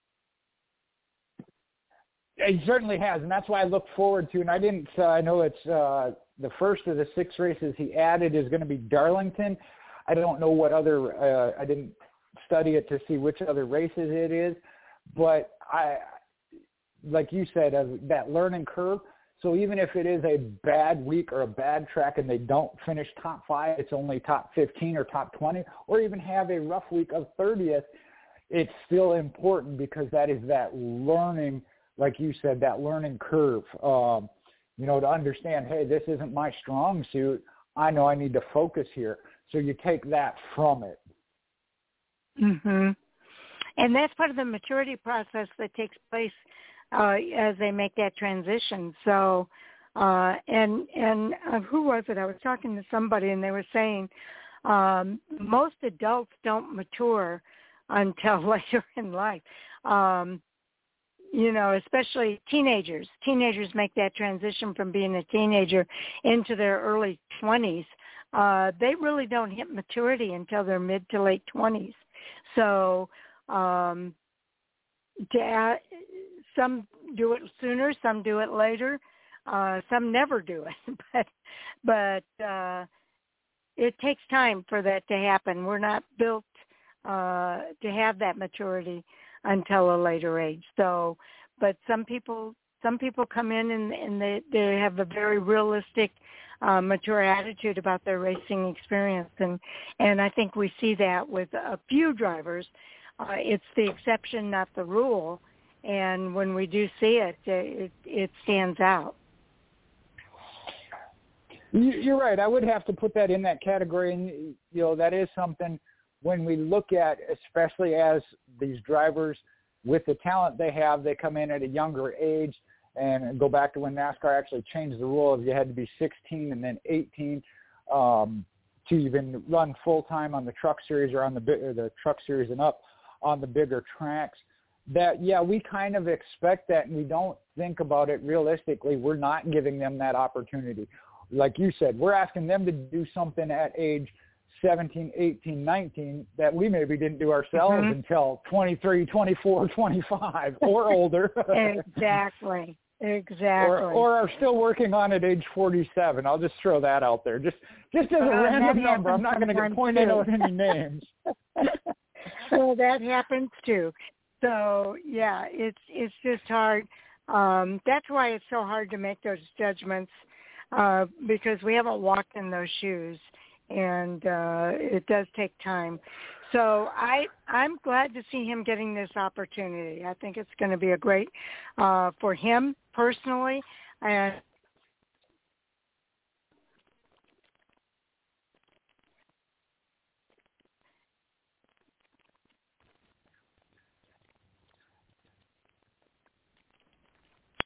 He certainly has, and that's why I look forward to. And I didn't. Uh, I know it's uh, the first of the six races he added is going to be Darlington. I don't know what other. Uh, I didn't study it to see which other races it is, but I, like you said, uh, that learning curve. So even if it is a bad week or a bad track and they don't finish top five, it's only top fifteen or top twenty, or even have a rough week of thirtieth, it's still important because that is that learning, like you said, that learning curve, um, you know, to understand, hey, this isn't my strong suit. I know I need to focus here. So you take that from it. Mm-hmm. And that's part of the maturity process that takes place Uh, as they make that transition. So, uh, and and uh, who was it? I was talking to somebody, and they were saying Um, most adults don't mature until later in life. Um, you know, especially teenagers. Teenagers make that transition from being a teenager into their early twenties. Uh, they really don't hit maturity until their mid to late twenties. So um, to add, some do it sooner, some do it later, uh, some never do it. but but uh, it takes time for that to happen. We're not built uh, to have that maturity until a later age. So, but some people, some people come in and, and they, they have a very realistic, uh, mature attitude about their racing experience. And, and I think we see that with a few drivers. Uh, it's the exception, not the rule. And when we do see it, it, it stands out. You're right. I would have to put that in that category. And, you know, that is something when we look at, especially as these drivers with the talent they have, they come in at a younger age, and go back to when NASCAR actually changed the rule of you had to be sixteen and then eighteen um, to even run full-time on the truck series or on the, or the truck series and up on the bigger tracks. That, yeah, we kind of expect that, and we don't think about it realistically. We're not giving them that opportunity. Like you said, we're asking them to do something at age seventeen, eighteen, nineteen that we maybe didn't do ourselves mm-hmm. until twenty-three, twenty-four, twenty-five or older. Exactly. Exactly. Or, or are still working on at age forty-seven. I'll just throw that out there. Just just as a uh, random number. I'm not going to get pointed out any names. Well, that happens too. So, yeah, it's it's just hard. Um, that's why it's so hard to make those judgments uh, because we haven't walked in those shoes. And uh, it does take time. So I, I'm glad to see him getting this opportunity. I think it's going to be a great uh, for him personally, and